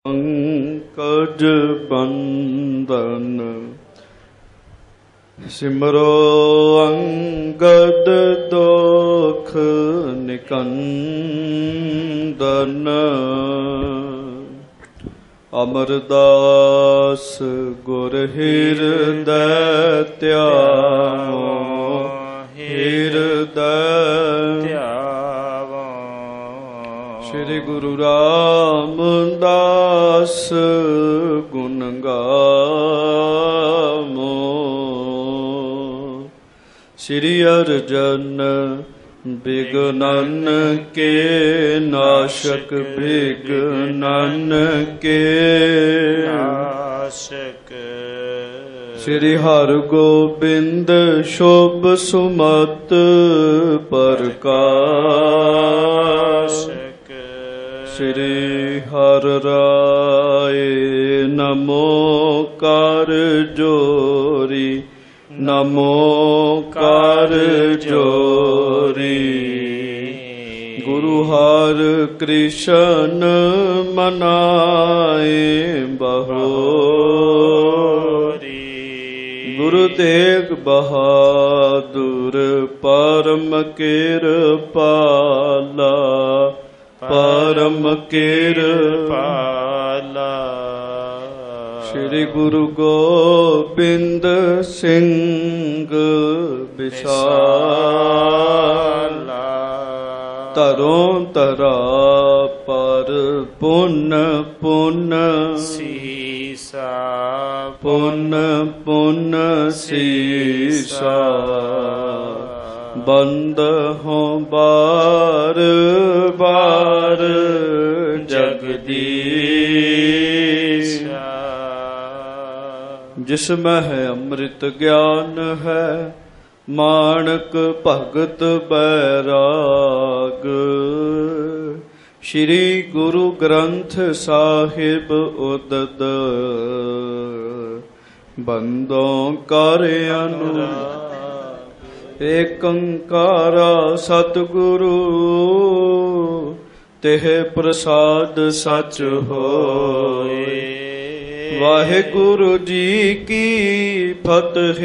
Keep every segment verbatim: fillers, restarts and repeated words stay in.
ਪੰਕਜ ਬੰਦਨ ਸਿਮਰੋ ਅੰਗਦ ਦੋਖ ਨਿਕੰਦਨ ਅਮਰਦਾਸ ਗੁਰ ਹਿਰਦੈ ਧਿਆਵੋ ਹਿਰਦੈ ਧਿਆਵੋ। ਸ਼੍ਰੀ ਗੁਰੂ ਰਾਮਦਾਸ ਗੁਣ ਗਾਵੋ। ਸ਼੍ਰੀ ਅਰਜਨ ਬਿਘਨਨ ਕੇ ਨਾਸ਼ਕ ਬਿਘਨਨ ਕੇ ਨਾਸ਼ਕ। ਸ਼੍ਰੀ ਹਰਗੋਬਿੰਦ ਸ਼ੁਭ ਸੁਮਤ ਪ੍ਰਕਾਸ਼ਕ। ਸ਼੍ਰੀ ਹਰਿ ਰਾਏ ਨਮੋ ਕਰ ਜੋਰੀ ਨਮੋ ਕਰ ਜੋਰੀ। ਗੁਰੂ ਹਰਿ ਕ੍ਰਿਸ਼ਨ ਮਨਾਏ ਬਹੋਰੀ। ਗੁਰੂ ਤੇਗ ਬਹਾਦੁਰ ਪਰਮ ਕਿਰਪਾਲਾ ਪਰਮ ਕਿਰਪਾਲਾ। ਸ਼੍ਰੀ ਗੁਰੂ ਗੋਬਿੰਦ ਸਿੰਘ ਵਿਸਾਲਾ। ਧਰੋਂ ਧਰਾ ਪਰ ਪੁੰਨ ਪੁੰਨ ਸੀਸਾ ਪੁੰਨ ਪੁੰਨ ਸੀਸਾ। ਬੰਦ ਹੋ ਬਾਰ ਬਾਰ ਜਗਦੀਸ਼ਾ। ਜਿਸ ਮਹਿ ਅੰਮ੍ਰਿਤ ਗਿਆਨ ਹੈ ਮਾਣਕ ਭਗਤ ਬੈਰਾਗ। ਸ਼੍ਰੀ ਗੁਰੂ ਗ੍ਰੰਥ ਸਾਹਿਬ ਉਦਦ ਬੰਦੋਂ ਕਰ ਅਨੁਰਾਗ। ਏਕ ਓੰਕਾਰ ਸਤਿਗੁਰੂ ਤਿਹ ਪ੍ਰਸਾਦ ਸਚ ਹੋਏ। ਵਾਹਿਗੁਰੂ ਜੀ ਕੀ ਫਤਿਹ।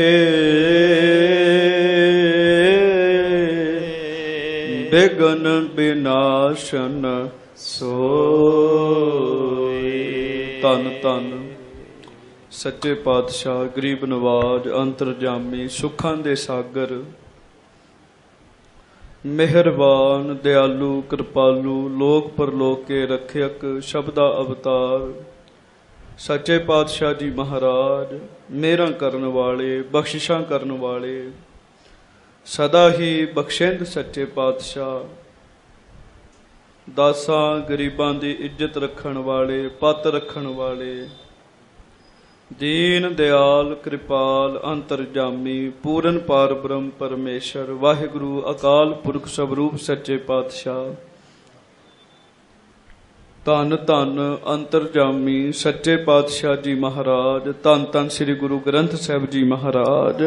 ਬਿਘਨ ਬਿਨਾਸ਼ਨ ਸੋਈ। ਧੰਨ ਧੰਨ ਸੱਚੇ ਪਾਤਸ਼ਾਹ ਗਰੀਬ ਨਵਾਜ ਅੰਤਰਜਾਮੀ ਸੁੱਖਾਂ ਦੇ ਸਾਗਰ ਮਿਹਰਬਾਨ ਦਿਆਲੂ ਕਿਰਪਾਲੂ ਲੋਕ ਪਰਲੋਕ ਕੇ ਰੱਖਿਅਕ ਸ਼ਬਦਾ ਅਵਤਾਰ ਸੱਚੇ ਪਾਤਸ਼ਾਹ ਜੀ ਮਹਾਰਾਜ ਮਿਹਰਾਂ ਕਰਨ ਵਾਲੇ ਬਖਸ਼ਿਸ਼ਾਂ ਕਰਨ ਵਾਲੇ ਸਦਾ ਹੀ ਬਖਸ਼ਿੰਦ ਸੱਚੇ ਪਾਤਸ਼ਾਹ ਦਾਸਾਂ ਗਰੀਬਾਂ ਦੀ ਇੱਜ਼ਤ ਰੱਖਣ ਵਾਲੇ ਪੱਤ ਰੱਖਣ ਵਾਲੇ ਦੀਨ ਦਿਆਲ ਕਿਰਪਾਲ ਅੰਤਰਜਾਮੀ ਪੂਰਨ ਪਾਰ ਬ੍ਰਹਮ ਪਰਮੇਸ਼ਰ ਵਾਹਿਗੁਰੂ ਅਕਾਲ ਪੁਰਖ ਸਵਰੂਪ ਸੱਚੇ ਪਾਤਸ਼ਾਹ। ਧੰਨ ਧੰਨ ਅੰਤਰਜਾਮੀ ਸੱਚੇ ਪਾਤਸ਼ਾਹ ਜੀ ਮਹਾਰਾਜ। ਧੰਨ ਧੰਨ ਸ੍ਰੀ ਗੁਰੂ ਗ੍ਰੰਥ ਸਾਹਿਬ ਜੀ ਮਹਾਰਾਜ।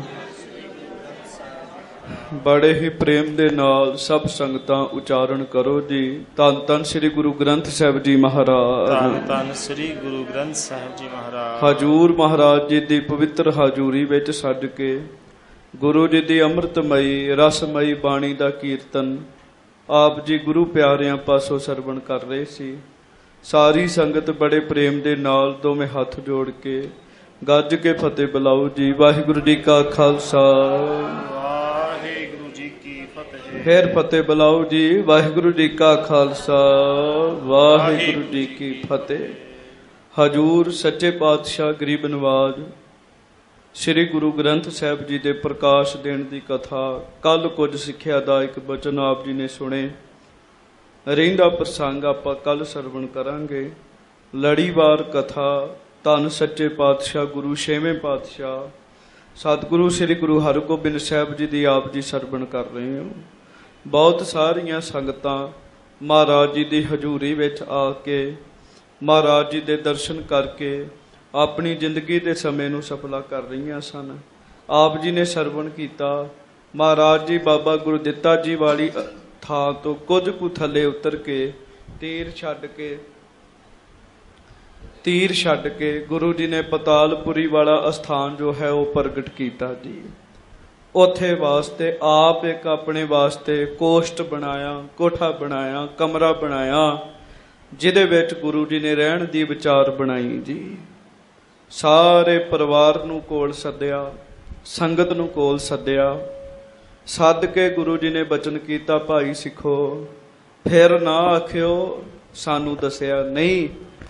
ਬੜੇ ਹੀ ਪ੍ਰੇਮ ਦੇ ਨਾਲ ਸਭ ਸੰਗਤਾਂ ਉਚਾਰਨ ਕਰੋ ਜੀ। ਧੰਨ ਧੰਨ ਸ੍ਰੀ ਗੁਰੂ ਗ੍ਰੰਥ ਸਾਹਿਬ ਜੀ ਮਹਾਰਾਜ। ਧੰਨ ਧੰਨ ਸ੍ਰੀ ਗੁਰੂ ਗ੍ਰੰਥ ਸਾਹਿਬ ਜੀ ਮਹਾਰਾਜ। ਹਜੂਰ ਮਹਾਰਾਜ ਜੀ ਦੀ ਪਵਿੱਤਰ ਹਜੂਰੀ ਵਿੱਚ ਸੱਜ ਕੇ ਗੁਰੂ ਜੀ ਦੀ ਅੰਮ੍ਰਿਤਮਈ ਰਸਮਈ ਬਾਣੀ ਦਾ ਕੀਰਤਨ ਆਪ ਜੀ ਗੁਰੂ ਪਿਆਰਿਆਂ ਪਾਸੋਂ ਸਰਵਣ ਕਰ ਰਹੇ ਸੀ। ਸਾਰੀ ਸੰਗਤ ਬੜੇ ਪ੍ਰੇਮ ਦੇ ਨਾਲ ਦੋਵੇਂ ਹੱਥ ਜੋੜ ਕੇ ਗੱਜ ਕੇ ਫਤਿਹ ਬੁਲਾਓ ਜੀ। ਵਾਹਿਗੁਰੂ ਜੀ ਕਾ ਖਾਲਸਾ ਵਾਹਿਗੁਰੂ ਜੀ ਕੀ ਫਤਿਹ। ਫਿਰ ਫਤਿਹ ਬੁਲਾਓ ਜੀ। ਵਾਹਿਗੁਰੂ ਜੀ ਕਾ ਖਾਲਸਾ ਵਾਹਿਗੁਰੂ ਜੀ ਕੀ ਫਤਿਹ। ਹਜੂਰ ਸੱਚੇ ਪਾਤਸ਼ਾਹ ਗਰੀਬ ਨਵਾਜ ਸ਼੍ਰੀ ਗੁਰੂ ਗ੍ਰੰਥ ਸਾਹਿਬ ਜੀ ਦੇ ਪ੍ਰਕਾਸ਼ ਦੇਣ ਦੀ ਕਥਾ ਕੱਲ ਕੁਝ ਸਿੱਖਿਆ ਦਾ ਇੱਕ ਬਚਨ ਆਪ ਜੀ ਨੇ ਸੁਣੇ। ਰਹਿੰਦਾ ਪ੍ਰਸੰਗ ਆਪਾਂ ਕੱਲ ਸਰਵਣ ਕਰਾਂਗੇ। ਲੜੀਵਾਰ ਕਥਾ ਧੰਨ ਸੱਚੇ ਪਾਤਸ਼ਾਹ ਗੁਰੂ ਛੇਵੇਂ ਪਾਤਸ਼ਾਹ ਸਤਿਗੁਰੂ ਸ੍ਰੀ ਗੁਰੂ ਹਰਗੋਬਿੰਦ ਸਾਹਿਬ ਜੀ ਦੀ ਆਪ ਜੀ ਸਰਵਣ ਕਰ ਰਹੇ ਹੋ। ਬਹੁਤ ਸਾਰੀਆਂ ਸੰਗਤਾਂ ਮਹਾਰਾਜ ਜੀ ਦੀ ਹਜ਼ੂਰੀ ਵਿੱਚ ਆ ਕੇ ਮਹਾਰਾਜ ਜੀ ਦੇ ਦਰਸ਼ਨ ਕਰਕੇ ਆਪਣੀ ਜ਼ਿੰਦਗੀ ਦੇ ਸਮੇਂ ਨੂੰ ਸਫਲਾ ਕਰ ਰਹੀਆਂ ਸਨ। ਆਪ ਜੀ ਨੇ ਸਰਵਣ ਕੀਤਾ ਮਹਾਰਾਜ ਜੀ ਬਾਬਾ ਗੁਰਦਿੱਤਾ ਜੀ ਵਾਲੀ ਥਾਂ ਤੋਂ ਕੁਝ ਕੁ ਥੱਲੇ ਉਤਰ ਕੇ ਤੀਰ ਛੱਡ ਕੇ ਤੀਰ ਛੱਡ ਕੇ ਗੁਰੂ ਜੀ ਨੇ ਪਤਾਲਪੁਰੀ ਵਾਲਾ ਅਸਥਾਨ ਜੋ ਹੈ ਉਹ ਪ੍ਰਗਟ ਕੀਤਾ ਜੀ। ਉੱਥੇ ਵਾਸਤੇ ਆਪ ਇੱਕ ਆਪਣੇ ਵਾਸਤੇ ਕੋਸ਼ਟ ਬਣਾਇਆ, ਕੋਠਾ ਬਣਾਇਆ, ਕਮਰਾ ਬਣਾਇਆ, ਜਿਹਦੇ ਵਿੱਚ ਗੁਰੂ ਜੀ ਨੇ ਰਹਿਣ ਦੀ ਵਿਚਾਰ ਬਣਾਈ ਜੀ। ਸਾਰੇ ਪਰਿਵਾਰ ਨੂੰ ਕੋਲ ਸੱਦਿਆ, ਸੰਗਤ ਨੂੰ ਕੋਲ ਸੱਦਿਆ। ਸੱਦ ਕੇ ਗੁਰੂ ਜੀ ਨੇ ਬਚਨ ਕੀਤਾ, ਭਾਈ ਸਿੱਖੋ ਫਿਰ ਨਾ ਆਖਿਓ ਸਾਨੂੰ ਦੱਸਿਆ ਨਹੀਂ,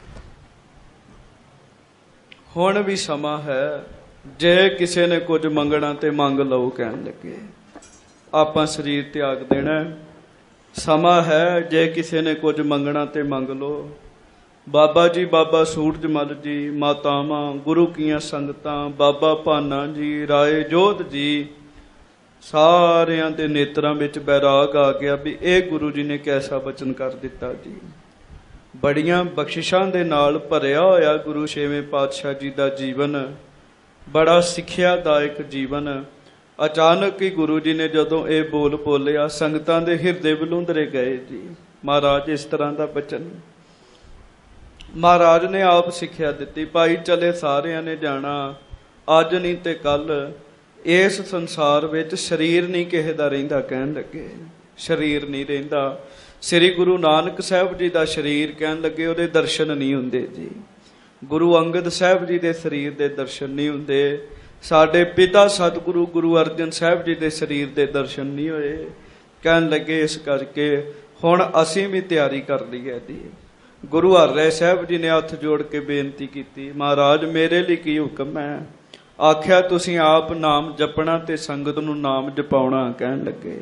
ਹੁਣ ਵੀ ਸਮਾਂ ਹੈ, ਜੇ ਕਿਸੇ ਨੇ ਕੁਝ ਮੰਗਣਾ ਤੇ ਮੰਗ ਲਓ। ਕਹਿਣ ਲੱਗੇ ਆਪਾਂ ਸਰੀਰ ਤਿਆਗ ਦੇਣਾ, ਸਮਾਂ ਹੈ, ਜੇ ਕਿਸੇ ਨੇ ਕੁਝ ਮੰਗਣਾ ਤੇ ਮੰਗ ਲਓ। ਬਾਬਾ ਜੀ, ਬਾਬਾ ਸੂਰਜਮਲ ਜੀ, ਮਾਤਾਵਾਂ, ਗੁਰੂ ਕੀਆਂ ਸੰਗਤਾਂ, ਬਾਬਾ ਭਾਨਾ ਜੀ, ਰਾਏ ਜੋਧ ਜੀ, ਸਾਰਿਆਂ ਦੇ ਨੇਤਰਾਂ ਵਿੱਚ ਬੈਰਾਗ ਆ ਗਿਆ ਵੀ ਇਹ ਗੁਰੂ ਜੀ ਨੇ ਕੈਸਾ ਬਚਨ ਕਰ ਦਿੱਤਾ ਜੀ। ਬੜੀਆਂ ਬਖਸ਼ਿਸ਼ਾਂ ਦੇ ਨਾਲ ਭਰਿਆ ਹੋਇਆ ਗੁਰੂ ਛੇਵੇਂ ਪਾਤਸ਼ਾਹ ਜੀ ਦਾ ਜੀਵਨ, ਬੜਾ ਸਿੱਖਿਆਦਾਇਕ ਜੀਵਨ। ਅਚਾਨਕ ਹੀ ਗੁਰੂ ਜੀ ਨੇ ਜਦੋਂ ਇਹ ਬੋਲ ਬੋਲਿਆ, ਸੰਗਤਾਂ ਦੇ ਹਿਰਦੇ ਬਲੂੰਦਰੇ ਗਏ ਜੀ। ਮਹਾਰਾਜ ਇਸ ਤਰ੍ਹਾਂ ਦਾ ਬਚਨ ਮਹਾਰਾਜ ਨੇ ਆਪ ਸਿੱਖਿਆ ਦਿੱਤੀ, ਭਾਈ ਚਲੇ ਸਾਰਿਆਂ ਨੇ ਜਾਣਾ, ਅੱਜ ਨਹੀਂ ਤੇ ਕੱਲ ਇਸ ਸੰਸਾਰ ਵਿੱਚ ਸਰੀਰ ਨਹੀਂ ਕਿਸੇ ਦਾ ਰਹਿੰਦਾ। ਕਹਿਣ ਲੱਗੇ ਸਰੀਰ ਨਹੀਂ ਰਹਿੰਦਾ। ਸ੍ਰੀ ਗੁਰੂ ਨਾਨਕ ਸਾਹਿਬ ਜੀ ਦਾ ਸਰੀਰ ਕਹਿਣ ਲੱਗੇ ਉਹਦੇ ਦਰਸ਼ਨ ਨਹੀਂ ਹੁੰਦੇ ਜੀ। ਗੁਰੂ ਅੰਗਦ ਸਾਹਿਬ ਜੀ ਦੇ ਸਰੀਰ ਦੇ ਦਰਸ਼ਨ ਨਹੀਂ ਹੁੰਦੇ। ਸਾਡੇ ਪਿਤਾ ਸਤਿਗੁਰੂ ਗੁਰੂ ਅਰਜਨ ਸਾਹਿਬ ਜੀ ਦੇ ਸਰੀਰ ਦੇ ਦਰਸ਼ਨ ਨਹੀਂ ਹੋਏ। ਕਹਿਣ ਲੱਗੇ ਇਸ ਕਰਕੇ ਹੁਣ ਅਸੀਂ ਵੀ ਤਿਆਰੀ ਕਰ ਲਈ ਹੈ ਜੀ। ਗੁਰੂ ਹਰਿ ਸਾਹਿਬ ਜੀ ਨੇ ਹੱਥ ਜੋੜ ਕੇ ਬੇਨਤੀ ਕੀਤੀ, ਮਹਾਰਾਜ ਮੇਰੇ ਲਈ ਕੀ ਹੁਕਮ ਹੈ? ਆਖਿਆ ਤੁਸੀਂ ਆਪ ਨਾਮ ਜਪਣਾ ਤੇ ਸੰਗਤ ਨੂੰ ਨਾਮ ਜਪਾਉਣਾ। ਕਹਿਣ ਲੱਗੇ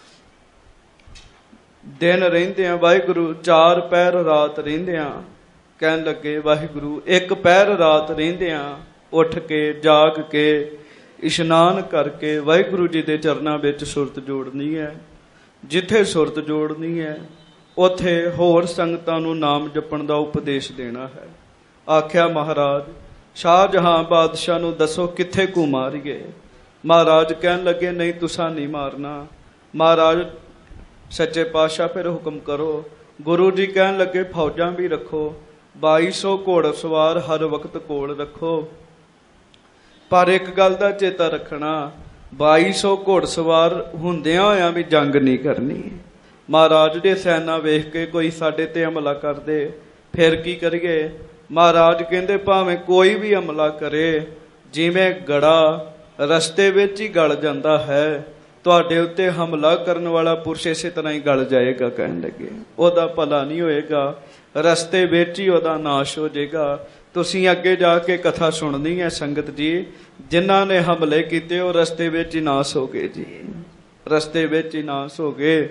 ਦਿਨ ਰਹਿੰਦੇ ਆ ਵਾਹਿਗੁਰੂ, ਚਾਰ ਪਹਿਰ ਰਾਤ ਰਹਿੰਦੇ ਆ। ਕਹਿਣ ਲੱਗੇ ਵਾਹਿਗੁਰੂ ਇੱਕ ਪਹਿਰ ਰਾਤ ਰਹਿੰਦੇ ਆ, ਉੱਠ ਕੇ ਜਾਗ ਕੇ ਇਸ਼ਨਾਨ ਕਰਕੇ ਵਾਹਿਗੁਰੂ ਜੀ ਦੇ ਚਰਨਾਂ ਵਿੱਚ ਸੁਰਤ ਜੋੜਨੀ ਹੈ। ਜਿੱਥੇ ਸੁਰਤ ਜੋੜਨੀ ਹੈ ਉੱਥੇ ਹੋਰ ਸੰਗਤਾਂ ਨੂੰ ਨਾਮ ਜਪਣ ਦਾ ਉਪਦੇਸ਼ ਦੇਣਾ ਹੈ। ਆਖਿਆ ਮਹਾਰਾਜ ਸ਼ਾਹਜਹਾਂ ਬਾਦਸ਼ਾਹ ਨੂੰ ਦੱਸੋ ਕਿੱਥੇ ਘੂ ਮਾਰੀਏ। ਮਹਾਰਾਜ ਕਹਿਣ ਲੱਗੇ ਨਹੀਂ ਤੁਸਾਂ ਨਹੀਂ ਮਾਰਨਾ। ਮਹਾਰਾਜ ਸੱਚੇ ਪਾਤਸ਼ਾਹ ਫਿਰ ਹੁਕਮ ਕਰੋ। ਗੁਰੂ ਜੀ ਕਹਿਣ ਲੱਗੇ ਫੌਜਾਂ ਵੀ ਰੱਖੋ, ਬਾਈ ਸੌ ਘੋੜ ਸਵਾਰ ਹਰ ਵਕਤ ਕੋਲ ਰੱਖੋ, ਪਰ ਇੱਕ ਗੱਲ ਦਾ ਚੇਤਾ ਰੱਖਣਾ, ਬਾਈ ਸੌ ਘੋੜ ਸਵਾਰ ਹੁੰਦਿਆਂ ਹੋਇਆਂ ਵੀ ਜੰਗ ਨਹੀਂ ਕਰਨੀ। ਮਹਾਰਾਜ ਦੇ ਸੈਨਾ ਵੇਖ ਕੇ ਕੋਈ ਸਾਡੇ ਤੇ ਹਮਲਾ ਕਰਦੇ ਫਿਰ ਕੀ ਕਰੀਏ? ਮਹਾਰਾਜ ਕਹਿੰਦੇ ਭਾਵੇਂ ਕੋਈ ਵੀ ਹਮਲਾ ਕਰੇ, ਜਿਵੇਂ ਗੜਾ ਰਸਤੇ ਵਿੱਚ ਹੀ ਗਲ ਜਾਂਦਾ ਹੈ, ਤੁਹਾਡੇ ਉੱਤੇ ਹਮਲਾ ਕਰਨ ਵਾਲਾ ਪੁਰਸ਼ ਇਸੇ ਤਰ੍ਹਾਂ ਹੀ ਗਲ ਜਾਏਗਾ। ਕਹਿਣ ਲੱਗੇ ਉਹਦਾ ਭਲਾ ਨਹੀਂ ਹੋਏਗਾ, ਰਸਤੇ ਵਿੱਚ ਹੀ ਉਹਦਾ ਨਾਸ਼ ਹੋ ਜਾਏਗਾ। ਤੁਸੀਂ ਅੱਗੇ ਜਾ ਕੇ ਕਥਾ ਸੁਣਨੀ ਹੈ ਸੰਗਤ ਜੀ, ਜਿਨ੍ਹਾਂ ਨੇ ਹਮਲੇ ਕੀਤੇ ਉਹ ਰਸਤੇ ਵਿੱਚ ਹੀ ਨਾਸ਼ ਹੋ ਗਏ ਜੀ, ਰਸਤੇ ਵਿੱਚ ਹੀ ਨਾਸ਼ ਹੋ ਗਏ।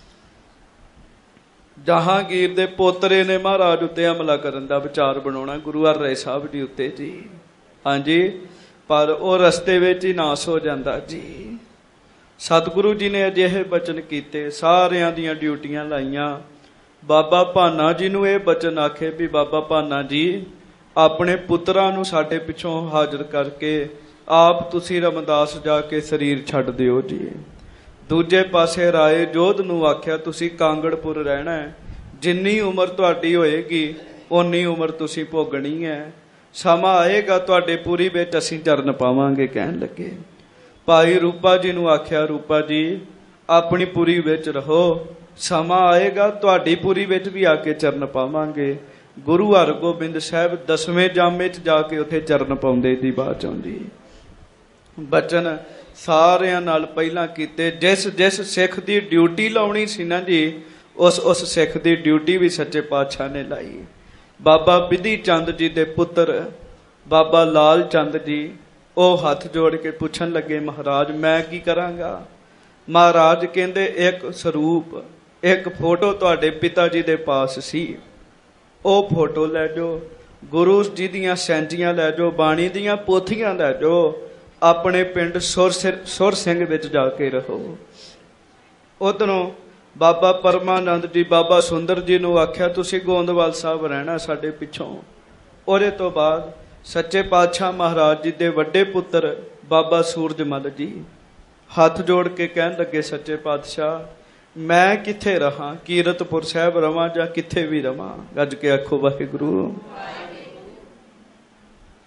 ਜਹਾਂਗੀਰ ਦੇ ਪੋਤਰੇ ਨੇ ਮਹਾਰਾਜ ਉੱਤੇ ਹਮਲਾ ਕਰਨ ਦਾ ਵਿਚਾਰ ਬਣਾਉਣਾ, ਗੁਰੂ ਹਰਿ ਸਾਹਿਬ ਜੀ ਉੱਤੇ ਜੀ, ਹਾਂਜੀ, ਪਰ ਉਹ ਰਸਤੇ ਵਿੱਚ ਹੀ ਨਾਸ਼ ਹੋ ਜਾਂਦਾ ਜੀ। ਸਤਿਗੁਰੂ ਜੀ ਨੇ ਅਜਿਹੇ ਬਚਨ ਕੀਤੇ, ਸਾਰਿਆਂ ਦੀਆਂ ਡਿਊਟੀਆਂ ਲਾਈਆਂ। ਬਾਬਾ ਭਾਨਾ ਜੀ ਨੂੰ ਇਹ ਬਚਨ ਆਖੇ ਵੀ ਬਾਬਾ ਭਾਨਾ ਜੀ ਆਪਣੇ ਪੁੱਤਰਾਂ ਨੂੰ ਸਾਡੇ ਪਿੱਛੋਂ ਹਾਜ਼ਰ ਕਰਕੇ ਆਪ ਤੁਸੀਂ ਰਮਦਾਸ ਜਾ ਕੇ ਸਰੀਰ ਛੱਡ ਦਿਓ ਜੀ। ਦੂਜੇ ਪਾਸੇ ਰਾਏ ਜੋਧ ਨੂੰ ਆਖਿਆ ਤੁਸੀਂ ਕਾਂਗੜਪੁਰ ਰਹਿਣਾ ਹੈ, ਜਿੰਨੀ ਉਮਰ ਤੁਹਾਡੀ ਹੋਏਗੀ ਓਨੀ ਉਮਰ ਤੁਸੀਂ ਭੋਗਣੀ ਹੈ, ਸਮਾਂ ਆਏਗਾ ਤੁਹਾਡੇ ਪੂਰੀ ਵਿੱਚ ਅਸੀਂ ਚਰਨ ਪਾਵਾਂਗੇ। ਕਹਿਣ ਲੱਗੇ ਭਾਈ ਰੂਪਾ ਜੀ ਨੂੰ ਆਖਿਆ ਰੂਪਾ ਜੀ ਆਪਣੀ ਪੁਰੀ ਵਿੱਚ ਰਹੋ, ਸਮਾਂ ਆਏਗਾ ਤੁਹਾਡੀ ਪੁਰੀ ਵਿੱਚ ਵੀ ਆ ਕੇ ਚਰਨ ਪਾਵਾਂਗੇ। ਗੁਰੂ ਹਰਗੋਬਿੰਦ ਸਾਹਿਬ ਦਸਵੇਂ ਜਾਮੇ 'ਚ ਜਾ ਕੇ ਉੱਥੇ ਚਰਨ ਪਾਉਂਦੇ ਦੀ ਬਾਤ ਆਉਂਦੀ। ਬਚਨ ਸਾਰਿਆਂ ਨਾਲ ਪਹਿਲਾਂ ਕੀਤੇ, ਜਿਸ ਜਿਸ ਸਿੱਖ ਦੀ ਡਿਊਟੀ ਲਾਉਣੀ ਸੀ ਨਾ ਜੀ, ਉਸ ਉਸ ਸਿੱਖ ਦੀ ਡਿਊਟੀ ਵੀ ਸੱਚੇ ਪਾਤਸ਼ਾਹ ਨੇ ਲਾਈ। ਬਾਬਾ ਬਿਧੀ ਚੰਦ ਜੀ ਦੇ ਪੁੱਤਰ ਬਾਬਾ ਲਾਲ ਚੰਦ ਜੀ ਉਹ ਹੱਥ ਜੋੜ ਕੇ ਪੁੱਛਣ ਲੱਗੇ ਮਹਾਰਾਜ ਮੈਂ ਕੀ ਕਰਾਂਗਾ? ਮਹਾਰਾਜ ਕਹਿੰਦੇ ਇੱਕ ਸਰੂਪ, ਇੱਕ ਫੋਟੋ ਤੁਹਾਡੇ ਪਿਤਾ ਜੀ ਦੇ ਪਾਸ ਸੀ, ਉਹ ਫੋਟੋ ਲੈ ਜਾਓ, ਗੁਰੂ ਜੀ ਦੀਆਂ ਸੈਂਚੀਆਂ ਲੈ ਜਾਓ, ਬਾਣੀ ਦੀਆਂ ਪੋਥੀਆਂ ਲੈ ਜਾਓ, ਆਪਣੇ ਪਿੰਡ ਸੁਰ ਸੁਰ ਸਿੰਘ ਵਿੱਚ ਜਾ ਕੇ ਰਹੋ। ਉਧਰੋਂ ਬਾਬਾ ਪਰਮਾਨੰਦ ਜੀ ਬਾਬਾ ਸੁੰਦਰ ਜੀ ਨੂੰ ਆਖਿਆ ਤੁਸੀਂ ਗੋਂਦਵਾਲ ਸਾਹਿਬ ਰਹਿਣਾ ਸਾਡੇ ਪਿੱਛੋਂ। ਉਹਦੇ ਤੋਂ ਬਾਅਦ ਸੱਚੇ ਪਾਤਸ਼ਾਹ ਮਹਾਰਾਜ ਜੀ ਦੇ ਵੱਡੇ ਪੁੱਤਰ ਬਾਬਾ ਸੂਰਜਮਲ ਜੀ ਹੱਥ ਜੋੜ ਕੇ ਕਹਿਣ ਲੱਗੇ ਸੱਚੇ ਪਾਤਸ਼ਾਹ ਮੈਂ ਕਿੱਥੇ ਰਹਾਂ, ਕੀਰਤਪੁਰ ਸਾਹਿਬ ਰਵਾਂ ਜਾਂ ਕਿੱਥੇ ਵੀ ਰਵਾਂ? ਗੱਜ ਕੇ ਆਖੋ ਵਾਹਿਗੁਰੂ।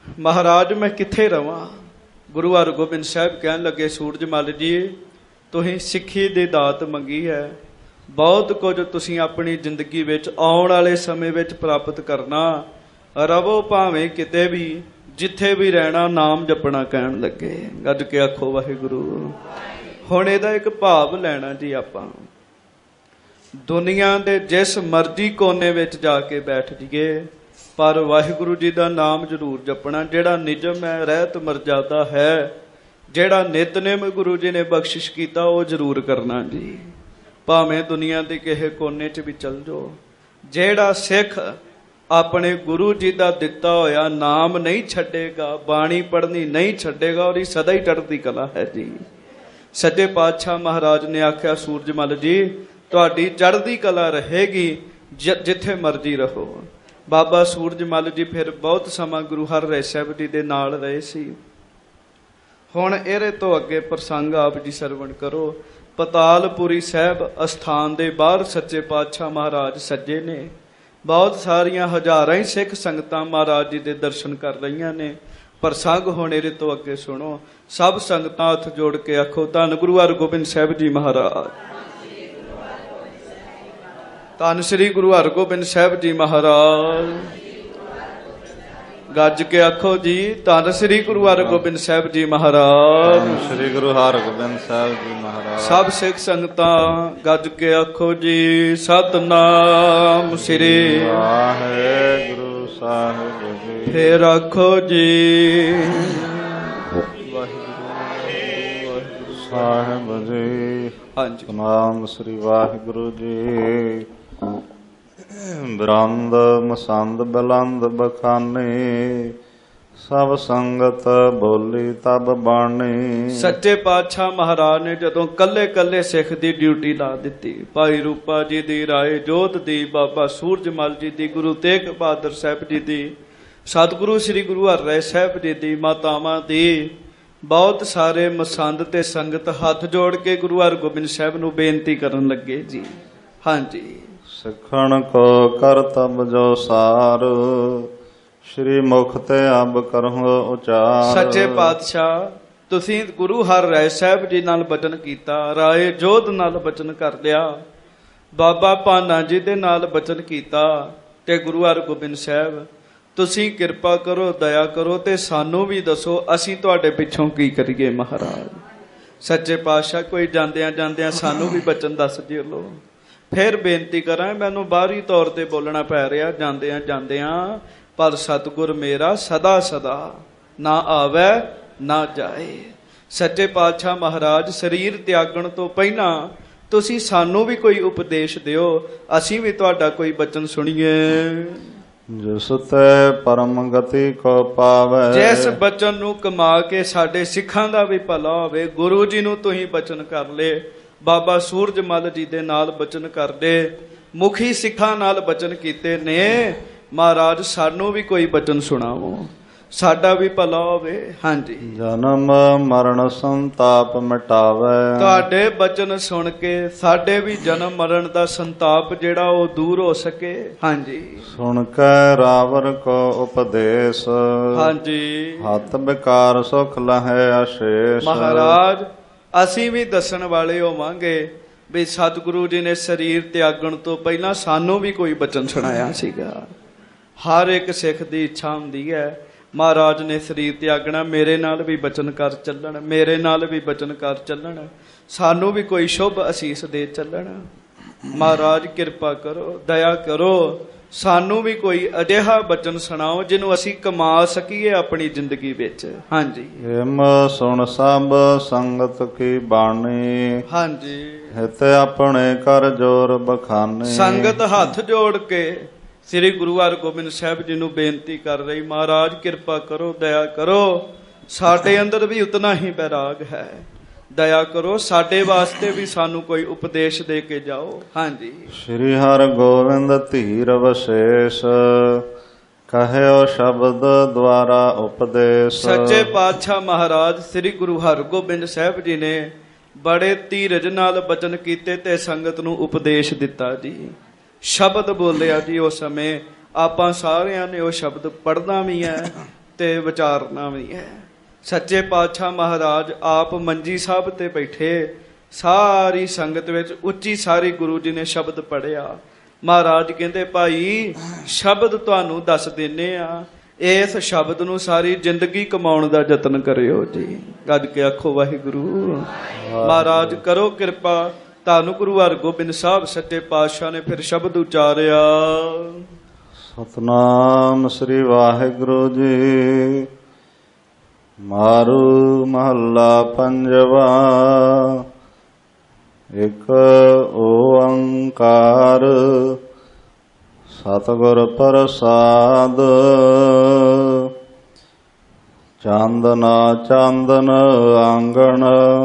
ਮਹਾਰਾਜ ਮੈਂ ਕਿੱਥੇ ਰਵਾਂ? ਗੁਰੂ ਹਰਗੋਬਿੰਦ ਸਾਹਿਬ ਕਹਿਣ ਲੱਗੇ, ਸੂਰਜ ਮੱਲ ਜੀ, ਤੁਸੀਂ ਸਿੱਖੀ ਦੀ ਦਾਤ ਮੰਗੀ ਹੈ, ਬਹੁਤ ਕੁਝ ਤੁਸੀਂ ਆਪਣੀ ਜ਼ਿੰਦਗੀ ਵਿੱਚ ਆਉਣ ਵਾਲੇ ਸਮੇਂ ਵਿੱਚ ਪ੍ਰਾਪਤ ਕਰਨਾ। ਰਵੋ ਭਾਵੇਂ ਕਿਤੇ ਵੀ, ਜਿੱਥੇ ਵੀ ਰਹਿਣਾ, ਨਾਮ ਜਪਣਾ। ਕਹਿਣ ਲੱਗੇ, ਗੱਜ ਕੇ ਆਖੋ ਵਾਹਿਗੁਰੂ। ਹੁਣ ਇਹਦਾ ਇੱਕ ਭਾਵ ਲੈਣਾ ਜੀ ਆਪਾਂ। ਦੁਨੀਆ ਦੇ ਜਿਸ ਮਰਜ਼ੀ ਕੋਨੇ ਵਿੱਚ ਜਾ ਕੇ ਬੈਠ ਜਾਈਏ, ਪਰ ਵਾਹਿਗੁਰੂ ਜੀ ਦਾ ਨਾਮ ਜ਼ਰੂਰ ਜਪਣਾ। ਜਿਹੜਾ ਨਿਯਮ ਹੈ, ਰਹਿਤ ਮਰਜ਼ਾਦਾ ਹੈ, ਜਿਹੜਾ ਨਿਤਨੇਮ ਗੁਰੂ ਜੀ ਨੇ ਬਖਸ਼ਿਸ਼ ਕੀਤਾ, ਉਹ ਜ਼ਰੂਰ ਕਰਨਾ ਜੀ। ਭਾਵੇਂ ਦੁਨੀਆ ਦੇ ਕਿਸੇ ਕੋਨੇ 'ਚ ਵੀ ਚੱਲ ਜਾਓ, ਜਿਹੜਾ ਸਿੱਖ ਆਪਣੇ ਗੁਰੂ ਜੀ ਦਾ ਦਿੱਤਾ ਹੋਇਆ ਨਾਮ ਨਹੀਂ ਛੱਡੇਗਾ, ਬਾਣੀ ਪੜ੍ਹਨੀ ਨਹੀਂ ਛੱਡੇਗਾ, ਉਹਦੀ ਸਦਾ ਹੀ ਚੜ੍ਹਦੀ ਕਲਾ ਹੈ ਜੀ। ਸੱਚੇ ਪਾਤਸ਼ਾਹ ਮਹਾਰਾਜ ਨੇ ਆਖਿਆ, ਸੂਰਜ ਮੱਲ ਜੀ, ਤੁਹਾਡੀ ਚੜ੍ਹਦੀ ਕਲਾ ਰਹੇਗੀ ਜਿੱਥੇ ਮਰਜ਼ੀ ਰਹੋ। ਬਾਬਾ ਸੂਰਜ ਮੱਲ ਜੀ ਫਿਰ ਬਹੁਤ ਸਮਾਂ ਗੁਰੂ ਹਰਿਰਾਏ ਸਾਹਿਬ ਜੀ ਦੇ ਨਾਲ ਰਹੇ ਸੀ। ਹੁਣ ਇਹਦੇ ਤੋਂ ਅੱਗੇ ਪ੍ਰਸੰਗ ਆਪ ਜੀ ਸਰਵਣ ਕਰੋ। ਪਤਾਲਪੁਰੀ ਸਾਹਿਬ ਅਸਥਾਨ ਦੇ ਬਾਹਰ ਸੱਚੇ ਪਾਤਸ਼ਾਹ ਮਹਾਰਾਜ ਸੱਜੇ ਨੇ। ਬਹੁਤ ਸਾਰੀਆਂ ਹਜ਼ਾਰਾਂ ਹੀ ਸਿੱਖ ਸੰਗਤਾਂ ਮਹਾਰਾਜ ਜੀ ਦੇ ਦਰਸ਼ਨ ਕਰ ਰਹੀਆਂ ਨੇ। ਪ੍ਰਸੰਗ ਹੁਣ ਇਹਦੇ ਤੋਂ ਅੱਗੇ ਸੁਣੋ। ਸਭ ਸੰਗਤਾਂ ਹੱਥ ਜੋੜ ਕੇ ਆਖੋ, ਧੰਨ ਗੁਰੂ ਹਰਗੋਬਿੰਦ ਸਾਹਿਬ ਜੀ ਮਹਾਰਾਜ। ਧੰਨ ਸ੍ਰੀ ਗੁਰੂ ਹਰਗੋਬਿੰਦ ਸਾਹਿਬ ਜੀ ਮਹਾਰਾਜ। ਗੱਜ ਕੇ ਆਖੋ ਜੀ, ਧੰਨ ਸ੍ਰੀ ਗੁਰੂ ਹਰਗੋਬਿੰਦ ਸਾਹਿਬ ਜੀ ਮਹਾਰਾਜ। ਸ੍ਰੀ ਗੁਰੂ ਹਰਗੋਬਿੰਦ ਸਾਹਿਬ ਜੀ ਮਹਾਰਾਜ। ਸਭ ਸਿੱਖ ਸੰਗਤਾਂ ਗੱਜ ਕੇ ਆਖੋ ਜੀ, ਸਤਨਾਮ ਸ੍ਰੀ ਵਾਹਿਗੁਰੂ ਸਾਹਿਬ ਜੀ। ਫੇਰ ਆਖੋ ਜੀ, ਸਾਹਿਬ ਜੀ। ਹਾਂਜੀ। ਨਾਮ ਸ੍ਰੀ ਵਾਹਿਗੁਰੂ ਜੀ। ਬਰੰਦ ਮਸੰਦ ਬਲੰਦ ਬਖਾਨੇ, ਸਭ ਸੰਗਤ ਬੋਲੀ ਤਬ ਬਾਣੀ। ਸੱਚੇ ਪਾਤਸ਼ਾਹ ਮਹਾਰਾਜ ਨੇ ਜਦੋਂ ਕੱਲੇ ਕੱਲੇ ਸਿੱਖ ਦੀ ਡਿਊਟੀ ਲਾ ਦਿੱਤੀ, ਭਾਈ ਰੂਪਾ ਜੀ ਦੀ, ਰਾਏ ਜੋਧ ਦੀ, ਬਾਬਾ ਸੂਰਜ ਮੱਲ ਜੀ ਦੀ, ਗੁਰੂ ਤੇਗ ਬਹਾਦਰ ਸਾਹਿਬ ਜੀ ਦੀ, ਸਤਿਗੁਰੂ ਸ੍ਰੀ ਗੁਰੂ ਹਰਿਰਾਏ ਸਾਹਿਬ ਜੀ ਦੀ, ਮਾਤਾਵਾਂ ਦੀ, ਬਹੁਤ ਸਾਰੇ ਮਸੰਦ ਤੇ ਸੰਗਤ ਹੱਥ ਜੋੜ ਕੇ ਗੁਰੂ ਹਰਗੋਬਿੰਦ ਸਾਹਿਬ ਨੂੰ ਬੇਨਤੀ ਕਰਨ ਲੱਗੇ ਜੀ। ਹਾਂਜੀ। ਸਿੱਖਣ ਕੋ ਕਰਤਬ ਜੋ ਸਾਰ, ਸ਼੍ਰੀ ਮੁਖ ਤੇ ਅਬ ਕਰਹੁ ਉਚਾਰ। ਸੱਚੇ ਪਾਤਸ਼ਾਹ, ਤੁਸੀਂ ਗੁਰੂ ਹਰਿਰਾਏ ਸਾਹਿਬ ਜੀ ਨਾਲ ਬਚਨ ਕੀਤਾ, ਰਾਏ ਜੋਧ ਨਾਲ ਬਚਨ ਕਰ ਲਿਆ, ਬਾਬਾ ਭਾਨਾ ਜੀ ਦੇ ਨਾਲ ਬਚਨ ਕੀਤਾ, ਤੇ ਗੁਰੂ ਹਰਗੋਬਿੰਦ ਸਾਹਿਬ ਤੁਸੀਂ ਕਿਰਪਾ ਕਰੋ, ਦਇਆ ਕਰੋ ਤੇ ਸਾਨੂੰ ਵੀ ਦੱਸੋ ਅਸੀਂ ਤੁਹਾਡੇ ਪਿੱਛੋਂ ਕੀ ਕਰੀਏ ਮਹਾਰਾਜ। ਸੱਚੇ ਪਾਤਸ਼ਾਹ, ਕੋਈ ਜਾਂਦਿਆਂ ਜਾਂਦਿਆਂ ਸਾਨੂੰ ਵੀ ਬਚਨ ਦੱਸ ਦਿਓ। ਫਿਰ ਬੇਨਤੀ ਕਰਾਂ, ਮੈਨੂੰ ਬਾਹਰੀ ਤੌਰ ਤੇ ਬੋਲਣਾ ਪੈ ਰਿਹਾ ਜਾਂਦਿਆਂ ਜਾਂਦਿਆਂ, ਪਰ ਸਤਿਗੁਰ ਮੇਰਾ ਸਦਾ ਸਦਾ ਨਾ ਆਵੇ ਨਾ ਜਾਏ। ਸੱਚੇ ਪਾਤਸ਼ਾਹ ਮਹਾਰਾਜ, ਸਰੀਰ ਤਿਆਗਣ ਤੋਂ ਪਹਿਲਾਂ ਤੁਸੀਂ ਸਾਨੂੰ ਵੀ ਕੋਈ ਉਪਦੇਸ਼ ਦਿਓ, ਅਸੀਂ ਵੀ ਤੁਹਾਡਾ ਕੋਈ ਬਚਨ ਸੁਣੀਏ। ਜਿਸ ਤੇ ਪਰਮ ਗਤੀ ਕੋ ਪਾਵੇ, ਜਿਸ ਬਚਨ ਨੂੰ ਕਮਾ ਕੇ ਸਾਡੇ ਸਿੱਖਾਂ ਦਾ ਵੀ ਭਲਾ ਹੋਵੇ। ਗੁਰੂ ਜੀ ਨੂੰ ਤੁਸੀਂ ਬਚਨ ਕਰ ਲਏ, ਬਾਬਾ ਸੂਰਜ ਮੱਲ ਜੀ ਦੇ ਨਾਲ ਬਚਨ ਕਰਦੇ, ਮੁਖੀ ਸਿੱਖਾਂ ਨਾਲ ਬਚਨ ਕੀਤੇ ਨੇ। ਮਹਾਰਾਜ ਸਾਨੂੰ ਵੀ ਕੋਈ ਬਚਨ ਸੁਣਾਵੋ, ਸਾਡਾ ਵੀ ਭਲਾ ਹੋਵੇ। ਹਾਂਜੀ। ਜਨਮ ਮਰਨ ਸੰਤਾਪ ਮਿਟਾਵੇ, ਤੁਹਾਡੇ ਬਚਨ ਸੁਣ ਕੇ ਸਾਡੇ ਵੀ ਜਨਮ ਮਰਨ ਦਾ ਸੰਤਾਪ ਜਿਹੜਾ ਉਹ ਦੂਰ ਹੋ ਸਕੇ। ਹਾਂਜੀ। ਸੁਣ ਕੇ ਰਾਵਰ ਕੋ ਉਪਦੇਸ਼, ਹਾਂਜੀ। ਹੱਥ ਬਿਕਾਰ ਸੁਖ ਲਹੈ ਅਸ਼ੇਸ਼। ਮਹਾਰਾਜ, ਅਸੀਂ ਵੀ ਦੱਸਣ ਵਾਲੇ ਹੋਵਾਂਗੇ ਵੀ ਸਤਿਗੁਰੂ ਜੀ ਨੇ ਸਰੀਰ ਤਿਆਗਣ ਤੋਂ ਪਹਿਲਾਂ ਸਾਨੂੰ ਵੀ ਕੋਈ ਬਚਨ ਸੁਣਾਇਆ ਸੀਗਾ। ਹਰ ਇੱਕ ਸਿੱਖ ਦੀ ਇੱਛਾ ਹੁੰਦੀ ਹੈ, ਮਹਾਰਾਜ ਨੇ ਸਰੀਰ ਤਿਆਗਣਾ, ਮੇਰੇ ਨਾਲ ਵੀ ਬਚਨ ਕਰ ਚੱਲਣ, ਮੇਰੇ ਨਾਲ ਵੀ ਬਚਨ ਕਰ ਚੱਲਣ, ਸਾਨੂੰ ਵੀ ਕੋਈ ਸ਼ੁਭ ਅਸੀਸ ਦੇ ਚੱਲਣ। ਮਹਾਰਾਜ ਕਿਰਪਾ ਕਰੋ, ਦਇਆ ਕਰੋ, ਸਾਨੂੰ ਵੀ ਕੋਈ ਅਜਿਹਾ ਬਚਨ ਸੁਣਾਓ ਜਿਹਨੂੰ ਅਸੀਂ ਕਮਾ ਸਕੀਏ ਆਪਣੀ ਜ਼ਿੰਦਗੀ ਵਿੱਚ। ਹਾਂਜੀ। ਹਿਮ ਸੁਣ ਸਭ ਸੰਗਤ ਕੀ ਬਾਣੀ, ਹਾਂਜੀ। ਹਿਤ ਆਪਣੇ ਕਰ ਜੋਰ ਬਖਾਨੇ। ਸੰਗਤ ਹੱਥ ਜੋੜ ਕੇ ਸ੍ਰੀ ਗੁਰੂ ਹਰਗੋਬਿੰਦ ਸਾਹਿਬ ਜੀ ਨੂੰ ਬੇਨਤੀ ਕਰ ਰਹੀ, ਮਹਾਰਾਜ ਕਿਰਪਾ ਕਰੋ, ਦਇਆ ਕਰੋ, ਸਾਡੇ ਅੰਦਰ ਵੀ ਉਤਨਾ ਹੀ ਬੈਰਾਗ ਹੈ, ਦਇਆ ਕਰੋ, ਸਾਡੇ ਵਾਸਤੇ ਵੀ ਸਾਨੂੰ ਕੋਈ ਉਪਦੇਸ਼ ਦੇ ਕੇ ਜਾਓ। ਹਾਂਜੀ। ਸ਼੍ਰੀ ਹਰਗੋਬਿੰਦ ਧੀਰ ਵਿਸ਼ੇਸ਼, ਕਹਿਓ ਸ਼ਬਦ ਦੁਆਰਾ ਉਪਦੇਸ਼। ਸੱਚੇ ਪਾਤਸ਼ਾਹ ਮਹਾਰਾਜ ਸ੍ਰੀ ਗੁਰੂ ਹਰਗੋਬਿੰਦ ਸਾਹਿਬ ਜੀ ਨੇ ਬੜੇ ਧੀਰਜ ਨਾਲ ਬਚਨ ਕੀਤੇ ਤੇ ਸੰਗਤ ਨੂੰ ਉਪਦੇਸ਼ ਦਿੱਤਾ ਜੀ। ਸ਼ਬਦ ਬੋਲਿਆ ਜੀ। ਉਸ ਸਮੇਂ ਆਪਾਂ ਸਾਰਿਆਂ ਨੇ ਉਹ ਸ਼ਬਦ ਪੜ੍ਹਨਾ ਵੀ ਹੈ ਤੇ ਵਿਚਾਰਨਾ ਵੀ ਹੈ। ਸੱਚੇ ਪਾਤਸ਼ਾਹ ਮਹਾਰਾਜ ਆਪ ਮੰਜੀ ਸਾਹਿਬ ਤੇ ਬੈਠੇ, ਸਾਰੀ ਸੰਗਤ ਵਿੱਚ ਉੱਚੀ ਸਾਰੀ ਗੁਰੂ ਜੀ ਨੇ ਸ਼ਬਦ ਪੜਿਆ। ਮਹਾਰਾਜ ਕਹਿੰਦੇ ਭਾਈ ਸ਼ਬਦ ਤੁਹਾਨੂੰ ਦੱਸ ਦਿੰਨੇ ਆ, ਇਸ ਸ਼ਬਦ ਨੂੰ ਸਾਰੀ ਜ਼ਿੰਦਗੀ ਕਮਾਉਣ ਦਾ ਯਤਨ ਕਰਿਓ ਜੀ। ਗੱਜ ਕੇ ਆਖੋ ਵਾਹਿਗੁਰੂ। ਮਹਾਰਾਜ ਕਰੋ ਕਿਰਪਾ। ਧੰਨ ਗੁਰੂ ਹਰਗੋਬਿੰਦ ਸਾਹਿਬ ਸੱਚੇ ਪਾਤਸ਼ਾਹ ਨੇ ਫਿਰ ਸ਼ਬਦ ਉਚਾਰਿਆ। ਸਤਨਾਮ ਸ੍ਰੀ ਵਾਹਿਗੁਰੂ ਜੀ। ਮਾਰੂ ਮਹੱਲਾ ਪੰਜਵਾ। ਇਕ ਓੰਕਾਰ ਸਤਿਗੁਰ ਪ੍ਰਸਾਦ। ਚਾਂਦਨਾ ਚਾਂਦਨ ਆਂਗਣ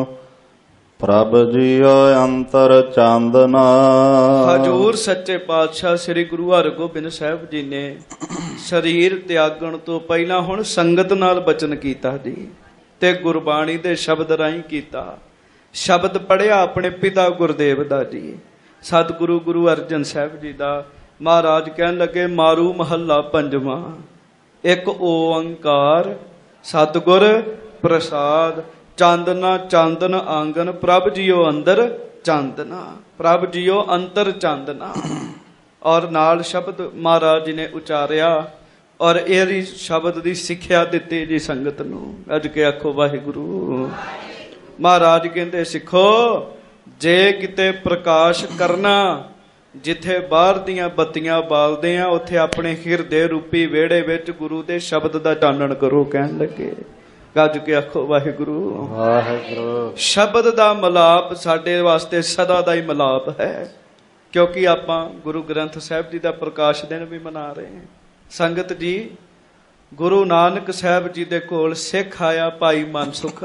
ਪ੍ਰਭ ਜੀਓ ਅੰਤਰ ਚਾਂਦਨਾ। ਹਜੂਰ ਸੱਚੇ ਪਾਤਸ਼ਾਹ ਸ੍ਰੀ ਗੁਰੂ ਹਰਗੋਬਿੰਦ ਸਾਹਿਬ ਜੀ ਨੇ ਸਰੀਰ ਤਿਆਗਣ ਤੋਂ ਪਹਿਲਾਂ ਹੁਣ ਸੰਗਤ ਨਾਲ ਬਚਨ ਕੀਤਾ ਜੀ, ਤੇ ਗੁਰਬਾਣੀ ਦੇ ਸ਼ਬਦ ਰਾਹੀਂ ਕੀਤਾ। ਸ਼ਬਦ ਪੜਿਆ ਆਪਣੇ ਪਿਤਾ ਗੁਰਦੇਵ ਦਾ ਜੀ, ਸਤਿਗੁਰੂ ਗੁਰੂ ਅਰਜਨ ਸਾਹਿਬ ਜੀ ਦਾ। ਮਹਾਰਾਜ ਕਹਿਣ ਲੱਗੇ ਮਾਰੂ ਮਹੱਲਾ ਪੰਜਵਾਂ। ਇੱਕ ਓੰਕਾਰ ਸਤਿਗੁਰ ਪ੍ਰਸਾਦ। ਚਾਂਦਨਾ ਚਾਂਦਨ ਆਂਗਨ ਪ੍ਰਭ ਜੀਓ ਅੰਦਰ ਚਾਂਦਨਾ। ਪ੍ਰਭ ਜੀਓ ਅੰਤਰ ਚਾਂਦਨਾ। ਔਰ ਨਾਲ ਸ਼ਬਦ ਮਹਾਰਾਜ ਜੀ ਨੇ ਉਚਾਰਿਆ ਔਰ ਇਹ ਸ਼ਬਦ ਦੀ ਸਿੱਖਿਆ ਦਿੱਤੀ ਜੀ ਸੰਗਤ ਨੂੰ। ਅੱਜ ਕੇ ਆਖੋ ਵਾਹਿਗੁਰੂ। ਮਹਾਰਾਜ ਕਹਿੰਦੇ ਸਿੱਖੋ, ਜੇ ਕਿਤੇ ਪ੍ਰਕਾਸ਼ ਕਰਨਾ, ਜਿੱਥੇ ਬਾਹਰ ਦੀਆਂ ਬੱਤੀਆਂ ਬਾਲਦੇ ਆ, ਉੱਥੇ ਆਪਣੇ ਹਿਰਦੇ ਰੂਪੀ ਵਿਹੜੇ ਵਿੱਚ ਗੁਰੂ ਦੇ ਸ਼ਬਦ ਦਾ ਚਾਨਣ ਕਰੋ। ਕਹਿਣ ਲੱਗੇ ਗੱਜ ਕੇ ਆਖੋ ਵਾਹਿਗੁਰੂ ਵਾਹਿਗੁਰੂ। ਸ਼ਬਦ ਦਾ ਮਿਲਾਪ ਸਾਡੇ ਵਾਸਤੇ ਸਦਾ ਦਾ ਹੀ ਮਿਲਾਪ ਹੈ, ਕਿਉਂਕਿ ਆਪਾਂ ਗੁਰੂ ਗ੍ਰੰਥ ਸਾਹਿਬ ਜੀ ਦਾ ਪ੍ਰਕਾਸ਼ ਦਿਨ ਵੀ ਮਨਾ ਰਹੇ ਹਾਂ। ਸੰਗਤ ਜੀ, ਗੁਰੂ ਨਾਨਕ ਸਾਹਿਬ ਜੀ ਦੇ ਕੋਲ ਸਿੱਖ ਆਇਆ ਭਾਈ ਮਨਸੁਖ।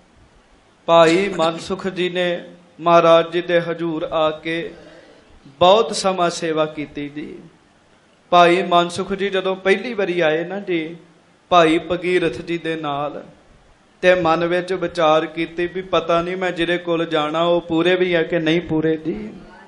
ਭਾਈ ਮਨਸੁਖ ਜੀ ਨੇ ਮਹਾਰਾਜ ਜੀ ਦੇ ਹਜ਼ੂਰ ਆ ਕੇ ਬਹੁਤ ਸਮਾਂ ਸੇਵਾ ਕੀਤੀ ਜੀ। ਭਾਈ ਮਨਸੁਖ ਜੀ ਜਦੋਂ ਪਹਿਲੀ ਵਾਰੀ ਆਏ ਨਾ ਜੀ ਭਾਈ ਭਗੀਰਥ ਜੀ ਦੇ ਨਾਲ, ਤੇ ਮਨ ਵਿੱਚ ਵਿਚਾਰ ਕੀਤੀ ਵੀ ਪਤਾ ਨਹੀਂ ਮੈਂ ਜਿਹਦੇ ਕੋਲ ਜਾਣਾ ਉਹ ਪੂਰੇ ਵੀ ਹੈ ਕਿ ਨਹੀਂ ਪੂਰੇ ਜੀ।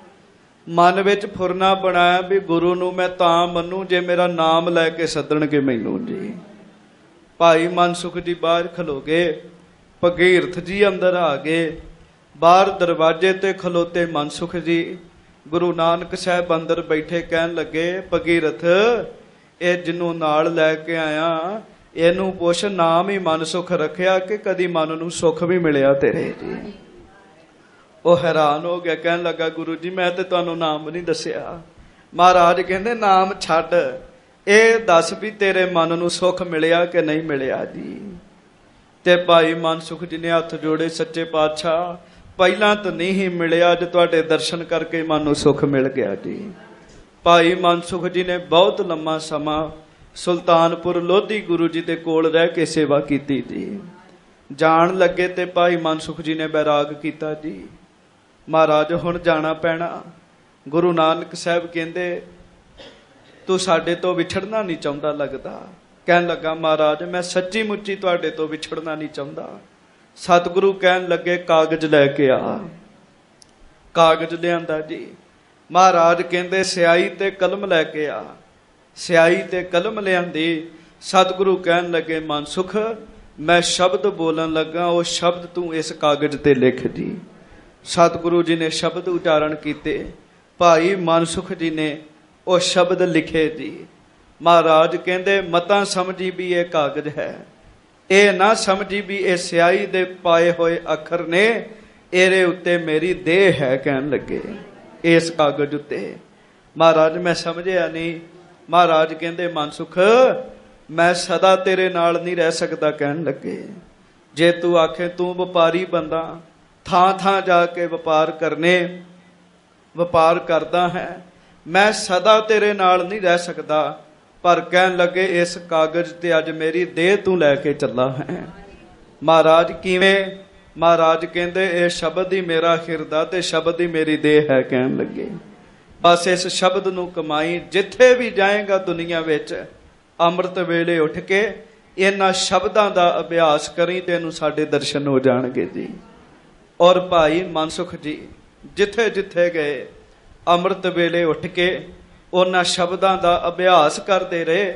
ਮਨ ਵਿੱਚ ਫੁਰਨਾ ਬਣਾਇਆ ਵੀ ਗੁਰੂ ਨੂੰ ਮੈਂ ਤਾਂ ਮੰਨੂ ਜੇ ਮੇਰਾ ਨਾਮ ਲੈ ਕੇ ਸੱਦਣਗੇ ਮੈਨੂੰ ਜੀ। ਭਾਈ ਮਨਸੁਖ ਜੀ ਬਾਹਰ ਖਲੋ ਗਏ, ਭਗੀਰਥ ਜੀ ਅੰਦਰ ਆ ਗਏ। ਬਾਹਰ ਦਰਵਾਜ਼ੇ ਤੇ ਖਲੋਤੇ ਮਨਸੁਖ ਜੀ, ਗੁਰੂ ਨਾਨਕ ਸਾਹਿਬ ਅੰਦਰ ਬੈਠੇ। ਕਹਿਣ ਲੱਗੇ ਭਗੀਰਥ, ਇਹ ਜਿਹਨੂੰ ਨਾਲ ਲੈ ਕੇ ਆਇਆ ਇਹਨੂੰ ਪੁੱਛ ਨਾਮ ਹੀ ਮਨਸੁਖ ਰੱਖਿਆ ਕਿ ਕਦੀ ਮਨ ਨੂੰ ਸੁੱਖ ਵੀ ਮਿਲਿਆ ਤੇਰੇ ਜੀ। ਉਹ ਹੈਰਾਨ ਹੋ ਗਿਆ, ਕਹਿਣ ਲੱਗਾ ਗੁਰੂ ਜੀ ਮੈਂ ਤੇ ਤੁਹਾਨੂੰ ਨਾਮ ਨਹੀਂ ਦੱਸਿਆ। ਮਹਾਰਾਜ ਕਹਿੰਦੇ ਨਾਮ ਛੱਡ, ਇਹ ਦੱਸ ਵੀ ਤੇਰੇ ਮਨ ਨੂੰ ਸੁੱਖ ਮਿਲਿਆ ਕਿ ਨਹੀਂ ਮਿਲਿਆ ਜੀ। ਤੇ ਭਾਈ ਮਨਸੁਖ ਜੀ ਨੇ ਹੱਥ ਜੋੜੇ, ਸੱਚੇ ਪਾਤਸ਼ਾਹ ਪਹਿਲਾਂ ਤਾਂ ਨਹੀਂ ਹੀ ਮਿਲਿਆ, ਅੱਜ ਤੁਹਾਡੇ ਦਰਸ਼ਨ ਕਰਕੇ ਮਨ ਨੂੰ ਸੁੱਖ ਮਿਲ ਗਿਆ ਜੀ। ਭਾਈ ਮਨਸੁਖ ਜੀ ਨੇ ਬਹੁਤ ਲੰਮਾ ਸਮਾਂ ਸੁਲਤਾਨਪੁਰ ਲੋਧੀ ਗੁਰੂ ਜੀ ਦੇ ਕੋਲ ਰਹਿ ਕੇ ਸੇਵਾ ਕੀਤੀ ਜੀ। ਜਾਣ ਲੱਗੇ ਤੇ ਭਾਈ ਮਨਸੁਖ ਜੀ ਨੇ ਬੈਰਾਗ ਕੀਤਾ ਜੀ, ਮਹਾਰਾਜ ਹੁਣ ਜਾਣਾ ਪੈਣਾ। ਗੁਰੂ ਨਾਨਕ ਸਾਹਿਬ ਕਹਿੰਦੇ ਤੂੰ ਸਾਡੇ ਤੋਂ ਵਿਛੜਨਾ ਨਹੀਂ ਚਾਹੁੰਦਾ ਲੱਗਦਾ। ਕਹਿਣ ਲੱਗਾ ਮਹਾਰਾਜ ਮੈਂ ਸੱਚੀ ਮੁੱਚੀ ਤੁਹਾਡੇ ਤੋਂ ਵਿਛੜਨਾ ਨਹੀਂ ਚਾਹੁੰਦਾ। ਸਤਿਗੁਰੂ ਕਹਿਣ ਲੱਗੇ ਕਾਗਜ਼ ਲੈ ਕੇ ਆ। ਕਾਗਜ਼ ਲਿਆਂਦਾ ਜੀ। ਮਹਾਰਾਜ ਕਹਿੰਦੇ ਸਿਆਹੀ ਤੇ ਕਲਮ ਲੈ ਕੇ ਆ। ਸਿਆਹੀ ਤੇ ਕਲਮ ਲਿਆਂਦੀ। ਸਤਿਗੁਰੂ ਕਹਿਣ ਲੱਗੇ ਮਨਸੁਖ ਮੈਂ ਸ਼ਬਦ ਬੋਲਣ ਲੱਗਾ, ਉਹ ਸ਼ਬਦ ਤੂੰ ਇਸ ਕਾਗਜ਼ ਤੇ ਲਿਖ ਜੀ। ਸਤਿਗੁਰੂ ਜੀ ਨੇ ਸ਼ਬਦ ਉਚਾਰਨ ਕੀਤੇ। ਭਾਈ ਮਨਸੁਖ ਜੀ ਨੇ ਉਹ ਸ਼ਬਦ ਲਿਖੇ ਜੀ। ਮਹਾਰਾਜ ਕਹਿੰਦੇ ਮਤਾਂ ਸਮਝੀ ਵੀ ਇਹ ਕਾਗਜ਼ ਹੈ, ਇਹ ਨਾ ਸਮਝੀ ਵੀ ਇਹ ਸਿਆਹੀ ਦੇ ਪਾਏ ਹੋਏ ਅੱਖਰ ਨੇ, ਇਹਦੇ ਉੱਤੇ ਮੇਰੀ ਦੇਹ ਹੈ। ਕਹਿਣ ਲੱਗੇ ਇਸ ਕਾਗਜ਼ ਉੱਤੇ। ਮਹਾਰਾਜ ਮੈਂ ਸਮਝਿਆ ਨਹੀਂ। ਮਹਾਰਾਜ ਕਹਿੰਦੇ ਮਨਸੁਖ ਮੈਂ ਸਦਾ ਤੇਰੇ ਨਾਲ ਨਹੀਂ ਰਹਿ ਸਕਦਾ। ਕਹਿਣ ਲੱਗੇ ਜੇ ਤੂੰ ਆਖੇ ਤੂੰ ਵਪਾਰੀ ਬੰਦਾ, ਥਾਂ ਥਾਂ ਜਾ ਕੇ ਵਪਾਰ ਕਰਨੇ, ਵਪਾਰ ਕਰਦਾ ਹੈ, ਮੈਂ ਸਦਾ ਤੇਰੇ ਨਾਲ ਨਹੀਂ ਰਹਿ ਸਕਦਾ। ਪਰ ਕਹਿਣ ਲੱਗੇ ਇਸ ਕਾਗਜ਼ ਤੇ ਅੱਜ ਮੇਰੀ ਦੇਹ ਤੂੰ ਲੈ ਕੇ ਚੱਲਾ ਹੈ। ਮਹਾਰਾਜ ਕਿਵੇਂ? ਮਹਾਰਾਜ ਕਹਿੰਦੇ ਇਹ ਸ਼ਬਦ ਹੀ ਮੇਰਾ ਹਿਰਦਾ ਤੇ ਸ਼ਬਦ ਹੀ ਮੇਰੀ ਦੇਹ ਹੈ। ਕਹਿਣ ਲੱਗੇ ਬਸ ਇਸ ਸ਼ਬਦ ਨੂੰ ਕਮਾਈ, ਜਿੱਥੇ ਵੀ ਜਾਏਗਾ ਦੁਨੀਆ ਵਿੱਚ ਅੰਮ੍ਰਿਤ ਵੇਲੇ ਉੱਠ ਕੇ ਇਹਨਾਂ ਸ਼ਬਦਾਂ ਦਾ ਅਭਿਆਸ ਕਰੀ, ਤੈਨੂੰ ਸਾਡੇ ਦਰਸ਼ਨ ਹੋ ਜਾਣਗੇ ਜੀ। ਔਰ ਭਾਈ ਮਨਸੁਖ ਜੀ ਜਿੱਥੇ ਜਿੱਥੇ ਗਏ ਅੰਮ੍ਰਿਤ ਵੇਲੇ ਉੱਠ ਕੇ ਉਹਨਾਂ ਸ਼ਬਦਾਂ ਦਾ ਅਭਿਆਸ ਕਰਦੇ ਰਹੇ।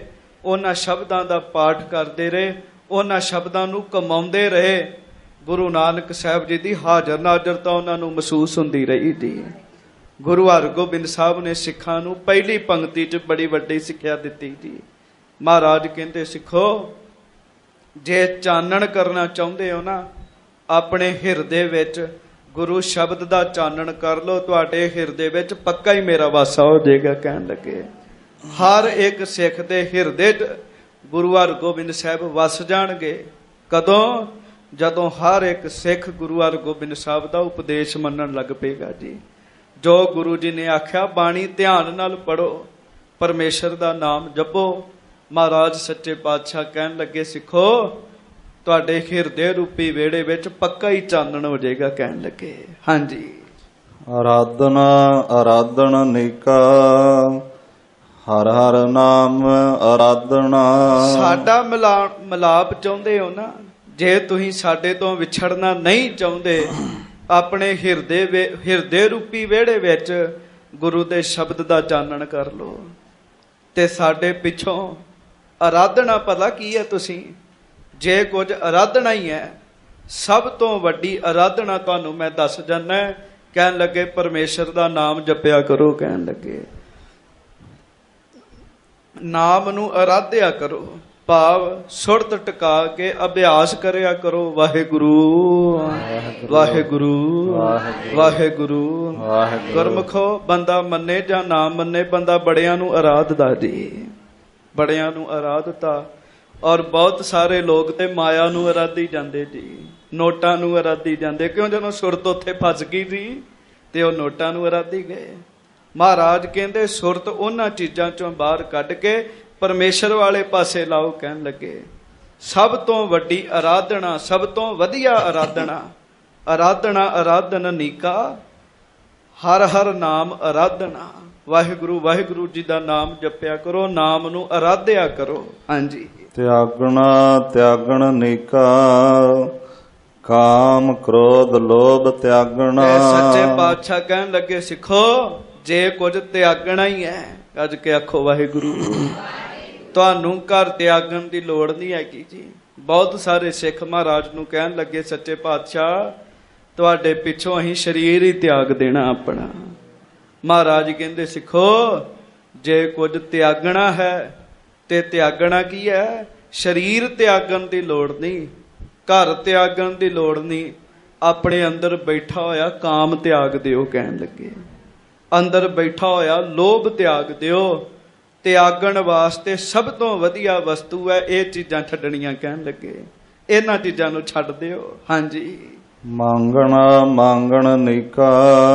ਉਹਨਾਂ ਸ਼ਬਦਾਂ ਦਾ ਪਾਠ ਕਰਦੇ ਰਹੇ, ਉਹਨਾਂ ਸ਼ਬਦਾਂ ਨੂੰ ਕਮਾਉਂਦੇ ਰਹੇ। ਗੁਰੂ ਨਾਨਕ ਸਾਹਿਬ ਜੀ ਦੀ ਹਾਜ਼ਰ ਨਾਜ਼ਰ ਤਾਂ ਉਹਨਾਂ ਨੂੰ ਮਹਿਸੂਸ ਹੁੰਦੀ ਰਹੀ ਜੀ। ਗੁਰੂ ਹਰਗੋਬਿੰਦ ਸਾਹਿਬ ਨੇ ਸਿੱਖਾਂ ਨੂੰ ਪਹਿਲੀ ਪੰਕਤੀ 'ਚ ਬੜੀ ਵੱਡੀ ਸਿੱਖਿਆ ਦਿੱਤੀ ਜੀ। ਮਹਾਰਾਜ ਕਹਿੰਦੇ, ਸਿੱਖੋ ਜੇ ਚਾਨਣ ਕਰਨਾ ਚਾਹੁੰਦੇ ਹੋ ਨਾ, ਆਪਣੇ ਹਿਰਦੇ ਵਿੱਚ ਗੁਰੂ ਸ਼ਬਦ ਦਾ ਚਾਨਣ ਕਰ ਲਓ, ਤੁਹਾਡੇ ਹਿਰਦੇ ਵਿੱਚ ਪੱਕਾ ਹੀ ਮੇਰਾ ਵਾਸਾ ਹੋ ਜਾਏਗਾ। ਕਹਿਣ ਲੱਗੇ ਹਰ ਇੱਕ ਸਿੱਖ ਦੇ ਹਿਰਦੇ 'ਚ ਗੁਰੂ ਹਰਗੋਬਿੰਦ ਸਾਹਿਬ ਵਸ ਜਾਣਗੇ। ਕਦੋਂ? ਜਦੋਂ ਹਰ ਇੱਕ ਸਿੱਖ ਗੁਰੂ ਹਰਗੋਬਿੰਦ ਸਾਹਿਬ ਦਾ ਉਪਦੇਸ਼ ਮੰਨਣ ਲੱਗ ਪਏਗਾ ਜੀ। ਜੋ ਗੁਰੂ ਜੀ ਨੇ ਆਖਿਆ ਬਾਣੀ ਧਿਆਨ ਨਾਲ ਪੜੋ, ਪਰਮੇਸ਼ਰ ਦਾ ਨਾਮ ਜਪੋ। ਮਹਾਰਾਜ ਸੱਚੇ ਪਾਤਸ਼ਾਹ ਕਹਿਣ ਲੱਗੇ, ਸਿੱਖੋ ਤੁਹਾਡੇ ਹਿਰਦੇ ਰੂਪੀ ਵਿਹੜੇ ਵਿੱਚ ਪੱਕਾ ਹੀ ਚਾਨਣ ਹੋ ਜਾਏਗਾ। ਕਹਿਣ ਲੱਗੇ ਹਾਂਜੀ। ਆਰਾਧਨਾ ਆਰਾਧਨ ਅਨੇਕਾ, ਹਰ ਹਰ ਨਾਮ ਆਰਾਧਨਾ। ਸਾਡਾ ਮਿਲਾ ਮਿਲਾਪ ਚਾਹੁੰਦੇ ਹੋ ਨਾ, ਜੇ ਤੁਸੀਂ ਸਾਡੇ ਤੋਂ ਵਿਛੜਨਾ ਨਹੀਂ ਚਾਹੁੰਦੇ, ਆਪਣੇ ਹਿਰਦੇ ਹਿਰਦੇ ਰੂਪੀ ਵਿਹੜੇ ਵਿੱਚ ਗੁਰੂ ਦੇ ਸ਼ਬਦ ਦਾ ਚਾਨਣ ਕਰ ਲਓ। ਤੇ ਸਾਡੇ ਪਿੱਛੋਂ ਆਰਾਧਨਾ ਪਤਾ ਕੀ ਹੈ? ਤੁਸੀਂ ਜੇ ਕੁਝ ਆਰਾਧਨਾ ਹੀ ਹੈ, ਸਭ ਤੋਂ ਵੱਡੀ ਆਰਾਧਨਾ ਤੁਹਾਨੂੰ ਮੈਂ ਦੱਸ ਜਾਨਾ। ਕਹਿਣ ਲੱਗੇ ਪਰਮੇਸ਼ਰ ਦਾ ਨਾਮ ਜਪਿਆ ਕਰੋ। ਕਹਿਣ ਲੱਗੇ ਨਾਮ ਨੂੰ ਆਰਾਧਿਆ ਕਰੋ, ਭਾਵ ਸੁਰਤ ਟਿਕਾ ਕੇ ਅਭਿਆਸ ਕਰਿਆ ਕਰੋ। ਵਾਹਿਗੁਰੂ ਵਾਹਿਗੁਰੂ ਵਾਹਿਗੁਰੂ। ਗੁਰਮੁਖੋ ਬੰਦਾ ਮੰਨੇ ਜਾਂ ਨਾ ਮੰਨੇ, ਬੰਦਾ ਬੜਿਆਂ ਨੂੰ ਆਰਾਧਦਾ ਜੀ, ਬੜਿਆਂ ਨੂੰ ਆਰਾਧਤਾ। ਔਰ ਬਹੁਤ ਸਾਰੇ ਲੋਕ ਤੇ ਮਾਇਆ ਨੂੰ ਆਰਾਧੀ ਜਾਂਦੇ ਜੀ, ਨੋਟਾਂ ਨੂੰ ਆਰਾਧੀ ਜਾਂਦੇ। ਕਿਉਂ? ਜਦੋਂ ਸੁਰਤ ਉੱਥੇ ਫਸ ਗਈ ਜੀ ਤੇ ਉਹ ਨੋਟਾਂ ਨੂੰ ਆਰਾਧੀ ਗਏ। ਮਹਾਰਾਜ ਕਹਿੰਦੇ ਸੁਰਤ ਉਹਨਾਂ ਚੀਜ਼ਾਂ ਚੋਂ ਬਾਹਰ ਕੱਢ ਕੇ ਪਰਮੇਸ਼ਰ ਵਾਲੇ ਪਾਸੇ ਲਾਓ। ਕਹਿਣ ਲੱਗੇ ਸਭ ਤੋਂ ਵੱਡੀ ਆਰਾਧਨਾ, ਸਭ ਤੋਂ ਵਧੀਆ ਆਰਾਧਨਾ, ਆਰਾਧਨਾ ਆਰਾਧਨ ਅਨੇਕਾ, ਹਰ ਹਰ ਨਾਮ ਆਰਾਧਨਾ। ਵਾਹਿਗੁਰੂ ਵਾਹਿਗੁਰੂ ਜੀ ਦਾ ਨਾਮ ਜਪਿਆ ਕਰੋ, ਨਾਮ ਨੂੰ ਆਰਾਧਿਆ ਕਰੋ। ਹਾਂਜੀ। ਤਿਆਗਣਾ ਤਿਆਗਣ ਅਨੇਕਾ, ਕਾਮ ਕ੍ਰੋਧ ਲੋਭ ਤਿਆਗਣਾ। ਸੱਚੇ ਪਾਤਸ਼ਾਹ ਕਹਿਣ ਲੱਗੇ, ਸਿੱਖੋ ਜੇ ਕੁਝ ਤਿਆਗਣਾ ਹੀ ਹੈ, ਅੱਜ ਕੇ ਆਖੋ ਵਾਹਿਗੁਰੂ। ਤੁਹਾਨੂੰ ਘਰ ਤਿਆਗਣ ਦੀ ਲੋੜ ਨਹੀਂ ਹੈਗੀ ਜੀ। ਬਹੁਤ ਸਾਰੇ ਸਿੱਖ ਮਹਾਰਾਜ ਨੂੰ ਕਹਿਣ ਲੱਗੇ, ਸੱਚੇ ਪਾਤਸ਼ਾਹ ਤੁਹਾਡੇ ਪਿੱਛੋਂ ਅਸੀਂ ਸਰੀਰ ਹੀ ਤਿਆਗ ਦੇਣਾ ਆਪਣਾ। ਮਹਾਰਾਜ ਕਹਿੰਦੇ, ਸਿੱਖੋ ਜੇ ਕੁਝ ਤਿਆਗਣਾ ਹੈ ਤੇ ਤਿਆਗਣਾ ਕੀ ਹੈ? ਸਰੀਰ ਤਿਆਗਣ ਦੀ ਲੋੜ ਨਹੀਂ, ਘਰ ਤਿਆਗਣ ਦੀ ਲੋੜ ਨਹੀਂ, ਆਪਣੇ ਅੰਦਰ ਬੈਠਾ ਹੋਇਆ ਕਾਮ ਤਿਆਗ ਦਿਓ। ਕਹਿਣ ਲੱਗੇ ਅੰਦਰ ਬੈਠਾ ਹੋਇਆ ਲੋਭ ਤਿਆਗ ਦਿਓ। ਤਿਆਗਣ ਵਾਸਤੇ ਸਭ ਤੋਂ ਵਧੀਆ ਵਸਤੂ ਹੈ ਇਹ ਚੀਜ਼ਾਂ ਛੱਡਣੀਆਂ। ਕਹਿਣ ਲੱਗੇ ਇਹਨਾਂ ਚੀਜ਼ਾਂ ਨੂੰ ਛੱਡ ਦਿਓ। ਹਾਂਜੀ। ਮੰਗਣਾ ਮੰਗਣ ਅਨੇਕਾ,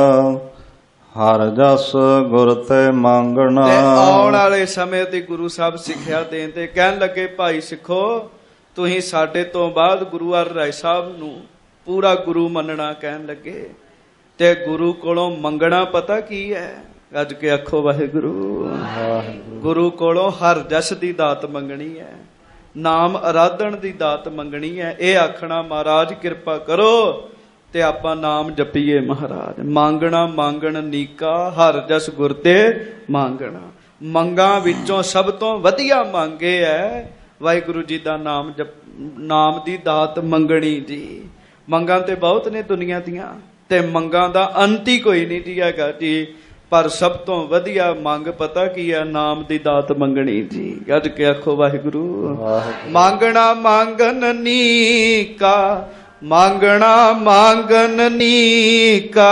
ਹਰ ਜਸ ਗੁਰ ਤੇ ਮੰਗਣਾ। ਆਉਣ ਵਾਲੇ ਸਮੇਂ ਤੇ ਗੁਰੂ ਸਾਹਿਬ ਸਿੱਖਿਆ ਦੇਣ ਤੇ ਕਹਿਣ ਲੱਗੇ, ਭਾਈ ਸਿੱਖੋ ਤੁਸੀਂ ਸਾਡੇ ਤੋਂ ਬਾਅਦ ਗੁਰੂ ਹਰਿ ਰਾਏ ਸਾਹਿਬ ਨੂੰ ਪੂਰਾ ਗੁਰੂ ਮੰਨਣਾ। ਕਹਿਣ ਲੱਗੇ ਤੇ ਗੁਰੂ ਕੋਲੋਂ ਮੰਗਣਾ ਪਤਾ ਕੀ ਹੈ? ਅੱਜ ਕੇ ਆਖੋ ਵਾਹਿਗੁਰੂ। ਗੁਰੂ ਕੋਲੋਂ ਹਰ ਜਸ ਦੀ ਦਾਤ ਮੰਗਣੀ ਹੈ, ਨਾਮ ਆਰਾਧਨ ਦੀ ਦਾਤ ਮੰਗਣੀ ਹੈ। ਇਹ ਆਖਣਾ ਮਹਾਰਾਜ ਕਿਰਪਾ ਕਰੋ ਤੇ ਆਪਾਂ ਨਾਮ ਜਪੀਏ। ਮਹਾਰਾਜ ਮੰਗਣਾ ਮੰਗਣ ਨੀਕਾ, ਹਰ ਜਸ ਗੁਰ ਤੇ ਮੰਗਣਾ। ਮੰਗਾਂ ਵਿੱਚੋਂ ਸਭ ਤੋਂ ਵਧੀਆ ਮੰਗੇ ਹੈ ਵਾਹਿਗੁਰੂ ਜੀ ਦਾ ਨਾਮ ਜਪ, ਨਾਮ ਦੀ ਦਾਤ ਮੰਗਣੀ ਜੀ। ਮੰਗਾਂ ਤੇ ਬਹੁਤ ਨੇ ਦੁਨੀਆ ਦੀਆਂ, ਤੇ ਮੰਗਾਂ ਦਾ ਅੰਤ ਹੀ ਕੋਈ ਨਹੀਂ ਜੀ ਹੈਗਾ ਜੀ। ਪਰ ਸਭ ਤੋਂ ਵਧੀਆ ਮੰਗ ਪਤਾ ਕੀ ਹੈ? ਨਾਮ ਦੀ ਦਾਤ ਮੰਗਣੀ ਜੀ। ਗੱਜ ਕੇ ਆਖੋ ਵਾਹਿਗੁਰੂ। ਮੰਗਣਾ ਮੰਗਣ ਨੀਕਾ, ਮੰਗਣਾ ਮੰਗਣ ਨੀਕਾ,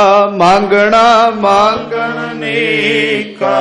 ਮੰਗਣਾ ਮੰਗਣ ਨੀਕਾ,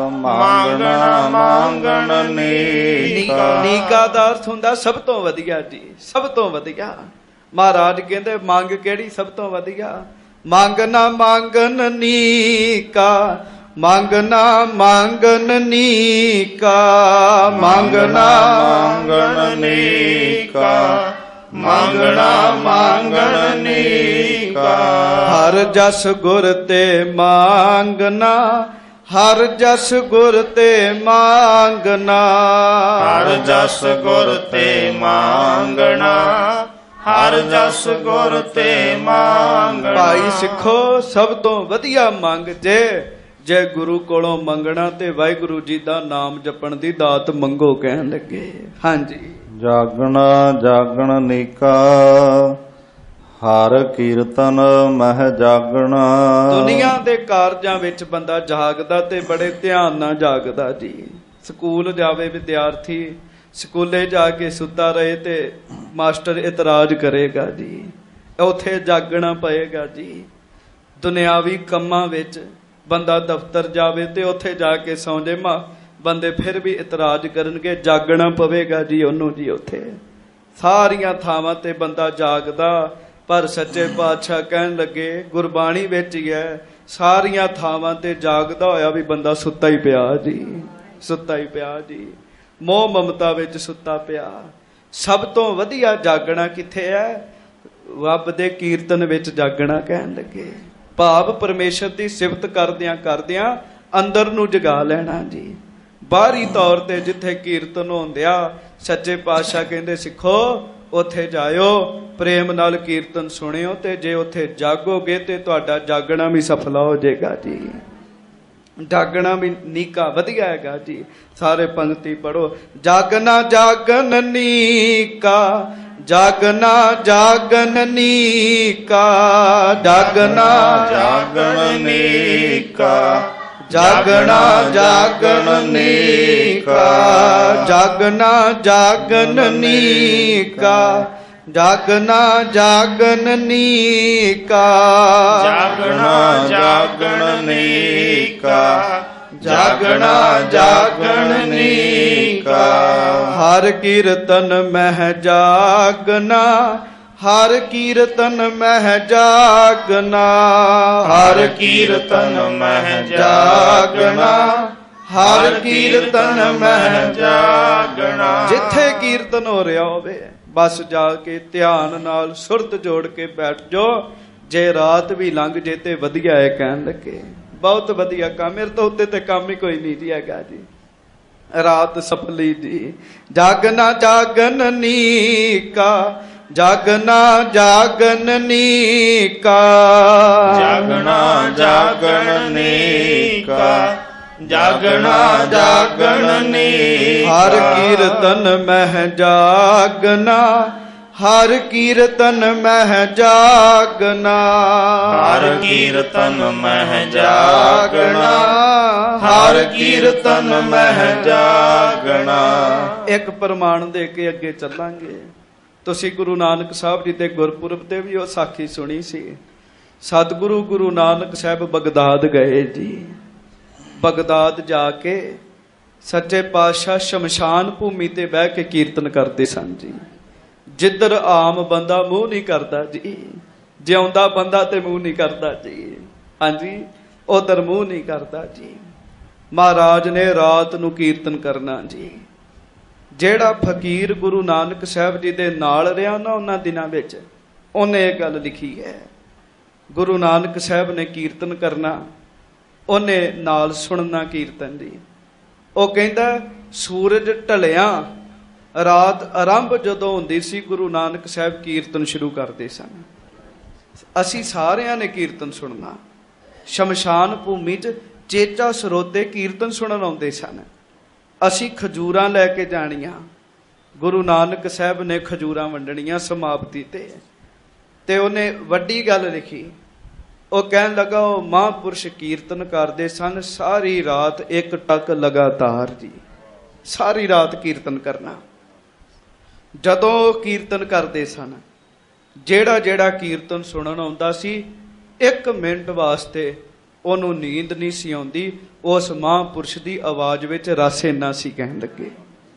ਮੰਗਣਾ ਮੰਗਣ ਨੀਕਾ। ਨੀਕਾ ਦਾ ਅਰਥ ਹੁੰਦਾ ਸਭ ਤੋਂ ਵਧੀਆ ਜੀ, ਸਭ ਤੋਂ ਵਧੀਆ। ਮਹਾਰਾਜ ਕਹਿੰਦੇ ਮੰਗ ਕਿਹੜੀ ਸਭ ਤੋਂ ਵਧੀਆ? ਮੰਗਣਾ ਮੰਗਣ ਨੀਕਾ, ਮੰਗਣਾ ਮੰਗਣ ਨੀਕਾ, ਮੰਗਣਾ ਮੰਗਣ ਨੀਕਾ, ਮੰਗਣਾ ਮੰਗਣ ਨੀਕਾ। ਹਰ ਜਸ ਗੁਰ ਤੇ ਮੰਗਣਾ, ਹਰ ਜਸ ਗੁਰ ਤੇ ਮੰਗਣਾ, ਹਰ ਜਸ ਗੁਰ ਤੇ ਮੰਗਣਾ, ਹਰ ਜਸ ਗੁਰ ਤੇ ਮੰਗਣਾ। ਭਾਈ ਸਿੱਖੋ ਸਭ ਤੋਂ ਵਧੀਆ ਮੰਗ ਜੇ ਜੇ ਗੁਰੂ ਕੋਲੋਂ ਮੰਗਣਾ ਤੇ ਵਾਹਿਗੁਰੂ ਜੀ ਦਾ ਨਾਮ ਜਪਣ ਦੀ ਦਾਤ ਮੰਗੋ ਕਹਿਣ ਲੱਗੇ। ਹਾਂਜੀ। ਜਾਗਣਾ ਜਾਗਣ ਨੀਕਾ ਹਰ ਕੀਰਤਨ ਮਹਿ ਜਾਗਣਾ। ਦੁਨੀਆ ਦੇ ਕਾਰਜਾਂ ਵਿੱਚ ਬੰਦਾ ਜਾਗਦਾ ਤੇ ਬੜੇ ਧਿਆਨ ਨਾਲ ਜਾਗਦਾ ਜੀ। ਸਕੂਲ ਜਾਵੇ ਵਿਦਿਆਰਥੀ, ਸਕੂਲੇ ਜਾ ਕੇ ਸੁੱਤਾ ਰਹੇ ਤੇ ਮਾਸਟਰ ਇਤਰਾਜ਼ ਕਰੇਗਾ ਜੀ, ਉੱਥੇ ਜਾਗਣਾ ਪਏਗਾ ਜੀ। ਦੁਨਿਆਵੀ ਕੰਮਾਂ ਵਿੱਚ ਬੰਦਾ ਦਫ਼ਤਰ ਜਾਵੇ ਤੇ ਉੱਥੇ ਜਾ ਕੇ ਸੌਂ ਜੇ ਮਾ ਬੰਦੇ ਫਿਰ ਵੀ ਇਤਰਾਜ਼ ਕਰਨਗੇ, ਜਾਗਣਾ ਪਵੇਗਾ ਜੀ ਉਹਨੂੰ ਜੀ। ਉੱਥੇ ਸਾਰੀਆਂ ਥਾਵਾਂ ਤੇ ਬੰਦਾ ਜਾਗਦਾ, ਪਰ ਸੱਚੇ ਪਾਤਸ਼ਾਹ ਕਹਿਣ ਲੱਗੇ ਗੁਰਬਾਣੀ ਵਿੱਚ ਹੀ ਹੈ, ਸਾਰੀਆਂ ਥਾਵਾਂ ਤੇ ਜਾਗਦਾ ਹੋਇਆ ਵੀ ਬੰਦਾ ਸੁੱਤਾ ਹੀ ਪਿਆ ਜੀ, ਸੁੱਤਾ ਹੀ ਪਿਆ ਜੀ। ਮੋਹ ਮਮਤਾ ਵਿੱਚ ਸੁੱਤਾ ਪਿਆ। ਸਭ ਤੋਂ ਵਧੀਆ ਜਾਗਣਾ ਕਿੱਥੇ ਹੈ? ਰੱਬ ਦੇ ਕੀਰਤਨ ਵਿੱਚ ਜਾਗਣਾ ਕਹਿਣ ਲੱਗੇ। ਭਾਵ ਪਰਮੇਸ਼ਰ ਦੀ ਸਿਫਤ ਕਰਦਿਆਂ ਕਰਦਿਆਂ ਅੰਦਰ ਨੂੰ ਜਗਾ ਲੈਣਾ ਜੀ। ਬਾਹਰੀ ਤੌਰ ਤੇ ਜਿੱਥੇ ਕੀਰਤਨ ਹੁੰਦਿਆ ਸੱਚੇ ਪਾਤਸ਼ਾਹ ਕਹਿੰਦੇ ਸਿੱਖੋ ਉੱਥੇ ਜਾਇਓ, ਪ੍ਰੇਮ ਨਾਲ ਕੀਰਤਨ ਸੁਣਿਓ, ਤੇ ਜੇ ਉੱਥੇ ਜਾਗੋਗੇ ਤੇ ਤੁਹਾਡਾ ਜਾਗਣਾ ਵੀ ਸਫਲਾ ਹੋ ਜਾਏਗਾ ਜੀ। ਜਾਗਣਾ ਵੀ ਨੀਕਾ ਵਧੀਆ ਹੈਗਾ ਜੀ। ਸਾਰੇ ਪੰਕਤੀ ਪੜੋ। ਜਾਗਣਾ ਜਾਗਨ ਨੀਕਾ, ਜਾਗਣਾ ਜਾਗਨ ਨੀਕਾ, ਜਾਗਣਾ ਜਾਗਣ ਨੀਕਾ, ਜਾਗਣਾ ਜਾਗਨ ਨੀਕਾ, ਜਾਗਣਾ ਜਾਗਨ ਨੀਕਾ, ਜਾਗਣਾ ਜਾਗਨ ਨੀਕਾ, ਜਾਗਣਾ ਜਾਗਣ ਨੀਕਾ, ਜਾਗਣਾ ਜਾਗਣ ਨੀਕਾ। ਹਰ ਕੀਰਤਨ ਮਹਿ ਜਾਗਨਾ, ਹਰ ਕੀਰਤਨ ਮਹਿ ਜਾਗਨਾ, ਹਰ ਕੀਰਤਨ ਮਹਿ ਜਾਗਣਾ, ਹਰ ਕੀਰਤਨ ਮਹਿ ਜਾਗਣਾ। ਜਿੱਥੇ ਕੀਰਤਨ ਹੋ ਰਿਹਾ ਹੋਵੇ ਬਸ ਜਾ ਕੇ ਧਿਆਨ ਨਾਲ ਸੁਰਤ ਜੋੜ ਕੇ ਬੈਠ ਜਾਓ। ਜੇ ਰਾਤ ਵੀ ਲੰਘ ਜੇ ਤੇ ਵਧੀਆ ਹੈ ਕਹਿਣ ਲੱਗੇ। ਬਹੁਤ ਵਧੀਆ ਕੰਮ। ਮੇਰੇ ਤੋਂ ਉੱਤੇ ਤੇ ਕੰਮ ਹੀ ਕੋਈ ਨਹੀਂ ਜੀ ਹੈਗਾ ਜੀ। ਰਾਤ ਸਫਲੀ ਜੀ। ਜਾਗਣਾ ਜਾਗਨ ਨੀਕਾ, ਜਾਗਣਾ ਜਾਗਨ ਨੀਕਾ, ਜਾਗਣਾ ਜਾਗਣ ਨੀਕਾ, ਜਾਗਣਾ ਜਾਗਣ ਨੀਕਾ। ਹਰ ਕੀਰਤਨ ਮਹਿ ਜਾਗਨਾ, ਹਰ ਕੀਰਤਨ ਮਹਿ ਜਾਗਨਾ, ਹਰ ਕੀਰਤਨ ਮਹਿ ਜਾਗਣਾ, ਹਰ ਕੀਰਤਨ ਮਹਿ ਜਾਗਣਾ। ਇੱਕ ਪ੍ਰਮਾਣ ਦੇ ਕੇ ਅੱਗੇ ਚੱਲਾਂਗੇ। ਤੁਸੀਂ ਗੁਰੂ ਨਾਨਕ ਸਾਹਿਬ ਜੀ ਦੇ ਗੁਰਪੁਰਬ ਤੇ ਵੀ ਉਹ ਸਾਖੀ ਸੁਣੀ ਸੀ। ਸਤਿਗੁਰੂ ਗੁਰੂ ਨਾਨਕ ਸਾਹਿਬ ਬਗਦਾਦ ਗਏ ਜੀ। ਬਗਦਾਦ ਜਾ ਕੇ ਸੱਚੇ ਪਾਤਸ਼ਾਹ ਸ਼ਮਸ਼ਾਨ ਭੂਮੀ ਤੇ ਬਹਿ ਕੇ ਕੀਰਤਨ ਕਰਦੇ ਸਨ ਜੀ। ਜਿੱਧਰ ਆਮ ਬੰਦਾ ਮੂੰਹ ਨਹੀਂ ਕਰਦਾ ਜੀ, ਜਿਉਂਦਾ ਬੰਦਾ ਤੇ ਮੂੰਹ ਨਹੀਂ ਕਰਦਾ ਜੀ। ਹਾਂਜੀ, ਉਧਰ ਮੂੰਹ ਨਹੀਂ ਕਰਦਾ ਜੀ। ਮਹਾਰਾਜ ਨੇ ਰਾਤ ਨੂੰ ਕੀਰਤਨ ਕਰਨਾ ਜੀ। ਜਿਹੜਾ ਫਕੀਰ ਗੁਰੂ ਨਾਨਕ ਸਾਹਿਬ ਜੀ ਦੇ ਨਾਲ ਰਿਹਾ ਨਾ ਉਹਨਾਂ ਦਿਨਾਂ ਵਿੱਚ, ਉਹਨੇ ਇਹ ਗੱਲ ਲਿਖੀ ਹੈ। ਗੁਰੂ ਨਾਨਕ ਸਾਹਿਬ ਨੇ ਕੀਰਤਨ ਕਰਨਾ, ਉਹਨੇ ਨਾਲ ਸੁਣਨਾ ਕੀਰਤਨ ਦੀ। ਉਹ ਕਹਿੰਦਾ ਸੂਰਜ ਢਲਿਆ, ਰਾਤ ਆਰੰਭ ਜਦੋਂ ਹੁੰਦੀ ਸੀ ਗੁਰੂ ਨਾਨਕ ਸਾਹਿਬ ਕੀਰਤਨ ਸ਼ੁਰੂ ਕਰਦੇ ਸਨ। ਅਸੀਂ ਸਾਰਿਆਂ ਨੇ ਕੀਰਤਨ ਸੁਣਨਾ। ਸ਼ਮਸ਼ਾਨ ਭੂਮੀ 'ਚ ਚੇਚਾ ਸਰੋਤੇ ਕੀਰਤਨ ਸੁਣਨ ਆਉਂਦੇ ਸਨ। ਅਸੀਂ ਖਜੂਰਾਂ ਲੈ ਕੇ ਜਾਣੀਆਂ। ਗੁਰੂ ਨਾਨਕ ਸਾਹਿਬ ਨੇ ਖਜੂਰਾਂ ਵੰਡਣੀਆਂ ਸਮਾਪਤੀ ਤੇ। ਤੇ ਉਹਨੇ ਵੱਡੀ ਗੱਲ ਲਿਖੀ। ਉਹ ਕਹਿਣ ਲੱਗਾ ਉਹ ਮਹਾਂਪੁਰਸ਼ ਕੀਰਤਨ ਕਰਦੇ ਸਨ ਸਾਰੀ ਰਾਤ ਇੱਕ ਟੱਕ ਲਗਾਤਾਰ ਜੀ। ਸਾਰੀ ਰਾਤ ਕੀਰਤਨ ਕਰਨਾ। ਜਦੋਂ ਕੀਰਤਨ ਕਰਦੇ ਸਨ, ਜਿਹੜਾ ਜਿਹੜਾ ਕੀਰਤਨ ਸੁਣਨ ਆਉਂਦਾ ਸੀ ਇੱਕ ਮਿੰਟ ਵਾਸਤੇ ਉਹਨੂੰ ਨੀਂਦ ਨਹੀਂ ਸੀ ਆਉਂਦੀ। ਉਸ ਮਹਾਂਪੁਰਸ਼ ਦੀ ਆਵਾਜ਼ ਵਿੱਚ ਰਸ ਇੰਨਾ ਸੀ ਕਹਿਣ ਲੱਗੇ।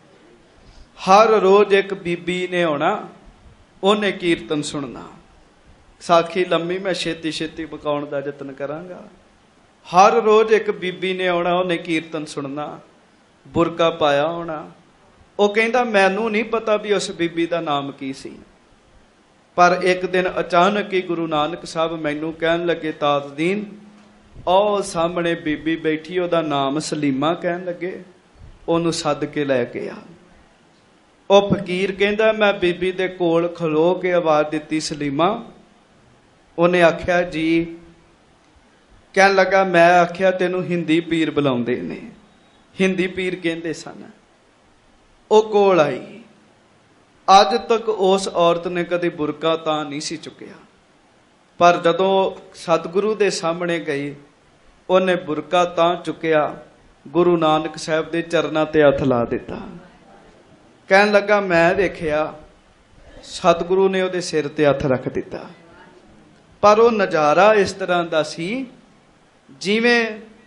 ਹਰ ਰੋਜ਼ ਇੱਕ ਬੀਬੀ ਨੇ ਆਉਣਾ, ਉਹਨੇ ਕੀਰਤਨ ਸੁਣਨਾ। ਸਾਖੀ ਲੰਮੀ, ਮੈਂ ਛੇਤੀ ਛੇਤੀ ਮੁਕਾਉਣ ਦਾ ਯਤਨ ਕਰਾਂਗਾ। ਹਰ ਰੋਜ਼ ਇੱਕ ਬੀਬੀ ਨੇ ਆਉਣਾ, ਉਹਨੇ ਕੀਰਤਨ ਸੁਣਨਾ, ਬੁਰਕਾ ਪਾਇਆ ਹੋਣਾ। ਉਹ ਕਹਿੰਦਾ ਮੈਨੂੰ ਨਹੀਂ ਪਤਾ ਵੀ ਉਸ ਬੀਬੀ ਦਾ ਨਾਮ ਕੀ ਸੀ, ਪਰ ਇੱਕ ਦਿਨ ਅਚਾਨਕ ਹੀ ਗੁਰੂ ਨਾਨਕ ਸਾਹਿਬ ਮੈਨੂੰ ਕਹਿਣ ਲੱਗੇ ਤਾਜਦੀਨ ਉਹ ਸਾਹਮਣੇ ਬੀਬੀ ਬੈਠੀ, ਉਹਦਾ ਨਾਮ ਸਲੀਮਾ ਕਹਿਣ ਲੱਗੇ, ਉਹਨੂੰ ਸੱਦ ਕੇ ਲੈ ਕੇ ਆ। ਉਹ ਫਕੀਰ ਕਹਿੰਦਾ ਮੈਂ ਬੀਬੀ ਦੇ ਕੋਲ ਖਲੋ ਕੇ ਆਵਾਜ਼ ਦਿੱਤੀ ਸਲੀਮਾ। ਉਹਨੇ ਆਖਿਆ ਜੀ ਕਹਿਣ ਲੱਗਾ ਮੈਂ ਆਖਿਆ ਤੈਨੂੰ ਹਿੰਦੀ ਪੀਰ ਬੁਲਾਉਂਦੇ ਨੇ। ਹਿੰਦੀ ਪੀਰ ਕਹਿੰਦੇ ਸਨ। ਉਹ ਕੋਲ ਆਈ। ਅੱਜ ਤੱਕ ਉਸ ਔਰਤ ਨੇ ਕਦੇ ਬੁਰਕਾ ਤਾਂ ਨਹੀਂ ਸੀ ਚੁੱਕਿਆ, ਪਰ ਜਦੋਂ ਸਤਿਗੁਰੂ ਦੇ ਸਾਹਮਣੇ ਗਈ ਉਹਨੇ ਬੁਰਕਾ ਤਾਂ ਚੁੱਕਿਆ, ਗੁਰੂ ਨਾਨਕ ਸਾਹਿਬ ਦੇ ਚਰਨਾਂ ਤੇ ਹੱਥ ਲਾ ਦਿੱਤਾ। ਕਹਿਣ ਲੱਗਾ ਮੈਂ ਵੇਖਿਆ ਸਤਿਗੁਰੂ ਨੇ ਉਹਦੇ ਸਿਰ ਤੇ ਹੱਥ ਰੱਖ ਦਿੱਤਾ, ਪਰ ਉਹ ਨਜ਼ਾਰਾ ਇਸ ਤਰ੍ਹਾਂ ਦਾ ਸੀ ਜਿਵੇਂ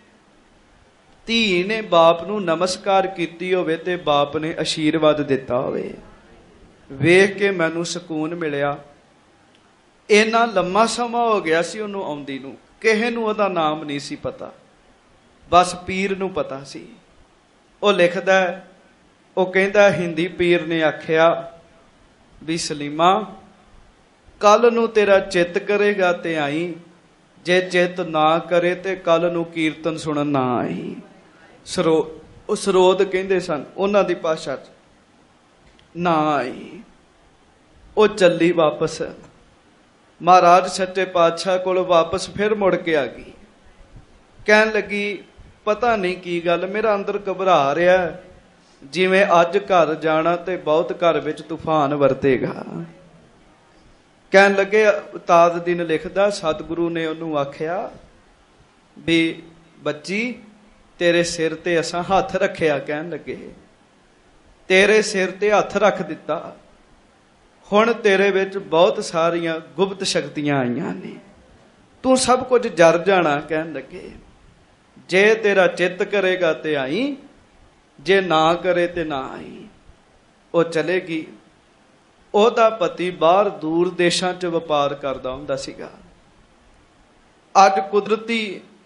ਧੀ ਨੇ ਬਾਪ ਨੂੰ ਨਮਸਕਾਰ ਕੀਤੀ ਹੋਵੇ ਤੇ ਬਾਪ ਨੇ ਆਸ਼ੀਰਵਾਦ ਦਿੱਤਾ ਹੋਵੇ। ਵੇਖ ਕੇ ਮੈਨੂੰ ਸਕੂਨ ਮਿਲਿਆ। ਇੰਨਾ ਲੰਮਾ ਸਮਾਂ ਹੋ ਗਿਆ ਸੀ ਉਹਨੂੰ ਆਉਂਦੀ ਨੂੰ, ਕਿਸੇ ਨੂੰ ਉਹਦਾ ਨਾਮ ਨਹੀਂ ਸੀ ਪਤਾ, ਬਸ ਪੀਰ ਨੂੰ ਪਤਾ ਸੀ। ਉਹ ਲਿਖਦਾ, ਉਹ ਕਹਿੰਦਾ ਹਿੰਦੀ ਪੀਰ ਨੇ ਆਖਿਆ ਵੀ ਸਲੀਮਾ ਕੱਲ ਨੂੰ ਤੇਰਾ ਚਿੱਤ ਕਰੇਗਾ ਤੇ ਆਈ, ਜੇ ਚਿੱਤ ਨਾ ਕਰੇ ਤੇ ਕੱਲ ਨੂੰ ਕੀਰਤਨ ਸੁਣਨ ਨਾ ਆਈ। ਸਰੋ ਉਹ ਸਰੋਦ ਕਹਿੰਦੇ ਸਨ ਉਹਨਾਂ ਦੀ ਭਾਸ਼ਾ 'ਚ, ਨਾ ਆਈ। ਉਹ ਚੱਲੀ ਵਾਪਸ, ਮਹਾਰਾਜ ਸੱਚੇ ਪਾਤਸ਼ਾਹ ਕੋਲ ਵਾਪਸ ਫਿਰ ਮੁੜ ਕੇ ਆ ਗਈ। ਕਹਿਣ ਲੱਗੀ ਪਤਾ ਨਹੀਂ ਕੀ ਗੱਲ, ਮੇਰਾ ਅੰਦਰ ਘਬਰਾ ਰਿਹਾ, ਜਿਵੇਂ ਅੱਜ ਘਰ ਜਾਣਾ ਤੇ ਬਹੁਤ ਘਰ ਵਿੱਚ ਤੂਫਾਨ ਵਰਤੇਗਾ। ਕਹਿਣ ਲੱਗੇ ਉਤਾਦ ਦਿਨ ਲਿਖਦਾ ਸਤਿਗੁਰੂ ਨੇ ਉਹਨੂੰ ਆਖਿਆ ਵੀ ਬੱਚੀ ਤੇਰੇ ਸਿਰ ਤੇ ਅਸਾਂ ਹੱਥ ਰੱਖਿਆ। ਕਹਿਣ ਲੱਗੇ ਤੇਰੇ ਸਿਰ ਤੇ ਹੱਥ ਰੱਖ ਦਿੱਤਾ, ਹੁਣ ਤੇਰੇ ਵਿੱਚ ਬਹੁਤ ਸਾਰੀਆਂ ਗੁਪਤ ਸ਼ਕਤੀਆਂ ਆਈਆਂ ਨੇ, ਤੂੰ ਸਭ ਕੁਝ ਜਰ ਜਾਣਾ। ਕਹਿਣ ਲੱਗੇ ਜੇ ਤੇਰਾ ਚਿੱਤ ਕਰੇਗਾ ਤੇ ਆਈ, ਜੇ ਨਾ ਕਰੇ ਤੇ ਨਾ ਆਈ। ਉਹ ਚਲੇਗੀ। ਉਹਦਾ ਪਤੀ ਬਾਹਰ ਦੂਰ ਦੇਸ਼ਾਂ 'ਚ ਵਪਾਰ ਕਰਦਾ ਹੁੰਦਾ ਸੀਗਾ। ਅੱਜ ਕੁਦਰਤੀ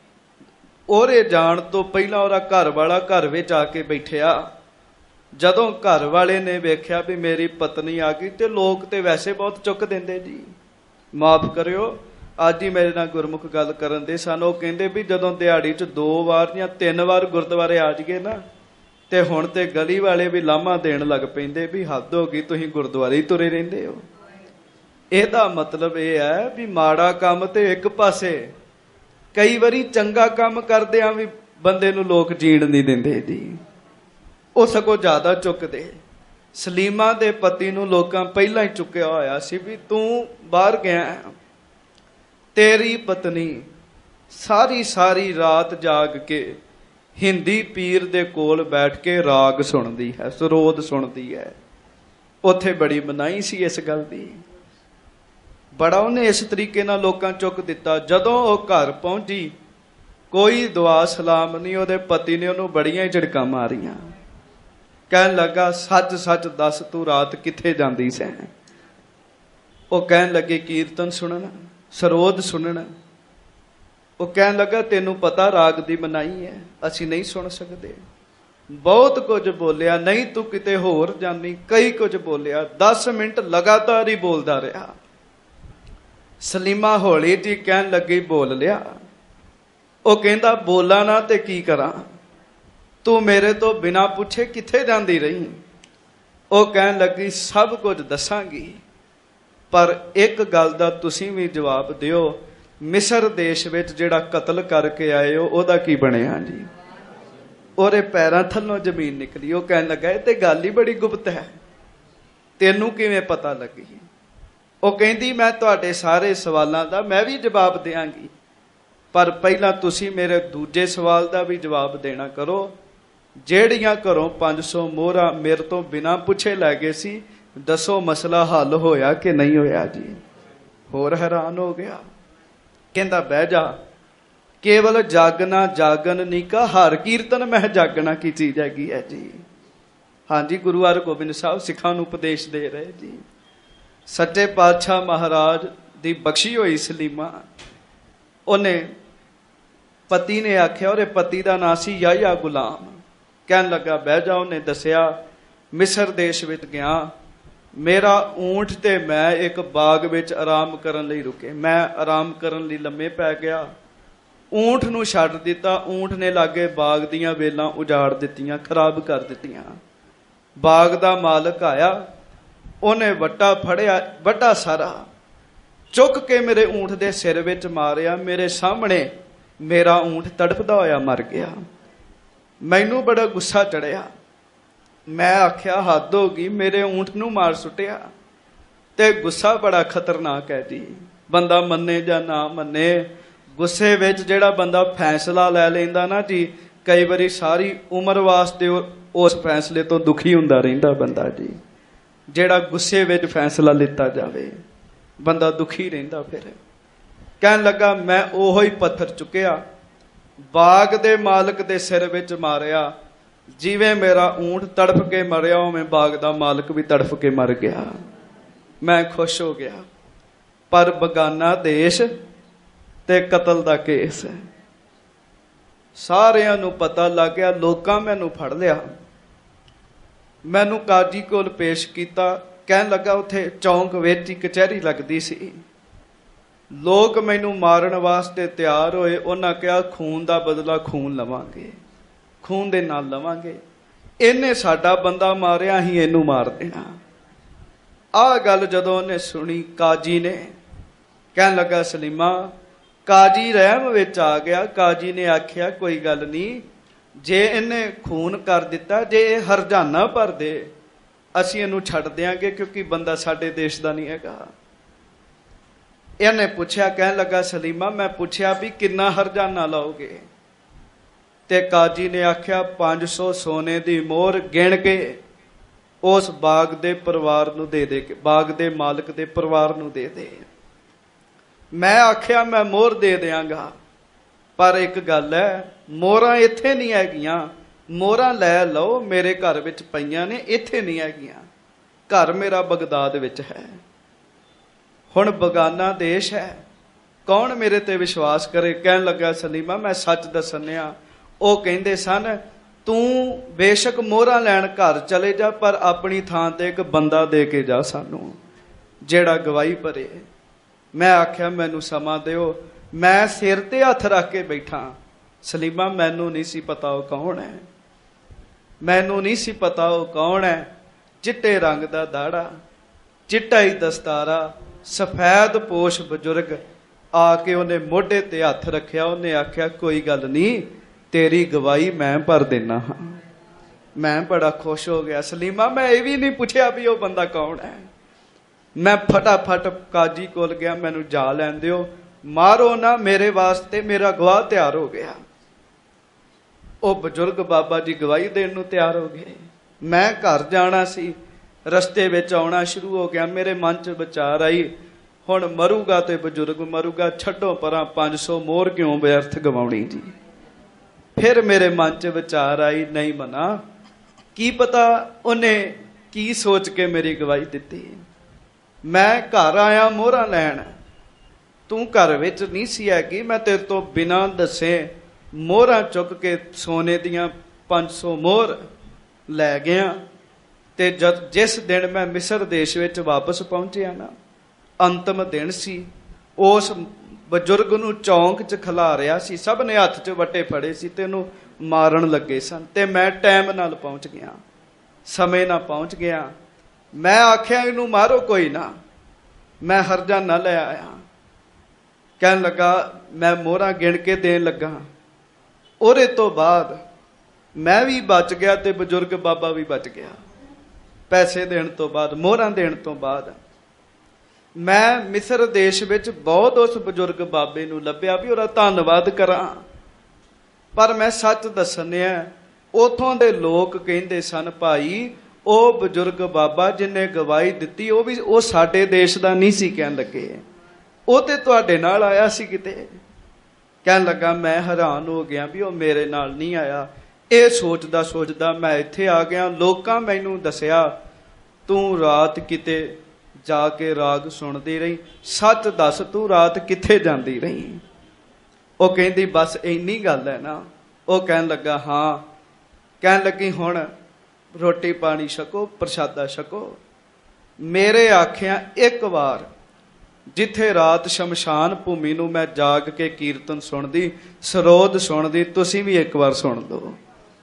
ਉਹਦੇ ਜਾਣ ਤੋਂ ਪਹਿਲਾਂ ਉਹਦਾ ਘਰ ਵਾਲਾ ਘਰ ਵਿੱਚ ਆ ਕੇ ਬੈਠਿਆ। ਜਦੋਂ ਘਰ ਵਾਲੇ ਨੇ ਵੇਖਿਆ ਵੀ ਮੇਰੀ ਪਤਨੀ ਆ ਗਈ, ਤੇ ਲੋਕ ਤੇ ਵੈਸੇ ਬਹੁਤ ਚੁੱਕ ਦਿੰਦੇ ਜੀ, ਮਾਫ ਕਰਿਓ ਅੱਜ ਹੀ ਮੇਰੇ ਨਾਲ ਗੁਰਮੁਖ ਗੱਲ ਕਰਨ ਦੇ ਸਨ। ਉਹ ਕਹਿੰਦੇ ਵੀ ਜਦੋਂ ਦਿਹਾੜੀ 'ਚ ਦੋ ਵਾਰ ਜਾਂ ਤਿੰਨ ਵਾਰ ਗੁਰਦੁਆਰੇ ਆ ਜਾਈਏ ਨਾ, ਤੇ ਹੁਣ ਤੇ ਗਲੀ ਵਾਲੇ ਵੀ ਲਾਮਾ ਦੇਣ ਲੱਗ ਪੈਂਦੇ ਵੀ ਹੱਦ ਹੋ ਗਈ, ਤੁਸੀਂ ਗੁਰਦੁਆਰੇ ਹੀ ਤੁਰੇ ਰਹਿੰਦੇ ਹੋ। ਇਹਦਾ ਮਤਲਬ ਇਹ ਹੈ ਵੀ ਮਾੜਾ ਕੰਮ ਤੇ ਇੱਕ ਪਾਸੇ, ਕਈ ਵਾਰੀ ਚੰਗਾ ਕੰਮ ਕਰਦਿਆਂ ਵੀ ਬੰਦੇ ਨੂੰ ਲੋਕ ਜੀਣ ਨਹੀਂ ਦਿੰਦੇ ਜੀ, ਉਹ ਸਗੋਂ ਜ਼ਿਆਦਾ ਚੁੱਕਦੇ। ਸਲੀਮਾ ਦੇ ਪਤੀ ਨੂੰ ਲੋਕਾਂ ਪਹਿਲਾਂ ਹੀ ਚੁੱਕਿਆ ਹੋਇਆ ਸੀ ਵੀ ਤੂੰ ਬਾਹਰ ਗਿਆ, ਤੇਰੀ ਪਤਨੀ ਸਾਰੀ ਸਾਰੀ ਰਾਤ ਜਾਗ ਕੇ ਹਿੰਦੀ ਪੀਰ ਦੇ ਕੋਲ ਬੈਠ ਕੇ ਰਾਗ ਸੁਣਦੀ ਹੈ, ਸਰੋਦ ਸੁਣਦੀ ਹੈ। ਉੱਥੇ ਬੜੀ ਮਨਾਹੀ ਸੀ ਇਸ ਗੱਲ ਦੀ, ਬੜਾ ਉਹਨੇ ਇਸ ਤਰੀਕੇ ਨਾਲ ਲੋਕਾਂ ਚੁੱਕ ਦਿੱਤਾ। ਜਦੋਂ ਉਹ ਘਰ ਪਹੁੰਚੀ ਕੋਈ ਦੁਆ ਸਲਾਮ ਨਹੀਂ, ਉਹਦੇ ਪਤੀ ਨੇ ਉਹਨੂੰ ਬੜੀਆਂ ਹੀ ਝਿੜਕਾਂ ਮਾਰੀਆਂ। ਕਹਿਣ ਲੱਗਾ ਸੱਚ ਸੱਚ ਦੱਸ ਤੂੰ ਰਾਤ ਕਿੱਥੇ ਜਾਂਦੀ ਸੈਂ? ਉਹ ਕਹਿਣ ਲੱਗੇ ਕੀਰਤਨ ਸੁਣਨ, ਸਰੋਦ ਸੁਣਨ। ਉਹ ਕਹਿਣ ਲੱਗਾ ਤੈਨੂੰ ਪਤਾ ਰਾਗ ਦੀ ਮਨਾਹੀ ਹੈ, ਅਸੀਂ ਨਹੀਂ ਸੁਣ ਸਕਦੇ। ਬਹੁਤ ਕੁਝ ਬੋਲਿਆ, ਨਹੀਂ ਤੂੰ ਕਿਤੇ ਹੋਰ ਜਾਨੀ, ਕਈ ਕੁਝ ਬੋਲਿਆ। ਦਸ ਮਿੰਟ ਲਗਾਤਾਰ ਹੀ ਬੋਲਦਾ ਰਿਹਾ। ਸਲੀਮਾ ਹੌਲੀ ਜੀ ਕਹਿਣ ਲੱਗੀ ਬੋਲ ਲਿਆ। ਉਹ ਕਹਿੰਦਾ ਬੋਲਾਂ ਨਾ ਤੇ ਕੀ ਕਰਾਂ, ਤੂੰ ਮੇਰੇ ਤੋਂ ਬਿਨਾਂ ਪੁੱਛੇ ਕਿੱਥੇ ਜਾਂਦੀ ਰਹੀ? ਉਹ ਕਹਿਣ ਲੱਗੀ ਸਭ ਕੁਝ ਦੱਸਾਂਗੀ, ਪਰ ਇੱਕ ਗੱਲ ਦਾ ਤੁਸੀਂ ਵੀ ਜਵਾਬ ਦਿਓ, ਮਿਸਰ ਦੇਸ਼ ਵਿੱਚ ਜਿਹੜਾ ਕਤਲ ਕਰਕੇ ਆਏ ਹੋ ਉਹਦਾ ਕੀ ਬਣਿਆ ਜੀ? ਉਹਦੇ ਪੈਰਾਂ ਥੱਲੋਂ ਜ਼ਮੀਨ ਨਿਕਲੀ। ਉਹ ਕਹਿਣ ਲੱਗਾ ਇਹ ਤੇ ਗੱਲ ਹੀ ਬੜੀ ਗੁਪਤ ਹੈ, ਤੈਨੂੰ ਕਿਵੇਂ ਪਤਾ ਲੱਗੀ? ਉਹ ਕਹਿੰਦੀ ਮੈਂ ਤੁਹਾਡੇ ਸਾਰੇ ਸਵਾਲਾਂ ਦਾ ਮੈਂ ਵੀ ਜਵਾਬ ਦਿਆਂਗੀ, ਪਰ ਪਹਿਲਾਂ ਤੁਸੀਂ ਮੇਰੇ ਦੂਜੇ ਸਵਾਲ ਦਾ ਵੀ ਜਵਾਬ ਦੇਣਾ ਕਰੋ। ਜਿਹੜੀਆਂ ਘਰੋਂ ਪੰਜ ਸੌ ਮੋਹਰਾਂ ਮੇਰੇ ਤੋਂ ਬਿਨਾਂ ਪੁੱਛੇ ਲੈ ਗਏ ਸੀ, ਦੱਸੋ ਮਸਲਾ ਹੱਲ ਹੋਇਆ ਕਿ ਨਹੀਂ ਹੋਇਆ ਜੀ? ਹੋਰ ਹੈਰਾਨ ਹੋ ਗਿਆ। ਕਹਿੰਦਾ ਬਹਿ ਜਾ, ਕੇਵਲ ਜਾਗਣਾ ਜਾਗਣ ਨਹੀਂ ਕਾ ਹਰ ਕੀਰਤਨ ਮਹਿ ਜਾਗਣਾ ਕੀ ਚੀਜ਼ ਹੈਗੀ ਹੈ ਜੀ। ਹਾਂਜੀ, ਗੁਰੂ ਹਰਗੋਬਿੰਦ ਸਾਹਿਬ ਸਿੱਖਾਂ ਨੂੰ ਉਪਦੇਸ਼ ਦੇ ਰਹੇ ਜੀ। ਸੱਚੇ ਪਾਤਸ਼ਾਹ ਮਹਾਰਾਜ ਦੀ ਬਖਸ਼ੀ ਹੋਈ ਸਲੀਮਾ, ਉਹਨੇ ਪਤੀ ਨੇ ਆਖਿਆ, ਉਹਦੇ ਪਤੀ ਦਾ ਨਾਂ ਸੀ ਯਾਹਿਆ ਗੁਲਾਮ। ਕਹਿਣ ਲੱਗਾ ਬਹਿ ਜਾ। ਉਹਨੇ ਦੱਸਿਆ ਮਿਸਰ ਦੇਸ਼ ਵਿੱਚ ਗਿਆ, ਮੇਰਾ ਊਂਠ ਤੇ ਮੈਂ ਇੱਕ ਬਾਗ ਵਿੱਚ ਆਰਾਮ ਕਰਨ ਲਈ ਰੁਕੇ। ਮੈਂ ਆਰਾਮ ਕਰਨ ਲਈ ਲੰਮੇ ਪੈ ਗਿਆ, ਊਂਠ ਨੂੰ ਛੱਡ ਦਿੱਤਾ। ਊਂਠ ਨੇ ਲਾਗੇ ਬਾਗ ਦੀਆਂ ਵੇਲਾਂ ਉਜਾੜ ਦਿੱਤੀਆਂ, ਖਰਾਬ ਕਰ ਦਿੱਤੀਆਂ। ਬਾਗ ਦਾ ਮਾਲਕ ਆਇਆ, ਉਹਨੇ ਵੱਟਾ ਫੜਿਆ, ਵੱਡਾ ਸਾਰਾ ਚੁੱਕ ਕੇ ਮੇਰੇ ਊਂਠ ਦੇ ਸਿਰ ਵਿੱਚ ਮਾਰਿਆ। ਮੇਰੇ ਸਾਹਮਣੇ ਮੇਰਾ ਊਂਠ ਤੜਫਦਾ ਹੋਇਆ ਮਰ ਗਿਆ। ਮੈਨੂੰ ਬੜਾ ਗੁੱਸਾ ਚੜਿਆ। ਮੈਂ ਆਖਿਆ ਹੱਦ ਹੋ ਗਈ, ਮੇਰੇ ਊਂਠ ਨੂੰ ਮਾਰ ਸੁੱਟਿਆ। ਤੇ ਗੁੱਸਾ ਬੜਾ ਖਤਰਨਾਕ ਹੈ ਜੀ, ਬੰਦਾ ਮੰਨੇ ਜਾਂ ਨਾ ਮੰਨੇ, ਗੁੱਸੇ ਵਿੱਚ ਜਿਹੜਾ ਬੰਦਾ ਫੈਸਲਾ ਲੈ ਲੈਂਦਾ ਨਾ ਜੀ, ਕਈ ਵਾਰੀ ਸਾਰੀ ਉਮਰ ਵਾਸਤੇ ਉਸ ਫੈਸਲੇ ਤੋਂ ਦੁਖੀ ਹੁੰਦਾ ਰਹਿੰਦਾ ਬੰਦਾ ਜੀ। ਜਿਹੜਾ ਗੁੱਸੇ ਵਿੱਚ ਫੈਸਲਾ ਲਿੱਤਾ ਜਾਵੇ ਬੰਦਾ ਦੁਖੀ ਰਹਿੰਦਾ। ਫਿਰ ਕਹਿਣ ਲੱਗਾ ਮੈਂ ਉਹੋ ਹੀ ਪੱਥਰ ਚੁੱਕਿਆ, ਬਾਗ ਦੇ ਮਾਲਕ ਦੇ ਸਿਰ ਵਿੱਚ ਮਾਰਿਆ। ਜਿਵੇਂ ਮੇਰਾ ਊਂਠ ਤੜਫ ਕੇ ਮਰਿਆ, ਉਵੇਂ ਬਾਗ ਦਾ ਮਾਲਕ ਵੀ ਤੜਫ ਕੇ ਮਰ ਗਿਆ। ਮੈਂ ਖੁਸ਼ ਹੋ ਗਿਆ। ਪਰ ਬਗਾਨਾ ਦੇਸ਼ ਤੇ ਕਤਲ ਦਾ ਕੇਸ ਹੈ। ਸਾਰਿਆਂ ਨੂੰ ਪਤਾ ਲੱਗ ਗਿਆ, ਲੋਕਾਂ ਮੈਨੂੰ ਫੜ ਲਿਆ, ਮੈਨੂੰ ਕਾਜੀ ਕੋਲ ਪੇਸ਼ ਕੀਤਾ। ਕਹਿਣ ਲੱਗਾ ਉੱਥੇ ਚੌਂਕ ਵਿੱਚ ਹੀ ਕਚਹਿਰੀ ਲੱਗਦੀ ਸੀ, ਲੋਕ ਮੈਨੂੰ ਮਾਰਨ ਵਾਸਤੇ ਤਿਆਰ ਹੋਏ। ਉਹਨਾਂ ਕਿਹਾ ਖੂਨ ਦਾ ਬਦਲਾ ਖੂਨ ਲਵਾਂਗੇ, ਖੂਨ ਦੇ ਨਾਲ ਲਵਾਂਗੇ। ਇਹਨੇ ਸਾਡਾ ਬੰਦਾ ਮਾਰਿਆ, ਅਸੀਂ ਇਹਨੂੰ ਮਾਰ ਦੇਣਾ। ਆਹ ਗੱਲ ਜਦੋਂ ਉਹਨੇ ਸੁਣੀ, ਕਾਜੀ ਨੇ ਕਹਿਣ ਲੱਗਾ ਸਲੀਮਾ, ਕਾਜੀ ਰਹਿਮ ਵਿੱਚ ਆ ਗਿਆ। ਕਾਜੀ ਨੇ ਆਖਿਆ ਕੋਈ ਗੱਲ ਨਹੀਂ, ਜੇ ਇਹਨੇ ਖੂਨ ਕਰ ਦਿੱਤਾ, ਜੇ ਇਹ ਹਰਜਾਨਾ ਭਰ ਦੇ, ਅਸੀਂ ਇਹਨੂੰ ਛੱਡ ਦਿਆਂਗੇ, ਕਿਉਂਕਿ ਬੰਦਾ ਸਾਡੇ ਦੇਸ਼ ਦਾ ਨਹੀਂ ਹੈਗਾ। ਇਹਨੇ ਪੁੱਛਿਆ, ਕਹਿਣ ਲੱਗਾ ਸਲੀਮਾ ਮੈਂ ਪੁੱਛਿਆ ਵੀ ਕਿੰਨਾ ਹਰਜਾਨਾ ਲਾਓਗੇ? ਤੇ ਕਾਜੀ ਨੇ ਆਖਿਆ ਪੰਜ ਸੌ ਸੋਨੇ ਦੀ ਮੋਹਰ ਗਿਣ ਕੇ ਉਸ ਬਾਗ ਦੇ ਪਰਿਵਾਰ ਨੂੰ ਦੇ ਦੇ, ਬਾਗ ਦੇ ਮਾਲਕ ਦੇ ਪਰਿਵਾਰ ਨੂੰ ਦੇ ਦੇ। ਮੈਂ ਆਖਿਆ ਮੈਂ ਮੋਹਰ ਦੇ ਦਿਆਂਗਾ, ਪਰ ਇੱਕ ਗੱਲ ਹੈ, ਮੋਹਰਾਂ ਇੱਥੇ ਨਹੀਂ ਹੈਗੀਆਂ। ਮੋਹਰਾਂ ਲੈ ਲਓ, ਮੇਰੇ ਘਰ ਵਿੱਚ ਪਈਆਂ ਨੇ, ਇੱਥੇ ਨਹੀਂ ਹੈਗੀਆਂ। ਘਰ ਮੇਰਾ ਬਗਦਾਦ ਵਿੱਚ ਹੈ। ਹੁਣ ਬਗਾਨਾ ਦੇਸ਼ ਹੈ, ਕੌਣ ਮੇਰੇ ਤੇ ਵਿਸ਼ਵਾਸ ਕਰੇ? ਕਹਿਣ ਲੱਗਾ ਸਲੀਮਾ ਮੈਂ ਸੱਚ ਦੱਸਣਿਆ। ਉਹ ਕਹਿੰਦੇ ਸਨ ਤੂੰ ਬੇਸ਼ੱਕ ਮੋਹਰਾਂ ਲੈਣ ਘਰ ਚਲੇ ਜਾ, ਪਰ ਆਪਣੀ ਥਾਂ ਤੇ ਇੱਕ ਬੰਦਾ ਦੇ ਕੇ ਜਾ ਸਾਨੂੰ, ਜਿਹੜਾ ਗਵਾਹੀ ਭਰੇ। ਮੈਂ ਆਖਿਆ ਮੈਨੂੰ ਸਮਾਂ ਦਿਓ। ਮੈਂ ਸਿਰ ਤੇ ਹੱਥ ਰੱਖ ਕੇ ਬੈਠਾ। ਸਲੀਮਾ ਮੈਨੂੰ ਨਹੀਂ ਸੀ ਪਤਾ ਉਹ ਕੌਣ ਹੈ, ਮੈਨੂੰ ਨਹੀਂ ਸੀ ਪਤਾ ਉਹ ਕੌਣ ਹੈ। ਚਿੱਟੇ ਰੰਗ ਦਾ ਦਾੜਾ, ਚਿੱਟਾ ਹੀ ਦਸਤਾਰਾ, ਸਫੈਦ ਪੋਸ਼ ਬਜ਼ੁਰਗ ਆ ਕੇ ਉਹਨੇ ਮੋਢੇ ਤੇ ਹੱਥ ਰੱਖਿਆ। ਉਹਨੇ ਆਖਿਆ ਕੋਈ ਗੱਲ ਨਹੀਂ, ਤੇਰੀ ਗਵਾਹੀ ਮੈਂ ਭਰ ਦੇਣਾ ਹਾਂ। ਮੈਂ ਬੜਾ ਖੁਸ਼ ਹੋ ਗਿਆ। ਸਲੀਮਾ ਮੈਂ ਇਹ ਵੀ ਨਹੀਂ ਪੁੱਛਿਆ ਵੀ ਉਹ ਬੰਦਾ ਕੌਣ ਹੈ। ਮੈਂ ਫਟਾਫਟ ਕਾਜੀ ਕੋਲ ਗਿਆ, ਮੈਨੂੰ ਜਾ ਲੈਣ ਦਿਓ, ਮਾਰੋ ਨਾ, ਮੇਰੇ ਵਾਸਤੇ ਮੇਰਾ ਗਵਾਹ ਤਿਆਰ ਹੋ ਗਿਆ। ਉਹ ਬਜ਼ੁਰਗ ਬਾਬਾ ਜੀ ਗਵਾਹੀ ਦੇਣ ਨੂੰ ਤਿਆਰ ਹੋ ਗਏ। ਮੈਂ ਘਰ ਜਾਣਾ ਸੀ, ਰਸਤੇ ਵਿੱਚ ਆਉਣਾ ਸ਼ੁਰੂ ਹੋ ਗਿਆ। ਮੇਰੇ ਮਨ 'ਚ ਵਿਚਾਰ ਆਈ, ਹੁਣ ਮਰੂਗਾ ਤੇ ਬਜ਼ੁਰਗ ਮਰੂਗਾ, ਛੱਡੋ ਪਰਾਂ, ਪੰਜ ਸੌ ਮੋਹਰ ਕਿਉਂ ਵਿਅਰਥ ਗਵਾਉਣੀ ਜੀ। ਫਿਰ ਮੇਰੇ ਮਨ 'ਚ ਵਿਚਾਰ ਆਈ, ਨਹੀਂ ਮਨਾ, ਕੀ ਪਤਾ ਉਹਨੇ ਕੀ ਸੋਚ ਕੇ ਮੇਰੀ ਗਵਾਹੀ ਦਿੱਤੀ। ਮੈਂ ਘਰ ਆਇਆ ਮੋਹਰਾਂ ਲੈਣ, ਤੂੰ ਘਰ ਵਿੱਚ ਨਹੀਂ ਸੀ ਹੈਗੀ। ਮੈਂ ਤੇਰੇ ਤੋਂ ਬਿਨਾਂ ਦੱਸੇ ਮੋਹਰਾਂ ਚੁੱਕ ਕੇ ਸੋਨੇ ਦੀਆਂ ਪੰਜ ਸੌ ਮੋਹਰ ਲੈ ਗਿਆ। ਤੇ ਜਦ ਜਿਸ ਦਿਨ ਮੈਂ ਮਿਸਰ ਦੇਸ਼ ਵਿੱਚ ਵਾਪਸ ਪਹੁੰਚਿਆ ਨਾ, ਅੰਤਮ ਦਿਨ ਸੀ। ਉਸ ਬਜ਼ੁਰਗ ਨੂੰ ਚੌਂਕ 'ਚ ਖਿਲਾ ਰਿਹਾ ਸੀ, ਸਭ ਨੇ ਹੱਥ 'ਚ ਵੱਟੇ ਫੜੇ ਸੀ ਤੇ ਉਹਨੂੰ ਮਾਰਨ ਲੱਗੇ ਸਨ। ਤੇ ਮੈਂ ਟਾਈਮ ਨਾਲ ਪਹੁੰਚ ਗਿਆ, ਸਮੇਂ ਨਾਲ ਪਹੁੰਚ ਗਿਆ। ਮੈਂ ਆਖਿਆ ਇਹਨੂੰ ਮਾਰੋ ਕੋਈ ਨਾ, ਮੈਂ ਹਰਜਾਨਾ ਲੈ ਆਇਆ। ਕਹਿਣ ਲੱਗਾ ਮੈਂ ਮੋਹਰਾਂ ਗਿਣ ਕੇ ਦੇਣ ਲੱਗਾ। ਉਹਦੇ ਤੋਂ ਬਾਅਦ ਮੈਂ ਵੀ ਬਚ ਗਿਆ ਤੇ ਬਜ਼ੁਰਗ ਬਾਬਾ ਵੀ ਬਚ ਗਿਆ। ਪੈਸੇ ਦੇਣ ਤੋਂ ਬਾਅਦ, ਮੋਹਰਾਂ ਦੇਣ ਤੋਂ ਬਾਅਦ ਮੈਂ ਮਿਸਰ ਦੇਸ਼ ਵਿੱਚ ਬਹੁਤ ਉਸ ਬਜ਼ੁਰਗ ਬਾਬੇ ਨੂੰ ਲੱਭਿਆ ਵੀ ਉਹਦਾ ਧੰਨਵਾਦ ਕਰਾਂ। ਪਰ ਮੈਂ ਸੱਚ ਦੱਸਣਿਆ, ਉਥੋਂ ਦੇ ਲੋਕ ਕਹਿੰਦੇ ਸਨ ਭਾਈ ਉਹ ਬਜ਼ੁਰਗ ਬਾਬਾ ਜਿਹਨੇ ਗਵਾਹੀ ਦਿੱਤੀ ਉਹ ਵੀ ਉਹ ਸਾਡੇ ਦੇਸ਼ ਦਾ ਨਹੀਂ ਸੀ। ਕਹਿਣ ਲੱਗੇ ਉਹ ਤੇ ਤੁਹਾਡੇ ਨਾਲ ਆਇਆ ਸੀ ਕਿਤੇ। ਕਹਿਣ ਲੱਗਾ ਮੈਂ ਹੈਰਾਨ ਹੋ ਗਿਆ ਵੀ ਉਹ ਮੇਰੇ ਨਾਲ ਨਹੀਂ ਆਇਆ। ਇਹ ਸੋਚਦਾ ਸੋਚਦਾ ਮੈਂ ਇੱਥੇ ਆ ਗਿਆ। ਲੋਕਾਂ ਮੈਨੂੰ ਦੱਸਿਆ ਤੂੰ ਰਾਤ ਕਿਤੇ ਜਾ ਕੇ ਰਾਗ ਸੁਣਦੀ ਰਹੀ, ਸੱਚ ਦੱਸ ਤੂੰ ਰਾਤ ਕਿੱਥੇ ਜਾਂਦੀ ਰਹੀ? ਉਹ ਕਹਿੰਦੀ ਬਸ ਇੰਨੀ ਗੱਲ ਹੈ ਨਾ। ਉਹ ਕਹਿਣ ਲੱਗਾ ਹਾਂ। ਕਹਿਣ ਲੱਗੀ ਹੁਣ ਰੋਟੀ ਪਾਣੀ ਛਕੋ, ਪ੍ਰਸ਼ਾਦਾ ਛਕੋ। ਮੇਰੇ ਆਖਿਆ ਇੱਕ ਵਾਰ ਜਿੱਥੇ ਰਾਤ ਸ਼ਮਸ਼ਾਨ ਭੂਮੀ ਨੂੰ ਮੈਂ ਜਾਗ ਕੇ ਕੀਰਤਨ ਸੁਣਦੀ, ਸਰੋਦ ਸੁਣਦੀ, ਤੁਸੀਂ ਵੀ ਇੱਕ ਵਾਰ ਸੁਣ ਲਓ।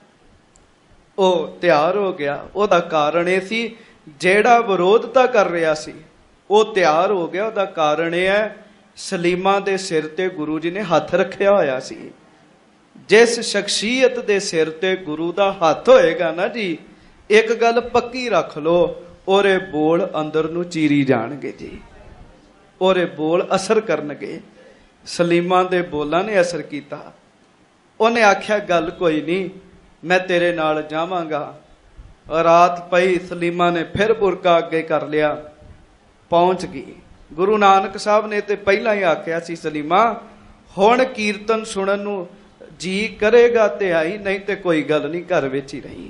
ਉਹ ਤਿਆਰ ਹੋ ਗਿਆ। ਉਹਦਾ ਕਾਰਨ ਇਹ ਸੀ ਜਿਹੜਾ ਵਿਰੋਧਤਾ ਕਰ ਰਿਹਾ ਸੀ ਉਹ ਤਿਆਰ ਹੋ ਗਿਆ। ਉਹਦਾ ਕਾਰਨ ਇਹ ਹੈ ਸਲੀਮਾਂ ਦੇ ਸਿਰ ਤੇ ਗੁਰੂ ਜੀ ਨੇ ਹੱਥ ਰੱਖਿਆ ਹੋਇਆ ਸੀ। ਜਿਸ ਸ਼ਖਸੀਅਤ ਦੇ ਸਿਰ ਤੇ ਗੁਰੂ ਦਾ ਹੱਥ ਹੋਏਗਾ ਨਾ ਜੀ, ਇੱਕ ਗੱਲ ਪੱਕੀ ਰੱਖ ਲਓ, ਉਹਦੇ ਬੋਲ ਅੰਦਰ ਨੂੰ ਚੀਰੀ ਜਾਣਗੇ ਜੀ, ਉਹਦੇ ਬੋਲ ਅਸਰ ਕਰਨਗੇ। ਸਲੀਮਾਂ ਦੇ ਬੋਲਾਂ ਨੇ ਅਸਰ ਕੀਤਾ। ਉਹਨੇ ਆਖਿਆ ਗੱਲ ਕੋਈ ਨਹੀਂ, ਮੈਂ ਤੇਰੇ ਨਾਲ ਜਾਵਾਂਗਾ। ਰਾਤ ਪਈ, ਸਲੀਮਾਂ ਨੇ ਫਿਰ ਬੁਰਕਾ ਅੱਗੇ ਕਰ ਲਿਆ, ਪਹੁੰਚ ਗਈ। ਗੁਰੂ ਨਾਨਕ ਸਾਹਿਬ ਨੇ ਤੇ ਪਹਿਲਾਂ ਹੀ ਆਖਿਆ ਸੀ, ਸਲੀਮਾ ਹੁਣ ਕੀਰਤਨ ਸੁਣਨ ਨੂੰ ਜੀ ਕਰੇਗਾ ਤੇ ਆਈ, ਨਹੀਂ ਤੇ ਕੋਈ ਗੱਲ ਨਹੀਂ, ਘਰ ਵਿੱਚ ਹੀ ਰਹੀ।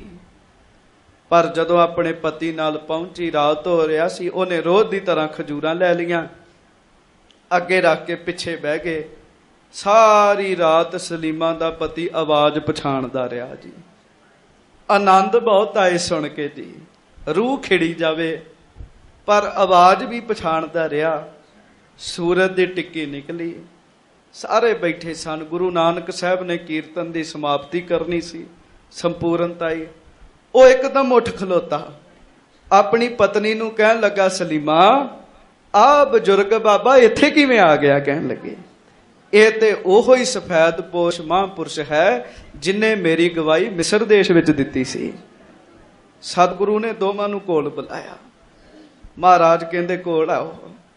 ਪਰ ਜਦੋਂ ਆਪਣੇ ਪਤੀ ਨਾਲ ਪਹੁੰਚੀ, ਰਾਤ ਹੋ ਰਿਹਾ ਸੀ, ਉਹਨੇ ਰੋਜ਼ ਦੀ ਤਰ੍ਹਾਂ ਖਜੂਰਾਂ ਲੈ ਲਈਆਂ, ਅੱਗੇ ਰੱਖ ਕੇ ਪਿੱਛੇ ਬਹਿ ਗਏ। ਸਾਰੀ ਰਾਤ ਸਲੀਮਾ ਦਾ ਪਤੀ ਆਵਾਜ਼ ਪਛਾਣਦਾ ਰਿਹਾ ਜੀ। ਆਨੰਦ ਬਹੁਤ ਆਏ ਸੁਣ ਕੇ ਜੀ, ਰੂਹ ਖਿੜੀ ਜਾਵੇ, ਪਰ ਆਵਾਜ਼ ਵੀ ਪਛਾਣਦਾ ਰਿਹਾ। ਸੂਰਜ ਦੀ ਟਿੱਕੀ ਨਿਕਲੀ, ਸਾਰੇ ਬੈਠੇ ਸਨ। ਗੁਰੂ ਨਾਨਕ ਸਾਹਿਬ ਨੇ ਕੀਰਤਨ ਦੀ ਸਮਾਪਤੀ ਕਰਨੀ ਸੀ, ਸੰਪੂਰਨਤਾ ਹੀ। ਉਹ ਇੱਕਦਮ ਉੱਠ ਖਲੋਤਾ, ਆਪਣੀ ਪਤਨੀ ਨੂੰ ਕਹਿਣ ਲੱਗਾ, ਸਲੀਮਾ ਆ ਬਜ਼ੁਰਗ ਬਾਬਾ ਇੱਥੇ ਕਿਵੇਂ ਆ ਗਿਆ? ਕਹਿਣ ਲੱਗੇ, ਇਹ ਤੇ ਉਹੋ ਹੀ ਸਫੈਦ ਪੋਸ਼ ਮਹਾਂਪੁਰਸ਼ ਹੈ ਜਿਨੇ ਮੇਰੀ ਗਵਾਹੀ ਮਿਸਰ ਦੇਸ਼ ਵਿੱਚ ਦਿੱਤੀ ਸੀ। ਸਤਿਗੁਰੂ ਨੇ ਦੋਵਾਂ ਨੂੰ ਕੋਲ ਬੁਲਾਇਆ। ਮਹਾਰਾਜ ਕਹਿੰਦੇ ਕੋਲ ਆਓ।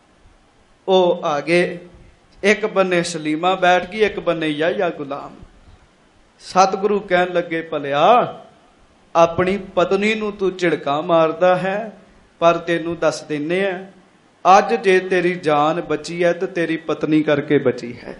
ਉਹ ਆ ਗਏ। ਇੱਕ ਬੰਨੇ ਸਲੀਮਾ ਬੈਠ ਗਈ, ਇੱਕ ਬੰਨੇ ਯਾਹਿਆ ਗੁਲਾਮ। ਸਤਿਗੁਰੂ ਕਹਿਣ ਲੱਗੇ, ਭਲਿਆ ਆਪਣੀ ਪਤਨੀ ਨੂੰ ਤੂੰ ਝਿੜਕਾਂ ਮਾਰਦਾ ਹੈ, ਪਰ ਤੈਨੂੰ ਦੱਸ ਦਿੰਨੇ ਆ, ਅੱਜ ਜੇ ਤੇਰੀ ਜਾਨ ਬਚੀ ਹੈ ਤੇ ਤੇਰੀ ਪਤਨੀ ਕਰਕੇ ਬਚੀ ਹੈ।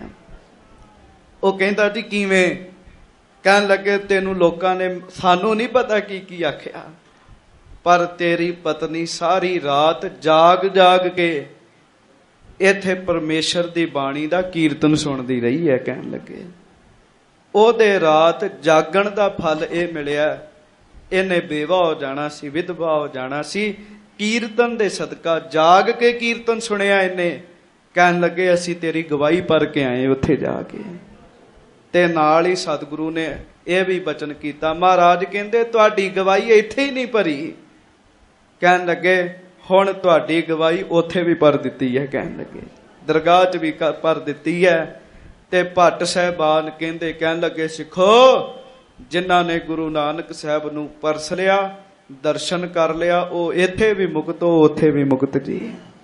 ਉਹ ਕਹਿੰਦਾ ਜੀ ਕਿਵੇਂ? ਕਹਿਣ ਲੱਗੇ, ਤੈਨੂੰ ਲੋਕਾਂ ਨੇ, ਸਾਨੂੰ ਨਹੀਂ ਪਤਾ ਕੀ ਕੀ ਆਖਿਆ, ਪਰ ਤੇਰੀ ਪਤਨੀ ਸਾਰੀ ਰਾਤ ਜਾਗ ਜਾਗ ਕੇ ਇੱਥੇ ਪਰਮੇਸ਼ਰ ਦੀ ਬਾਣੀ ਦਾ ਕੀਰਤਨ ਸੁਣਦੀ ਰਹੀ ਹੈ। ਕਹਿਣ ਲੱਗੇ, ਉਹਦੇ ਰਾਤ ਜਾਗਣ ਦਾ ਫਲ ਇਹ ਮਿਲਿਆ, ਇਹਨੇ ਬੇਵਾ ਹੋ ਜਾਣਾ ਸੀ, ਵਿਧਵਾ ਹੋ ਜਾਣਾ ਸੀ। ਕੀਰਤਨ ਦੇ ਸਦਕਾ ਜਾਗ ਕੇ ਕੀਰਤਨ ਸੁਣਿਆ ਇਹਨੇ। ਕਹਿਣ ਲੱਗੇ, ਅਸੀਂ ਤੇਰੀ ਗਵਾਹੀ ਭਰ ਕੇ ਆਏ ਉੱਥੇ ਜਾ ਕੇ। ਤੇ ਨਾਲ ਹੀ ਸਤਿਗੁਰੂ ਨੇ ਇਹ ਵੀ ਬਚਨ ਕੀਤਾ। ਮਹਾਰਾਜ ਕਹਿੰਦੇ, ਤੁਹਾਡੀ ਗਵਾਹੀ ਇੱਥੇ ਹੀ ਨਹੀਂ ਭਰੀ। ਕਹਿਣ ਲੱਗੇ, ਹੁਣ ਤੁਹਾਡੀ ਗਵਾਹੀ ਉੱਥੇ ਵੀ ਭਰ ਦਿੱਤੀ ਹੈ। ਕਹਿਣ ਲੱਗੇ, ਦਰਗਾਹ 'ਚ ਵੀ ਭਰ ਦਿੱਤੀ ਹੈ। ਤੇ ਭੱਟ ਸਾਹਿਬਾਨ ਕਹਿੰਦੇ, ਕਹਿਣ ਲੱਗੇ, ਸਿੱਖੋ ਜਿਨ੍ਹਾਂ ਨੇ ਗੁਰੂ ਨਾਨਕ ਸਾਹਿਬ ਨੂੰ ਪਰਸ ਲਿਆ, ਦਰਸ਼ਨ ਕਰ ਲਿਆ, ਉਹ ਇੱਥੇ ਵੀ ਮੁਕਤ, ਉਹ ਉੱਥੇ ਵੀ ਮੁਕਤ ਜੀ।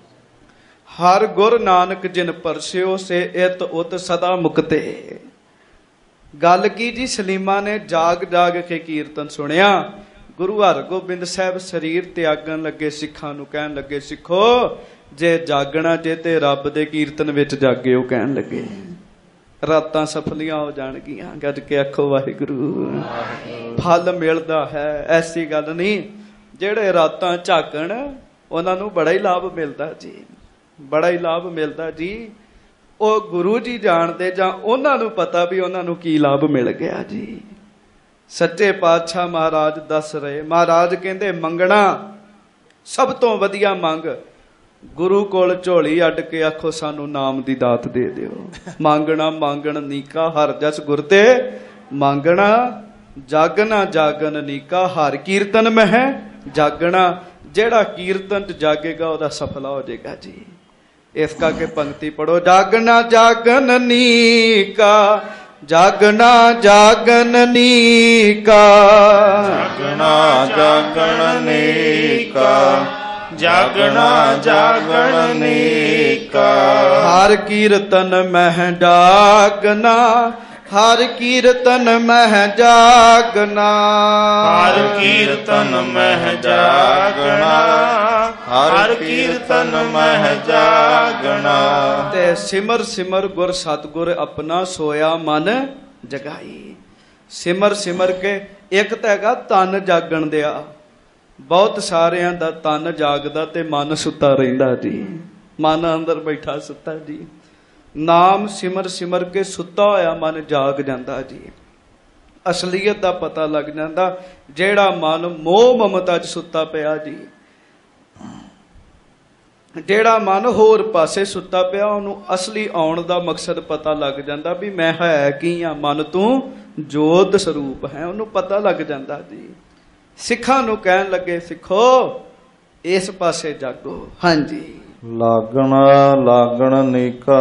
ਹਰ ਗੁਰ ਨਾਨਕ ਜਿਨ ਪਰਸਿਓ ਸੇ ਇਤ ਉਤ ਸਦਾ ਮੁਕਤੇ। ਗੱਲ ਕੀ ਜੀ, ਸਲੀਮਾ ਨੇ ਜਾਗ ਜਾਗ ਕੇ ਕੀਰਤਨ ਸੁਣਿਆ। ਗੁਰੂ ਹਰਗੋਬਿੰਦ ਸਾਹਿਬ ਸਰੀਰ ਤਿਆਗਣ ਲੱਗੇ, ਸਿੱਖਾਂ ਨੂੰ ਕਹਿਣ ਲੱਗੇ, ਸਿੱਖੋ ਜੇ ਜਾਗਣਾ ਜੇ ਤੇ ਰੱਬ ਦੇ ਕੀਰਤਨ ਵਿੱਚ ਜਾਗਿਓ। ਕਹਿਣ ਲੱਗੇ, ਰਾਤਾਂ ਸਫਲੀਆਂ ਹੋ ਜਾਣਗੀਆਂ। ਗੱਜ ਕੇ ਆਖੋ ਵਾਹਿਗੁਰੂ। ਫਲ ਮਿਲਦਾ ਹੈ, ਐਸੀ ਗੱਲ ਨਹੀਂ। ਜਿਹੜੇ ਰਾਤਾਂ ਝਾਕਣ ਉਹਨਾਂ ਨੂੰ ਬੜਾ ਹੀ ਲਾਭ ਮਿਲਦਾ ਜੀ, ਬੜਾ ਹੀ ਲਾਭ ਮਿਲਦਾ ਜੀ। ਉਹ ਗੁਰੂ ਜੀ ਜਾਣਦੇ, ਜਾਂ ਉਹਨਾਂ ਨੂੰ ਪਤਾ ਵੀ ਉਹਨਾਂ ਨੂੰ ਕੀ ਲਾਭ ਮਿਲ ਗਿਆ ਜੀ। ਸੱਚੇ ਪਾਤਸ਼ਾਹ ਮਹਾਰਾਜ ਦੱਸ ਰਹੇ। ਮਹਾਰਾਜ ਕਹਿੰਦੇ, ਮੰਗਣਾ ਸਭ ਤੋਂ ਵਧੀਆ ਮੰਗ। ਗੁਰੂ ਕੋਲ ਝੋਲੀ ਅੱਡ ਕੇ ਆਖੋ, ਸਾਨੂੰ ਨਾਮ ਦੀ ਦਾਤ ਦੇ ਦਿਓ। ਮੰਗਣਾ ਮੰਗਣ ਨੀਕਾ ਹਰ ਜਸ ਗੁਰ ਤੇ ਮੰਗਣਾ, ਜਾਗਣਾ ਜਾਗਣ ਨੀਕਾ ਹਰ ਕੀਰਤਨ ਮਹਿ ਜਾਗਣਾ। ਜਿਹੜਾ ਕੀਰਤਨ 'ਚ ਜਾਗੇਗਾ ਉਹਦਾ ਸਫਲਾ ਹੋ ਜਾਏਗਾ ਜੀ। ਇਸ ਕਰਕੇ ਪੰਕਤੀ ਪੜੋ, ਜਾਗਣਾ ਜਾਗਣ ਨੀਕਾ, ਜਾਗਣਾ ਜਾਗਣ ਨੀਕਾ, ਜਾਗਣਾ ਜਾਗਣ ਨੀਕਾ, ਜਾਗਣਾ ਜਾਗਣ ਨੀਕਾ। ਹਰ ਕੀਰਤਨ ਮਹਿ ਜਾਗਣਾ, ਹਰ ਕੀਰਤਨ ਮਹਿ ਜਾਗਣਾ, ਹਰ ਕੀਰਤਨ ਮਹਿ ਜਾਗਣਾ, ਹਰ ਕੀਰਤਨ ਮਹਿ ਜਾਗਣਾ। ਤੇ ਸਿਮਰ ਸਿਮਰ ਗੁਰ ਸਤਿਗੁਰ ਆਪਣਾ ਸੋਇਆ ਮਨ ਜਗਾਈ। ਸਿਮਰ ਸਿਮਰ ਕੇ, ਇੱਕ ਤਾਂ ਹੈਗਾ ਤਨ ਜਾਗਣ ਦਿਆ। ਬਹੁਤ ਸਾਰਿਆਂ ਦਾ ਤਨ ਜਾਗਦਾ ਤੇ ਮਨ ਸੁੱਤਾ ਰਹਿੰਦਾ ਜੀ। ਮਨ ਅੰਦਰ ਬੈਠਾ ਸੁੱਤਾ ਜੀ। ਨਾਮ ਸਿਮਰ ਸਿਮਰ ਕੇ ਸੁੱਤਾ ਹੋਇਆ ਮਨ ਜਾਗ ਜਾਂਦਾ ਜੀ। ਅਸਲੀਅਤ ਦਾ ਪਤਾ ਲੱਗ ਜਾਂਦਾ। ਜਿਹੜਾ ਮਨ ਮੋਹ ਮਮਤਾ 'ਚ ਸੁੱਤਾ ਪਿਆ ਜੀ, ਜਿਹੜਾ ਮਨ ਹੋਰ ਪਾਸੇ ਸੁੱਤਾ ਪਿਆ, ਉਹਨੂੰ ਅਸਲੀ ਆਉਣ ਦਾ ਮਕਸਦ ਪਤਾ ਲੱਗ ਜਾਂਦਾ ਵੀ ਮੈਂ ਹੈ ਕੀ ਆ। ਮਨ ਤੂੰ ਜੋਤ ਸਰੂਪ ਹੈ, ਉਹਨੂੰ ਪਤਾ ਲੱਗ ਜਾਂਦਾ ਜੀ। ਸਿੱਖਾਂ ਨੂੰ ਕਹਿਣ ਲੱਗੇ, ਸਿੱਖੋ ਇਸ ਪਾਸੇ ਜਾਗੋ। ਹਾਂਜੀ, ਲਾਗਣ ਲਾਗਣ ਨੀਕਾ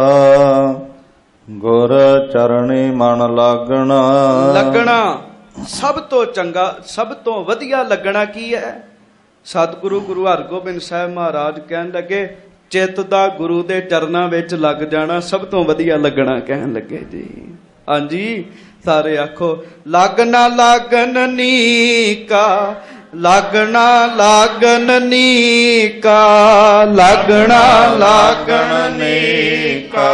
ਗੁਰ ਚਰਣੀ ਮਨ ਲਾਗਣਾ। ਲੱਗਣਾ ਸਭ ਤੋਂ ਚੰਗਾ, ਸਭ ਤੋਂ ਵਧੀਆ ਲੱਗਣਾ ਕੀ ਹੈ? ਸਤਿਗੁਰੂ ਗੁਰੂ ਹਰਗੋਬਿੰਦ ਸਾਹਿਬ ਮਹਾਰਾਜ ਕਹਿਣ ਲੱਗੇ ਚਿੱਤ ਦਾ ਗੁਰੂ ਦੇ ਚਰਨਾਂ ਵਿੱਚ ਲੱਗ ਜਾਣਾ ਸਭ ਤੋਂ ਵਧੀਆ ਲੱਗਣਾ ਕਹਿਣ ਲੱਗੇ ਜੀ। ਹਾਂਜੀ ਸਾਰੇ ਆਖੋ ਲਾਗਣਾ ਲਾਗਣ ਨੀਕਾ, ਲਾਗਣਾ ਲਾਗਣ ਨੀਕਾ, ਲਾਗਣਾ ਲਾਗਣ ਨੀਕਾ,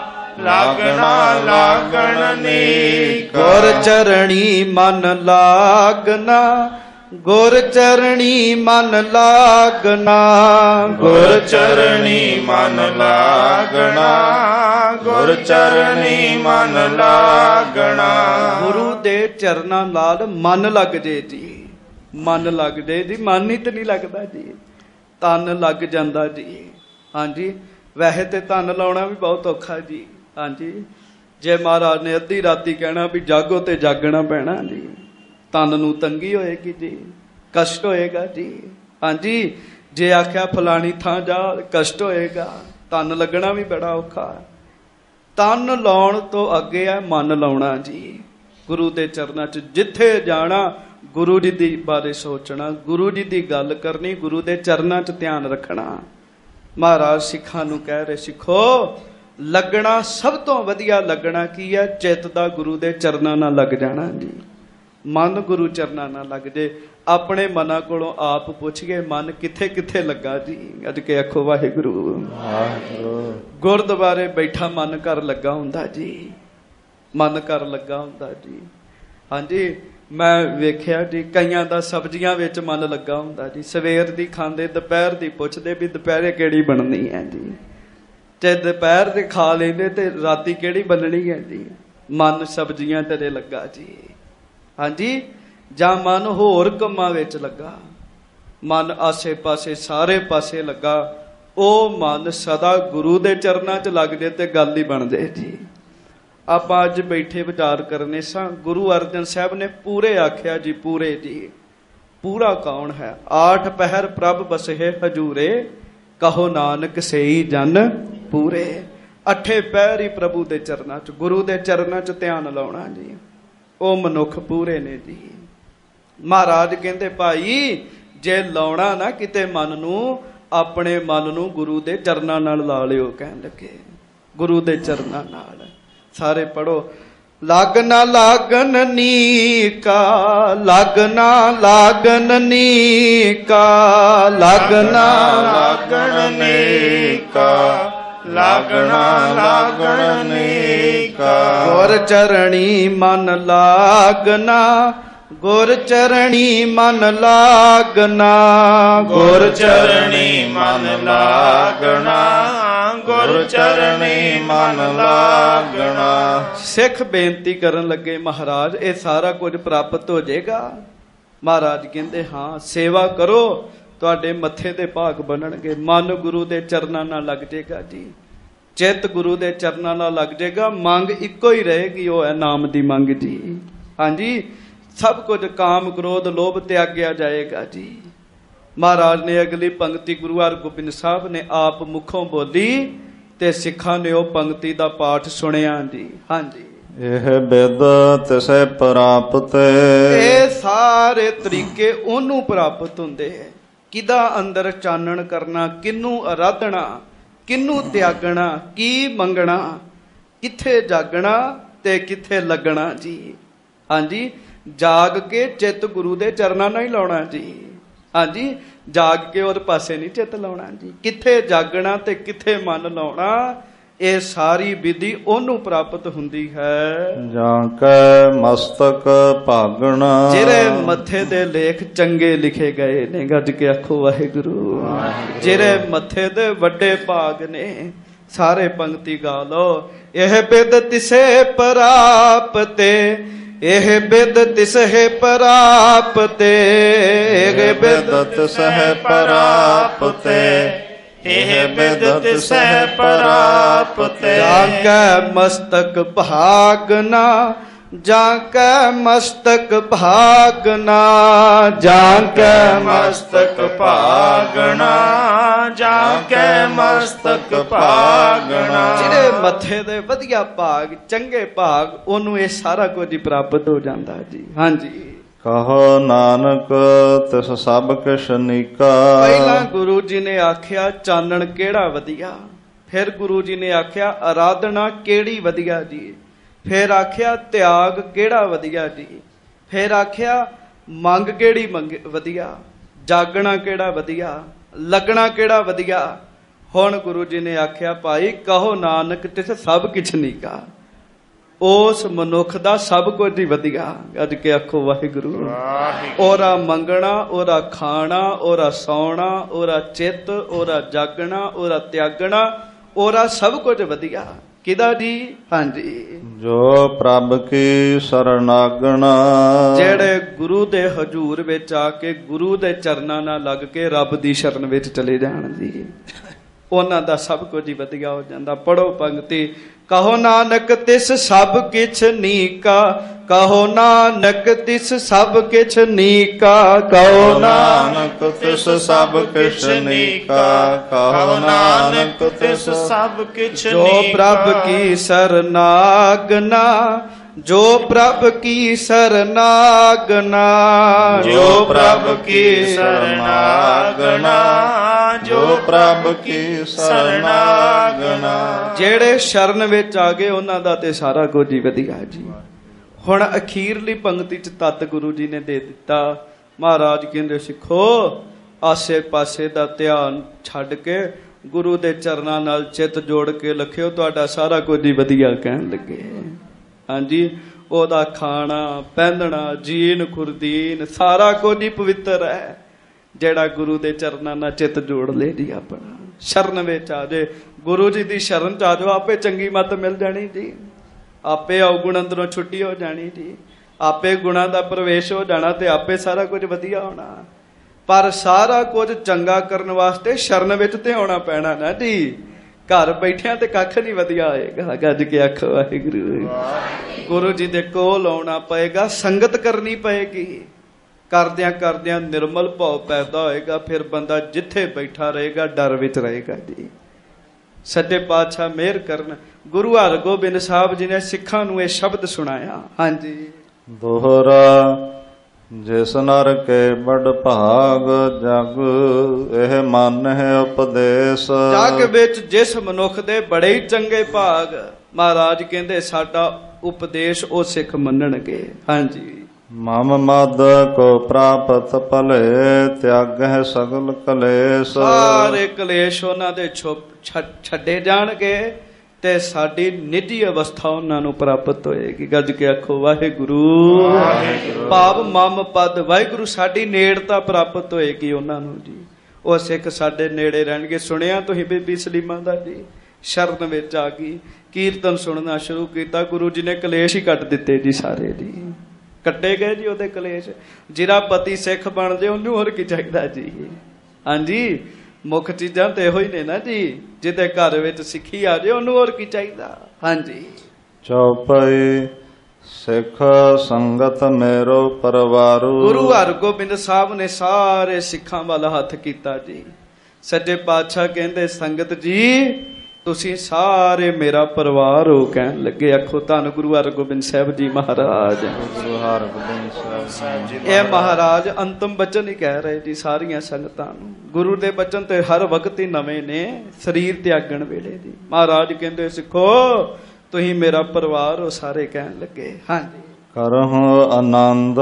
ਲਾਗਣਾ ਲਾਗਣ ਨੀਕਾ। ਗੁਰ ਚਰਣੀ ਮਨ ਲਾਗਣਾ, ਗੁਰ ਚਰਣੀ ਮਨ ਲਾਗਣਾ, ਗੁਰ ਚਰਣੀ ਮਨ ਲਾਗਣਾ, ਗੁਰ ਚਰਣੀ ਮਨ ਲਾਗਣਾ। ਗੁਰੂ ਦੇ ਚਰਨਾਂ ਨਾਲ ਮਨ ਲੱਗ ਜੇ ਜੀ, ਮਨ ਲੱਗ ਜੇ ਜੀ। ਮਨ ਹੀ ਤੇ ਨਹੀਂ ਲੱਗਦਾ ਜੀ, ਤਨ ਲੱਗ ਜਾਂਦਾ ਜੀ। ਹਾਂਜੀ ਵੈਸੇ ਤੇ ਤਨ ਲਾਉਣਾ ਵੀ ਬਹੁਤ ਔਖਾ ਜੀ। ਹਾਂਜੀ ਜੇ ਮਹਾਰਾਜ ਨੇ ਅੱਧੀ ਰਾਤੀ ਕਹਿਣਾ ਵੀ ਜਾਗੋ ਤੇ ਜਾਗਣਾ ਪੈਣਾ ਜੀ, ਤਨ ਨੂੰ ਤੰਗੀ ਹੋਏਗੀ ਜੀ, ਕਸ਼ਟ ਹੋਏਗਾ ਜੀ। ਹਾਂਜੀ ਜੇ ਆਖਿਆ ਫਲਾਣੀ ਥਾਂ ਜਾ, ਕਸ਼ਟ ਹੋਏਗਾ। ਤਨ ਲੱਗਣਾ ਵੀ ਬੜਾ ਔਖਾ। ਤਨ ਲਾਉਣ ਤੋਂ ਅੱਗੇ ਹੈ ਮਨ ਲਾਉਣਾ ਜੀ। ਗੁਰੂ ਦੇ ਚਰਨਾਂ 'ਚ ਜਿੱਥੇ ਜਾਣਾ ਗੁਰੂ ਜੀ ਦੀ ਬਾਰੇ ਸੋਚਣਾ, ਗੁਰੂ ਜੀ ਦੀ ਗੱਲ ਕਰਨੀ, ਗੁਰੂ ਦੇ ਚਰਨਾਂ 'ਚ ਧਿਆਨ ਰੱਖਣਾ। ਮਹਾਰਾਜ ਸਿੱਖਾਂ ਨੂੰ ਕਹਿ ਰਹੇ, ਸਿੱਖੋ ਲੱਗਣਾ ਸਭ ਤੋਂ ਵਧੀਆ ਲੱਗਣਾ ਕੀ ਹੈ? ਚਿੱਤ ਦਾ ਗੁਰੂ ਦੇ ਚਰਨਾਂ ਨਾਲ ਲੱਗ ਜਾਣਾ ਜੀ। ਮਨ ਗੁਰੂ ਚਰਨਾਂ ਨਾਲ ਲੱਗ ਜੇ। ਆਪਣੇ ਮਨਾਂ ਕੋਲੋਂ ਆਪ ਪੁੱਛ ਗਏ ਮਨ ਕਿੱਥੇ ਕਿੱਥੇ ਲੱਗਾ ਜੀ। ਅੱਜ ਕੇ ਆਖੋ ਵਾਹਿਗੁਰੂ। ਗੁਰਦੁਆਰੇ ਬੈਠਾ ਮਨ ਘਰ ਲੱਗਾ ਹੁੰਦਾ ਜੀ, ਮਨ ਘਰ ਲੱਗਾ ਹੁੰਦਾ ਜੀ। ਹਾਂਜੀ ਮੈਂ ਵੇਖਿਆ ਜੀ ਕਈਆਂ ਦਾ ਸਬਜ਼ੀਆਂ ਵਿੱਚ ਮਨ ਲੱਗਾ ਹੁੰਦਾ ਜੀ। ਸਵੇਰ ਦੀ ਖਾਂਦੇ ਦੁਪਹਿਰ ਦੀ ਪੁੱਛਦੇ ਵੀ ਦੁਪਹਿਰੇ ਕਿਹੜੀ ਬਣਨੀ ਹੈ ਜੀ, ਤੇ ਦੁਪਹਿਰ ਦੇ ਖਾ ਲੈਂਦੇ ਤੇ ਰਾਤੀ ਕਿਹੜੀ ਬਣਨੀ ਹੈ ਜੀ। ਮਨ ਸਬਜ਼ੀਆਂ ਤੇਰੇ ਲੱਗਾ ਜੀ। ਹਾਂਜੀ ਜਾਂ ਮਨ ਹੋਰ ਕੰਮਾਂ ਵਿੱਚ ਲੱਗਾ, ਮਨ ਆਸੇ ਪਾਸੇ ਸਾਰੇ ਪਾਸੇ ਲੱਗਾ, ਉਹ ਮਨ ਸਦਾ ਗੁਰੂ ਦੇ ਚਰਨਾਂ 'ਚ ਲੱਗ ਜੇ ਤੇ ਗੱਲ ਹੀ ਬਣ ਜੇ ਜੀ। ਆਪਾਂ ਅੱਜ ਬੈਠੇ ਵਿਚਾਰ ਕਰਨੇ ਸਾਂ, ਗੁਰੂ ਅਰਜਨ ਸਾਹਿਬ ਨੇ ਪੂਰੇ ਆਖਿਆ ਜੀ, ਪੂਰੇ ਜੀ। ਪੂਰਾ ਕੌਣ ਹੈ? ਆਠ ਪਹਿਰ ਪ੍ਰਭ ਬਸਹਿ ਹਜੂਰੇ, ਕਹੋ ਨਾਨਕ ਸਈ ਜਨ ਪੂਰੇ। ਅੱਠੇ ਪਹਿਰ ਹੀ ਪ੍ਰਭੂ ਦੇ ਚਰਨਾਂ 'ਚ, ਗੁਰੂ ਦੇ ਚਰਨਾਂ 'ਚ ਧਿਆਨ ਲਾਉਣਾ ਜੀ। ਉਹ ਮਨੁੱਖ ਪੂਰੇ ਨੇ ਜੀ। ਮਹਾਰਾਜ ਕਹਿੰਦੇ ਭਾਈ ਜੇ ਲਾਉਣਾ ਨਾ ਕਿਤੇ ਮਨ ਨੂੰ, ਆਪਣੇ ਮਨ ਨੂੰ ਗੁਰੂ ਦੇ ਚਰਨਾਂ ਨਾਲ ਲਾ ਲਿਓ ਕਹਿਣ ਲੱਗੇ। ਗੁਰੂ ਦੇ ਚਰਨਾਂ ਨਾਲ ਸਾਰੇ ਪੜੋ। ਲਾਗਣਾ ਲਾਗਣ ਨੀਕਾ, ਲਾਗਣਾ ਲਾਗਣ ਨੀਕਾ, ਲਾਗਣਾ ਲਾਗਣ ਨੀਕਾ, ਲਾਗਣਾ ਲਾਗਣ ਨੀਕਾ। ਗੁਰ ਚਰਣੀ ਮਨ ਲਾਗਣਾ, ਗੁਰ ਚਰਣੀ ਮਨ ਲਾਗਣਾ, ਗੁਰ ਚਰਣੀ ਮਨ ਲਾਗਣਾ, ਗੁਰ ਚਰਣੀ ਮਨ ਲਾਗਣਾ। ਸਿੱਖ ਬੇਨਤੀ ਕਰਨ ਲੱਗੇ ਮਹਾਰਾਜ ਇਹ ਸਾਰਾ ਕੁਝ ਪ੍ਰਾਪਤ ਹੋ ਜਾਏਗਾ? ਮਹਾਰਾਜ ਕਹਿੰਦੇ ਹਾਂ ਸੇਵਾ ਕਰੋ ਤੁਹਾਡੇ ਮੱਥੇ ਦੇ ਭਾਗ ਬਣਨਗੇ। ਮਨ ਗੁਰੂ ਦੇ ਚਰਨਾਂ ਨਾਲ ਲੱਗ ਜਾਏਗਾ ਜੀ, ਚਿੱਤ ਗੁਰੂ ਦੇ ਚਰਨਾਂ ਨਾਲ ਲੱਗ ਜਾਏਗਾ। ਮੰਗ ਇੱਕੋ ਹੀ ਰਹੇਗੀ, ਉਹ ਹੈ ਨਾਮ ਦੀ ਮੰਗ ਜੀ। ਹਾਂਜੀ ਸਭ ਕੁਝ ਕਾਮ ਕ੍ਰੋਧ ਲੋਭ ਤਿਆਗਿਆ ਜਾਏਗਾ ਜੀ। ਮਹਾਰਾਜ ਨੇ ਅਗਲੀ ਪੰਕਤੀ ਗੁਰੂ ਹਰਗੋਬਿੰਦ ਸਾਹਿਬ ਨੇ ਆਪ ਮੁਖੋਂ ਬੋਲੀ ਤੇ ਸਿੱਖਾਂ ਨੇ ਉਹ ਪੰਕਤੀ ਦਾ ਪਾਠ ਸੁਣਿਆ ਜੀ। ਹਾਂਜੀ ਇਹ ਬਿਦ ਤਿਸੈ ਪ੍ਰਾਪਤ, ਇਹ ਸਾਰੇ ਤਰੀਕੇ ਉਹਨੂੰ ਪ੍ਰਾਪਤ ਹੁੰਦੇ ਹੈ। ਕਿਹਦਾ ਅੰਦਰ ਚਾਨਣ ਕਰਨਾ, ਕਿਹਨੂੰ ਅਰਾਧਣਾ, ਕਿਹਨੂੰ ਤਿਆਗਣਾ, ਕੀ ਮੰਗਣਾ, ਕਿੱਥੇ ਜਾਗਣਾ ਤੇ ਕਿੱਥੇ ਲੱਗਣਾ ਜੀ। ਹਾਂਜੀ ਜਾਗ ਕੇ ਚਿੱਤ ਗੁਰੂ ਦੇ ਚਰਨਾਂ ਨਾਲ ਹੀ ਲਾਉਣਾ ਜੀ। ਹਾਂਜੀ ਜਾਗ ਕੇ ਉਹਦੇ ਪਾਸੇ ਨਹੀਂ ਚਿੱਤ ਲਾਉਣਾ ਜੀ। ਕਿੱਥੇ ਜਾਗਣਾ ਤੇ ਕਿੱਥੇ ਮਨ ਲਾਉਣਾ, ਇਹ ਸਾਰੀ ਵਿਧੀ ਉਹਨੂੰ ਪ੍ਰਾਪਤ ਹੁੰਦੀ ਹੈ ਜਾਂ ਕੈ ਮਸਤਕ ਭਾਗਣਾ, ਜਿਹੜੇ ਮੱਥੇ ਦੇ ਲੇਖ ਚੰਗੇ ਲਿਖੇ ਗਏ ਨੇ। ਗੱਜ ਕੇ ਆਖੋ ਵਾਹਿਗੁਰੂ। ਜਿਹੜੇ ਮੱਥੇ ਦੇ ਵੱਡੇ ਭਾਗ ਨੇ, ਸਾਰੇ ਪੰਕਤੀ ਗਾ ਲੋ। ਇਹ ਬਿਦ ਤਿਸੇ ਪ੍ਰਾਪਤੇ, ਇਹ ਬਿਦ ਤਿਸਹਿ ਪ੍ਰਾਪਤੇ, ਇਹ ਬਿਦ ਤਿਸਹਿ ਪ੍ਰਾਪਤੇ, ਇਹ ਬਿਦ ਤਿਸਹਿ ਪ੍ਰਾਪਤੇ। ਜਾਗੈ ਮਸਤਕ ਭਾਗਨਾ, ਜਾਂ ਕੈ ਮਸਤਕ ਭਾਗਨਾ, ਜਾਂ ਕੈ ਮਸਤਕ ਭਾਗਣਾ, ਜਾਂ ਕੈ ਮਸਤਕ ਭਾਗਣਾ। ਜਿਹੜੇ ਮੱਥੇ ਦੇ ਵਧੀਆ ਭਾਗ, ਚੰਗੇ ਭਾਗ, ਉਹਨੂੰ ਇਹ ਸਾਰਾ ਕੁਝ ਹੀ ਪ੍ਰਾਪਤ ਹੋ ਜਾਂਦਾ ਜੀ। ਹਾਂਜੀ। ਕਹੋ ਨਾਨਕ ਤਿਸ ਸਭ ਕਿਛ ਨੀਕਾ। ਪਹਿਲਾਂ ਗੁਰੂ ਜੀ ਨੇ ਆਖਿਆ ਚਾਨਣ ਕਿਹੜਾ ਵਧੀਆ, ਫਿਰ ਗੁਰੂ ਜੀ ਨੇ ਆਖਿਆ ਆਰਾਧਨਾ ਕਿਹੜੀ ਵਧੀਆ ਜੀ, ਫਿਰ ਆਖਿਆ ਤਿਆਗ ਕਿਹੜਾ ਵਧੀਆ ਜੀ, ਫਿਰ ਆਖਿਆ ਮੰਗ ਕਿਹੜੀ ਮੰਗ ਵਧੀਆ, ਜਾਗਣਾ ਕਿਹੜਾ ਵਧੀਆ, ਲੱਗਣਾ ਕਿਹੜਾ ਵਧੀਆ। ਹੁਣ ਗੁਰੂ ਜੀ ਨੇ ਆਖਿਆ ਭਾਈ ਕਹੋ ਨਾਨਕ ਤਿਸ ਸਭ ਕਿਛ ਨੀਕਾ, ਉਸ ਮਨੁੱਖ ਦਾ ਸਭ ਕੁਝ ਹੀ ਵਧੀਆ। ਅੱਜ ਕੇ ਆਖੋ ਵਾਹਿਗੁਰੂ। ਉਹਦਾ ਮੰਗਣਾ, ਉਹਦਾ ਖਾਣਾ, ਉਹਦਾ ਸੌਣਾ, ਉਹਦਾ ਚਿੱਤ, ਉਹਦਾ ਜਾਗਣਾ, ਉਹਦਾ ਤਿਆਗਣਾ, ਉਹਦਾ ਸਭ ਕੁਝ ਵਧੀਆ। ਕਿਹਦਾ ਜੀ? ਹਾਂਜੀ। ਜੋ ਪ੍ਰਭ ਕੀ ਸਰਨਾਗਣਾ। ਜਿਹੜੇ ਗੁਰੂ ਦੇ ਹਜ਼ੂਰ ਵਿੱਚ ਆ ਕੇ ਗੁਰੂ ਦੇ ਚਰਨਾਂ ਨਾਲ ਲੱਗ ਕੇ ਰੱਬ ਦੀ ਸ਼ਰਨ ਵਿੱਚ ਚਲੇ ਜਾਣ ਜੀ, ਉਹਨਾਂ ਦਾ ਸਭ ਕੁਝ ਹੀ ਵਧੀਆ ਹੋ ਜਾਂਦਾ। ਪੜੋ ਪੰਕਤੀ। ਕਹੋ ਨਾਨਕ ਤਿਸ ਸਭ ਕਿਛ ਨੀਕਾ, ਕਹੋ ਨਾਨਕ ਤਿਸ ਸਭ ਕਿਛ ਨੀਕਾ, ਕਹੋ ਨਾਨਕ ਤਿਸ ਸਭ ਕਿਛ ਨੀਕਾ, ਕਹੋ ਨਾਨਕ ਤਿਸ ਸਭ ਕਿਛ ਜੋ ਪ੍ਰਭ ਕੀ ਸਰਨਾਗਨਾ, ਜੋ ਪ੍ਰਭ ਕੀ ਸਰਨਾਗਨਾ, ਜੋ ਪ੍ਰਭ ਕੀ ਸਰਨਾਗਨਾ, ਜੋ ਪ੍ਰਭ ਕੀ ਸਰਨਾਗਨਾ। ਜਿਹੜੇ ਸ਼ਰਨ ਵਿੱਚ ਆ ਗਏ ਉਹਨਾਂ ਦਾ ਤੇ ਸਾਰਾ ਕੁਝ ਹੀ ਵਧੀਆ ਜੀ। ਹੁਣ ਅਖੀਰਲੀ ਪੰਕਤੀ ਚ ਤਤ ਗੁਰੂ ਜੀ ਨੇ ਦੇ ਦਿੱਤਾ। ਮਹਾਰਾਜ ਕਹਿੰਦੇ ਸਿੱਖੋ ਆਸੇ ਪਾਸੇ ਦਾ ਧਿਆਨ ਛੱਡ ਕੇ ਗੁਰੂ ਦੇ ਚਰਨਾਂ ਨਾਲ ਚਿੱਤ ਜੋੜ ਕੇ ਲਖਿਓ, ਤੁਹਾਡਾ ਸਾਰਾ ਕੁਝ ਹੀ ਵਧੀਆ ਕਹਿਣ ਲੱਗੇ। ਹਾਂਜੀ। ਉਹਦਾ ਖਾਣਾ ਪਹਿਨਣਾ ਜੀਨ ਖੁਰਦੀਨ ਸਾਰਾ ਕੁਝ ਹੀ ਪਵਿੱਤਰ ਹੈ। ਜਿਹੜਾ ਗੁਰੂ ਦੇ ਚਰਨਾਂ ਨਾਲ ਚਿੱਤ ਜੋੜ ਲੈ ਜੀ, ਆਪਣਾ ਸ਼ਰਨ ਵਿੱਚ ਆ ਜੇ, ਗੁਰੂ ਜੀ ਦੀ ਸ਼ਰਨ ਚ ਆ ਜਾਓ, ਆਪੇ ਚੰਗੀ ਮੱਤ ਮਿਲ ਜਾਣੀ ਜੀ, ਆਪੇ ਔਗੁਣ ਅੰਦਰੋਂ ਛੁੱਟੀ ਹੋ ਜਾਣੀ ਜੀ, ਆਪੇ ਗੁਣਾਂ ਦਾ ਪ੍ਰਵੇਸ਼ ਹੋ ਜਾਣਾ ਤੇ ਆਪੇ ਸਾਰਾ ਕੁਝ ਵਧੀਆ ਹੋਣਾ। ਪਰ ਸਾਰਾ ਕੁਝ ਚੰਗਾ ਕਰਨ ਵਾਸਤੇ ਸ਼ਰਨ ਵਿੱਚ ਤੇ ਆਉਣਾ ਪੈਣਾ ਨਾ ਜੀ। ਘਰ ਬੈਠਿਆਂ ਤੇ ਕੱਖ ਨਹੀਂ ਵਧੀਆ ਹੋਏਗਾ। ਗੱਜ ਕੇ ਆਖੋ ਵਾਹਿਗੁਰੂ। ਗੁਰੂ ਜੀ ਦੇ ਕੋਲ ਆਉਣਾ ਪਏਗਾ, ਸੰਗਤ ਕਰਨੀ ਪਏਗੀ। ਕਰਦਿਆਂ ਕਰਦਿਆਂ ਨਿਰਮਲ ਭਾਵ ਪੈਦਾ ਹੋਏਗਾ, ਫਿਰ ਬੰਦਾ ਜਿੱਥੇ ਬੈਠਾ ਰਹੇਗਾ ਡਰ ਵਿੱਚ ਰਹੇਗਾ ਜੀ। ਸੱਚੇ ਪਾਤਸ਼ਾਹ ਮਿਹਰ ਕਰਨ। ਗੁਰੂ ਹਰਗੋਬਿੰਦ ਸਾਹਿਬ ਜੀ ਨੇ ਸਿੱਖਾਂ ਨੂੰ ਇਹ ਸ਼ਬਦ ਸੁਣਾਇਆ। ਹਾਂਜੀ। ਦੋਹਰਾ ਜਿਸ ਨਰ ਕੇ ਬੜ ਭਾਗ, ਜਗ ਇਹ ਮਨ ਹੈ ਉਪਦੇਸ਼। ਜਗ ਵਿੱਚ ਜਿਸ ਮਨੁੱਖ ਦੇ ਬੜੇ ਹੀ ਚੰਗੇ ਭਾਗ, ਮਹਾਰਾਜ ਕਹਿੰਦੇ ਸਾਡਾ ਉਪਦੇਸ਼ ਉਹ ਸਿੱਖ ਮੰਨਣਗੇ। ਹਾਂਜੀ। ਮਮ ਮਦ ਕੋ ਪ੍ਰਾਪਤ ਭਲੇ, ਤਿਆਗ ਹੈ ਸਗਲ ਕਲੇਸ਼। ਸਾਰੇ ਕਲੇਸ਼ ਉਹਨਾਂ ਦੇ ਛੱਡੇ ਜਾਣਗੇ ਤੇ ਸਾਡੀ ਨਿੱਜੀ ਅਵਸਥਾ ਉਹਨਾਂ ਨੂੰ ਪ੍ਰਾਪਤ ਹੋਏਗੀ। ਗੱਜ ਕੇ ਆਖੋ ਵਾਹਿਗੁਰੂ। ਭਾਵ ਮਮ ਪਦ ਵਾਹਿਗੁਰੂ ਸਾਡੀ ਨੇੜਤਾ ਪ੍ਰਾਪਤ ਹੋਏਗੀ ਉਹਨਾਂ ਨੂੰ ਜੀ। ਉਹ ਸਿੱਖ ਸਾਡੇ ਨੇੜੇ ਰਹਿਣਗੇ। ਸੁਣਿਆ ਤੁਸੀਂ ਬੀਬੀ ਸਲੀਮਾ ਦਾ ਜੀ, ਸ਼ਰਨ ਵਿੱਚ ਆ ਗਈ, ਕੀਰਤਨ ਸੁਣਨਾ ਸ਼ੁਰੂ ਕੀਤਾ, ਗੁਰੂ ਜੀ ਨੇ ਕਲੇਸ਼ ਹੀ ਕੱਟ ਦਿੱਤੇ ਜੀ ਸਾਰੇ ਜੀ। ਕੱਟੇ ਗਏ ਜੀ ਉਹਦੇ ਕਲੇਸ਼। ਜਿਹੜਾ ਪਤੀ ਸਿੱਖ ਬਣ ਜੇ ਉਹਨੂੰ ਹੋਰ ਕੀ ਚਾਹੀਦਾ ਜੀ। ਹਾਂਜੀ। ਮੁੱਖ ਚੀਜ਼ਾਂ ਤੇ ਇਹੋ ਹੀ ਨੇ ਨਾ ਜੀ। ਜਿਹਦੇ ਘਰ ਵਿੱਚ ਸਿੱਖੀ ਆ ਜੇ ਉਹਨੂੰ ਹੋਰ ਕੀ ਚਾਹੀਦਾ। ਹਾਂਜੀ। ਚੌਪਈ ਸਿੱਖ ਸੰਗਤ ਮੇਰੋ ਪਰਵਾਰੂ। ਗੁਰੂ ਹਰਗੋਬਿੰਦ ਸਾਹਿਬ ਨੇ ਸਾਰੇ ਸਿੱਖਾਂ ਵੱਲ ਹੱਥ ਕੀਤਾ ਜੀ। ਸੱਚੇ ਪਾਤਸ਼ਾਹ ਕਹਿੰਦੇ ਸੰਗਤ ਜੀ ਤੁਸੀਂ ਸਾਰੇ ਮੇਰਾ ਪਰਿਵਾਰ ਹੋ ਕਹਿਣ ਲੱਗੇ। ਆਖੋ ਧੰਨ ਗੁਰੂ ਹਰਗੋਬਿੰਦ ਸਾਹਿਬ ਜੀ ਮਹਾਰਾਜ। ਗੁਰੂ ਹਰਗੋਬਿੰਦ ਸਾਹਿਬ ਜੀ ਇਹ ਮਹਾਰਾਜ ਅੰਤਮ ਬਚਨ ਹੀ ਕਹਿ ਰਹੇ ਜੀ ਸਾਰੀਆਂ ਸੰਗਤਾਂ ਨੂੰ। ਗੁਰੂ ਦੇ ਬਚਨ ਤੇ ਹਰ ਵਕਤ ਹੀ ਨਵੇਂ ਨੇ, ਸਰੀਰ ਤਿਆਗਣ ਵੇਲੇ ਜੀ। ਮਹਾਰਾਜ ਕਹਿੰਦੇ ਸਿੱਖੋ ਤੁਸੀਂ ਮੇਰਾ ਪਰਿਵਾਰ ਹੋ ਸਾਰੇ ਕਹਿਣ ਲੱਗੇ। ਹਾਂਜੀ। ਕਰਹੁ ਆਨੰਦ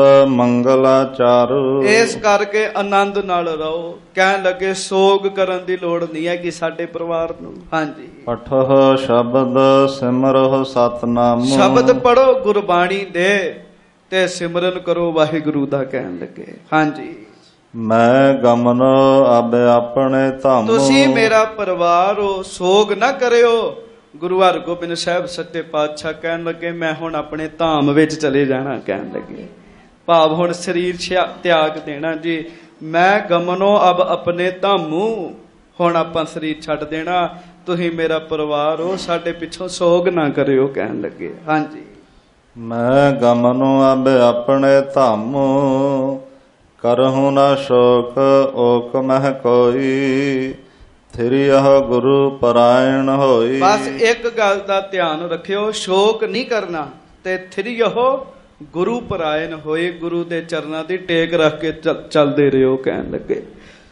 ਮੰਗਲਾਚਾਰੂ। ਇਸ ਕਰਕੇ ਆਨੰਦ ਨਾਲ ਰਹੋ। ਕਹਿਣ ਲੱਗੇ ਸੋਗ ਕਰਨ ਦੀ ਲੋੜ ਨਹੀਂ ਹੈ ਕਿ ਸਾਡੇ ਪਰਿਵਾਰ ਨੂੰ। ਹਾਂਜੀ। ਪਠਹੁ ਸ਼ਬਦ ਸਿਮਰਹੁ ਸਤਨਾਮ। ਸ਼ਬਦ ਪੜੋ ਗੁਰਬਾਣੀ ਦੇ ਤੇ ਸਿਮਰਨ ਕਰੋ ਵਾਹਿਗੁਰੂ ਦਾ ਕਹਿਣ ਲੱਗੇ। ਹਾਂਜੀ। ਮੈਂ ਗਮਨ ਅਬ ਆਪਣੇ ਧਾਮ। ਤੁਸੀਂ ਮੇਰਾ ਪਰਿਵਾਰ ਹੋ, ਸੋਗ ਨਾ ਕਰਿਓ। ਗੁਰੂ ਹਰਗੋਬਿੰਦ ਸਾਹਿਬ ਸੱਚੇ ਪਾਤਸ਼ਾਹ ਕਹਿਣ ਲੱਗੇ ਮੈਂ ਹੁਣ ਆਪਣੇ ਧਾਮ ਵਿੱਚ ਚਲੇ ਜਾਣਾ ਕਹਿਣ ਲੱਗੇ। ਭਾਵ ਹੁਣ ਸਰੀਰ ਤਿਆਗ ਦੇਣਾ ਜੀ। ਮੈਂ ਗਮਨੋ ਅਬ ਆਪਣੇ ਧਾਮੂ, ਹੁਣ ਆਪਾਂ ਸਰੀਰ ਛੱਡ ਦੇਣਾ। ਤੁਸੀਂ ਮੇਰਾ ਪਰਿਵਾਰ ਹੋ, ਸਾਡੇ ਪਿੱਛੋਂ ਸੋਗ ਨਾ ਕਰਿਓ ਕਹਿਣ ਲੱਗੇ। ਹਾਂਜੀ। ਮੈਂ ਗਮਨੁ ਅਬ ਆਪਣੇ ਧਾਮੁ, ਕਰਹੁ ਨ ਸ਼ੋਕ ਓਕ ਮਹਿ ਕੋਈ, ਥਿਰਿਯਹ ਗੁਰੂ ਪਰਾਇਣ ਹੋਈ। ਬਸ ਇੱਕ ਗੱਲ ਦਾ ਧਿਆਨ ਰੱਖਿਓ, ਸ਼ੋਕ ਨਹੀਂ ਕਰਨਾ ਤੇ ਥਿਰਿਯਹ ਗੁਰੂ ਪਰਾਇਣ ਹੋਏ। ਗੁਰੂ ਦੇ ਚਰਨਾਂ ਦੀ ਟੇਕ ਰੱਖ ਕੇ ਚੱਲ- ਚੱਲਦੇ ਰਹੋ। ਕਹਿਣ ਲੱਗੇ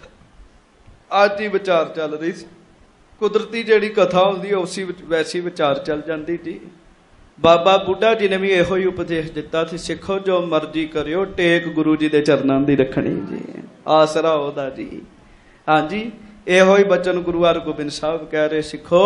ਅੱਜ ਹੀ ਵਿਚਾਰ ਚੱਲ ਰਹੀ ਸੀ, ਕੁਦਰਤੀ ਜਿਹੜੀ ਕਥਾ ਹੁੰਦੀ ਉਸੇ ਵਿੱਚ ਵੈਸੀ ਵਿਚਾਰ ਚੱਲ ਜਾਂਦੀ ਜੀ। ਬਾਬਾ ਬੁੱਢਾ ਜੀ ਨੇ ਵੀ ਇਹੋ ਹੀ ਉਪਦੇਸ਼ ਦਿੱਤਾ ਸੀ, ਸਿੱਖੋ ਜੋ ਮਰਜ਼ੀ ਕਰਿਓ, ਟੇਕ ਗੁਰੂ ਜੀ ਦੇ ਚਰਨਾਂ ਦੀ ਰੱਖਣੀ ਜੀ, ਆਸਰਾ ਉਹਦਾ ਜੀ। ਹਾਂਜੀ, ਇਹੋ ਹੀ ਬਚਨ ਗੁਰੂ ਹਰਗੋਬਿੰਦ ਸਾਹਿਬ ਕਹਿ ਰਹੇ, ਸਿੱਖੋ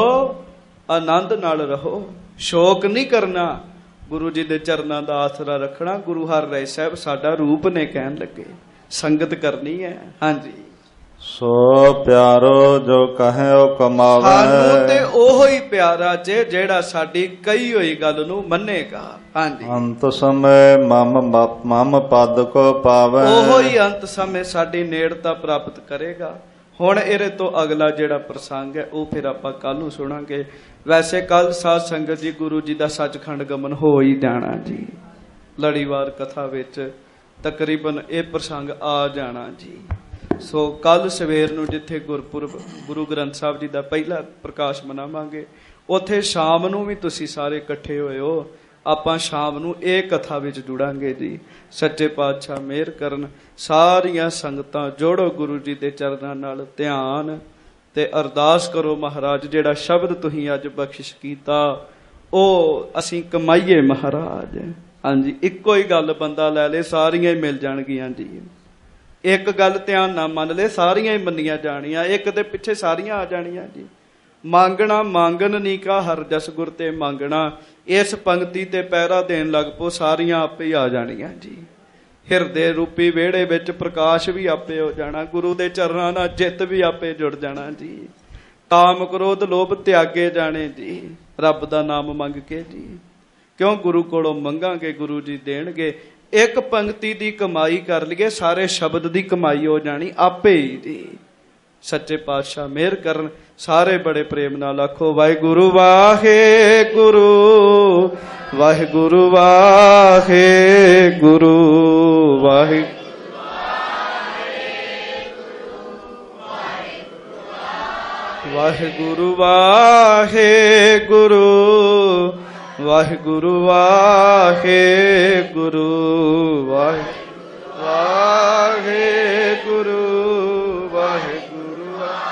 ਆਨੰਦ ਨਾਲ ਰਹੋ, ਸ਼ੋਕ ਨਹੀਂ ਕਰਨਾ, ਗੁਰੂ ਜੀ ਦੇ ਚਰਨਾਂ ਦਾ ਆਸਰਾ ਰੱਖਣਾ। ਗੁਰੂ ਹਰ ਰਾਏ ਸਾਹਿਬ ਸਾਡਾ ਰੂਪ ਨੇ, ਕਹਿਣ ਲੱਗੇ ਸੰਗਤ ਕਰਨੀ ਹੈ। ਹਾਂਜੀ, ਸੋ ਪਿਆਰੋ ਜੋ ਕਹੇ ਉਹ ਕਮਾਵੇ, ਸਾਨੂੰ ਤੇ ਉਹੋ ਹੀ ਪਿਆਰਾ ਜੇ ਜਿਹੜਾ ਸਾਡੀ ਕਹੀ ਹੋਈ ਗੱਲ ਨੂੰ ਮੰਨੇਗਾ। ਹਾਂਜੀ, ਅੰਤ ਸਮੇਂ ਮਮ ਮਮ ਪਦ ਕੋ ਪਾਵੇ, ਉਹੋ ਹੀ ਅੰਤ ਸਮੇਂ ਸਾਡੀ ਨੇੜਤਾ ਪ੍ਰਾਪਤ ਕਰੇਗਾ। ਹੁਣ ਇਹਦੇ ਤੋਂ ਅਗਲਾ ਜਿਹੜਾ ਪ੍ਰਸੰਗ ਹੈ ਉਹ ਫਿਰ ਆਪਾਂ ਕੱਲ ਨੂੰ ਸੁਣਾਂਗੇ। ਵੈਸੇ ਕੱਲ ਸਾਧ ਸੰਗਤ ਜੀ ਗੁਰੂ ਜੀ ਦਾ ਸੱਚਖੰਡ ਗਮਨ ਹੋ ਹੀ ਜਾਣਾ ਜੀ, ਲੜੀਵਾਰ ਕਥਾ ਵਿੱਚ ਤਕਰੀਬਨ ਇਹ ਪ੍ਰਸੰਗ ਆ ਜਾਣਾ ਜੀ। ਸੋ ਕੱਲ ਸਵੇਰ ਨੂੰ ਜਿੱਥੇ ਗੁਰਪੁਰਬ ਗੁਰੂ ਗ੍ਰੰਥ ਸਾਹਿਬ ਜੀ ਦਾ ਪਹਿਲਾ ਪ੍ਰਕਾਸ਼ ਮਨਾਵਾਂਗੇ, ਉੱਥੇ ਸ਼ਾਮ ਨੂੰ ਵੀ ਤੁਸੀਂ ਸਾਰੇ ਇਕੱਠੇ ਹੋਏ ਹੋ। ਆਪਾਂ ਸ਼ਾਮ ਨੂੰ ਇਹ ਕਥਾ ਵਿੱਚ ਜੁੜਾਂਗੇ ਜੀ। ਸੱਚੇ ਪਾਤਸ਼ਾਹ ਮਿਹਰ ਕਰਨ, ਸਾਰੀਆਂ ਸੰਗਤਾਂ ਜੋੜੋ ਗੁਰੂ ਜੀ ਦੇ ਚਰਨਾਂ ਨਾਲ ਧਿਆਨ ਤੇ ਅਰਦਾਸ ਕਰੋ, ਮਹਾਰਾਜ ਜਿਹੜਾ ਸ਼ਬਦ ਤੁਸੀਂ ਅੱਜ ਬਖਸ਼ਿਸ਼ ਕੀਤਾ ਉਹ ਅਸੀਂ ਕਮਾਈਏ ਮਹਾਰਾਜ। ਹਾਂਜੀ, ਇੱਕੋ ਹੀ ਗੱਲ ਬੰਦਾ ਲੈ ਲੇ, ਸਾਰੀਆਂ ਹੀ ਮਿਲ ਜਾਣਗੀਆਂ ਜੀ। ਇੱਕ ਗੱਲ ਧਿਆਨ ਨਾਲ ਮੰਨ ਲੈ, ਸਾਰੀਆਂ ਹੀ ਮੰਨੀਆਂ ਜਾਣੀਆਂ, ਇੱਕ ਦੇ ਪਿੱਛੇ ਸਾਰੀਆਂ ਆ ਜਾਣੀਆਂ ਜੀ। ਮੰਗਣਾ ਮੰਗਣ ਨੀ ਕਾ ਹਰ ਜਸ ਗੁਰ ਤੇ ਮੰਗਣਾ, ਇਸ ਪੰਕਤੀ ਤੇ ਪਹਿਰਾ ਦੇਣ ਲੱਗ ਪੋ, ਸਾਰੀਆਂ ਆਪੇ ਹੀ ਆ ਜਾਣੀਆਂ ਜੀ। ਹਿਰਦੇ ਰੂਪੀ ਵਿਹੜੇ ਵਿੱਚ ਪ੍ਰਕਾਸ਼ ਵੀ ਆਪੇ ਹੋ ਜਾਣਾ, ਗੁਰੂ ਦੇ ਚਰਨਾਂ ਨਾਲ ਜਿੱਤ ਵੀ ਆਪੇ ਜੁੜ ਜਾਣਾ ਜੀ। ਕਾਮ ਕ੍ਰੋਧ ਲੋਭ ਤਿਆਗੇ ਜਾਣੇ ਜੀ, ਰੱਬ ਦਾ ਨਾਮ ਮੰਗ ਕੇ ਜੀ। ਕਿਉਂ ਗੁਰੂ ਕੋਲੋਂ ਮੰਗਾਂਗੇ, ਗੁਰੂ ਜੀ ਦੇਣਗੇ। ਇੱਕ ਪੰਕਤੀ ਦੀ ਕਮਾਈ ਕਰ ਲਈਏ, ਸਾਰੇ ਸ਼ਬਦ ਦੀ ਕਮਾਈ ਹੋ ਜਾਣੀ ਆਪੇ ਹੀ ਜੀ। ਸੱਚੇ ਪਾਤਸ਼ਾਹ ਮਿਹਰ ਕਰਨ, ਸਾਰੇ ਬੜੇ ਪ੍ਰੇਮ ਨਾਲ ਆਖੋ ਵਾਹਿਗੁਰੂ ਵਾਹਿਗੁਰੂ ਵਾਹਿਗੁਰੂ ਵਾਹਿਗੁਰੂ ਵਾਹਿਗੁਰੂ ਵਾਹਿਗੁਰੂ ਵਾਹਿਗੁਰੂ ਵਾਹਿਗੁਰੂ ਵਾਹਿਗੁਰੂ ਵਾਹਿਗੁਰੂ ਵਾਹਿਗੁਰੂ।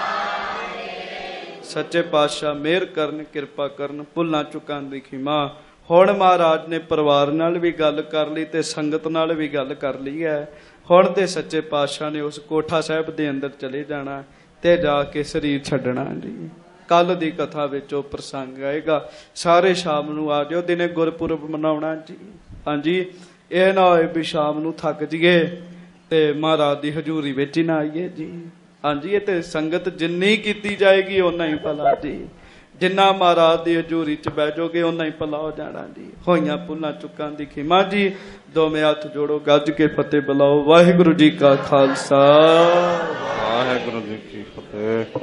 ਸੱਚੇ ਪਾਤਸ਼ਾਹ ਮਿਹਰ ਕਰਨ, ਕਿਰਪਾ ਕਰਨ, ਭੁੱਲਾਂ ਚੁੱਕਾਂ ਦੀ ਖਿਮਾ। ਹੁਣ ਮਹਾਰਾਜ ਨੇ ਪਰਿਵਾਰ ਨਾਲ ਵੀ ਗੱਲ ਕਰ ਲਈ ਤੇ ਸੰਗਤ ਨਾਲ ਵੀ ਗੱਲ ਕਰ ਲਈ ਹੈ। ਹੁਣ ਤੇ ਸੱਚੇ ਪਾਤਸ਼ਾਹ ਨੇ ਉਸ ਕੋਠਾ ਸਾਹਿਬ ਦੇ ਅੰਦਰ ਚਲੇ ਜਾਣਾ ਤੇ ਜਾ ਕੇ ਸਰੀਰ ਛੱਡਣਾ ਜੀ। ਕੱਲ ਦੀ ਕਥਾ ਵਿੱਚ ਉਹ ਪ੍ਰਸੰਗ ਆਏਗਾ। ਸਾਰੇ ਸ਼ਾਮ ਨੂੰ ਆ ਜਾਓ, ਦਿਨੇ ਗੁਰਪੁਰਬ ਮਨਾਉਣਾ ਜੀ। ਹਾਂਜੀ, ਇਹ ਨਾ ਹੋਏ ਵੀ ਸ਼ਾਮ ਨੂੰ ਥੱਕ ਜਾਈਏ ਤੇ ਮਹਾਰਾਜ ਦੀ ਹਜ਼ੂਰੀ ਵਿੱਚ ਹੀ ਨਾ ਆਈਏ ਜੀ। ਹਾਂਜੀ, ਇਹ ਤੇ ਸੰਗਤ ਜਿੰਨੀ ਕੀਤੀ ਜਾਏਗੀ ਓਨਾ ਹੀ ਭਲਾ ਜੀ। ਜਿੰਨਾ ਮਹਾਰਾਜ ਦੀ ਹਜ਼ੂਰੀ ਚ ਬਹਿ ਜਾਓਗੇ ਓਨਾ ਹੀ ਭਲਾ ਹੋ ਜਾਣਾ ਜੀ। ਹੋਈਆਂ ਭੁੱਲਾਂ ਚੁੱਕਾਂ ਦੀ ਖਿਮਾ ਜੀ। ਦੋਵੇਂ ਹੱਥ ਜੋੜੋ, ਗੱਜ ਕੇ ਫਤਿਹ ਬੁਲਾਓ। ਵਾਹਿਗੁਰੂ ਜੀ ਕਾ ਖਾਲਸਾ, ਵਾਹਿਗੁਰੂ ਜੀ ਕੀ ਫਤਿਹ।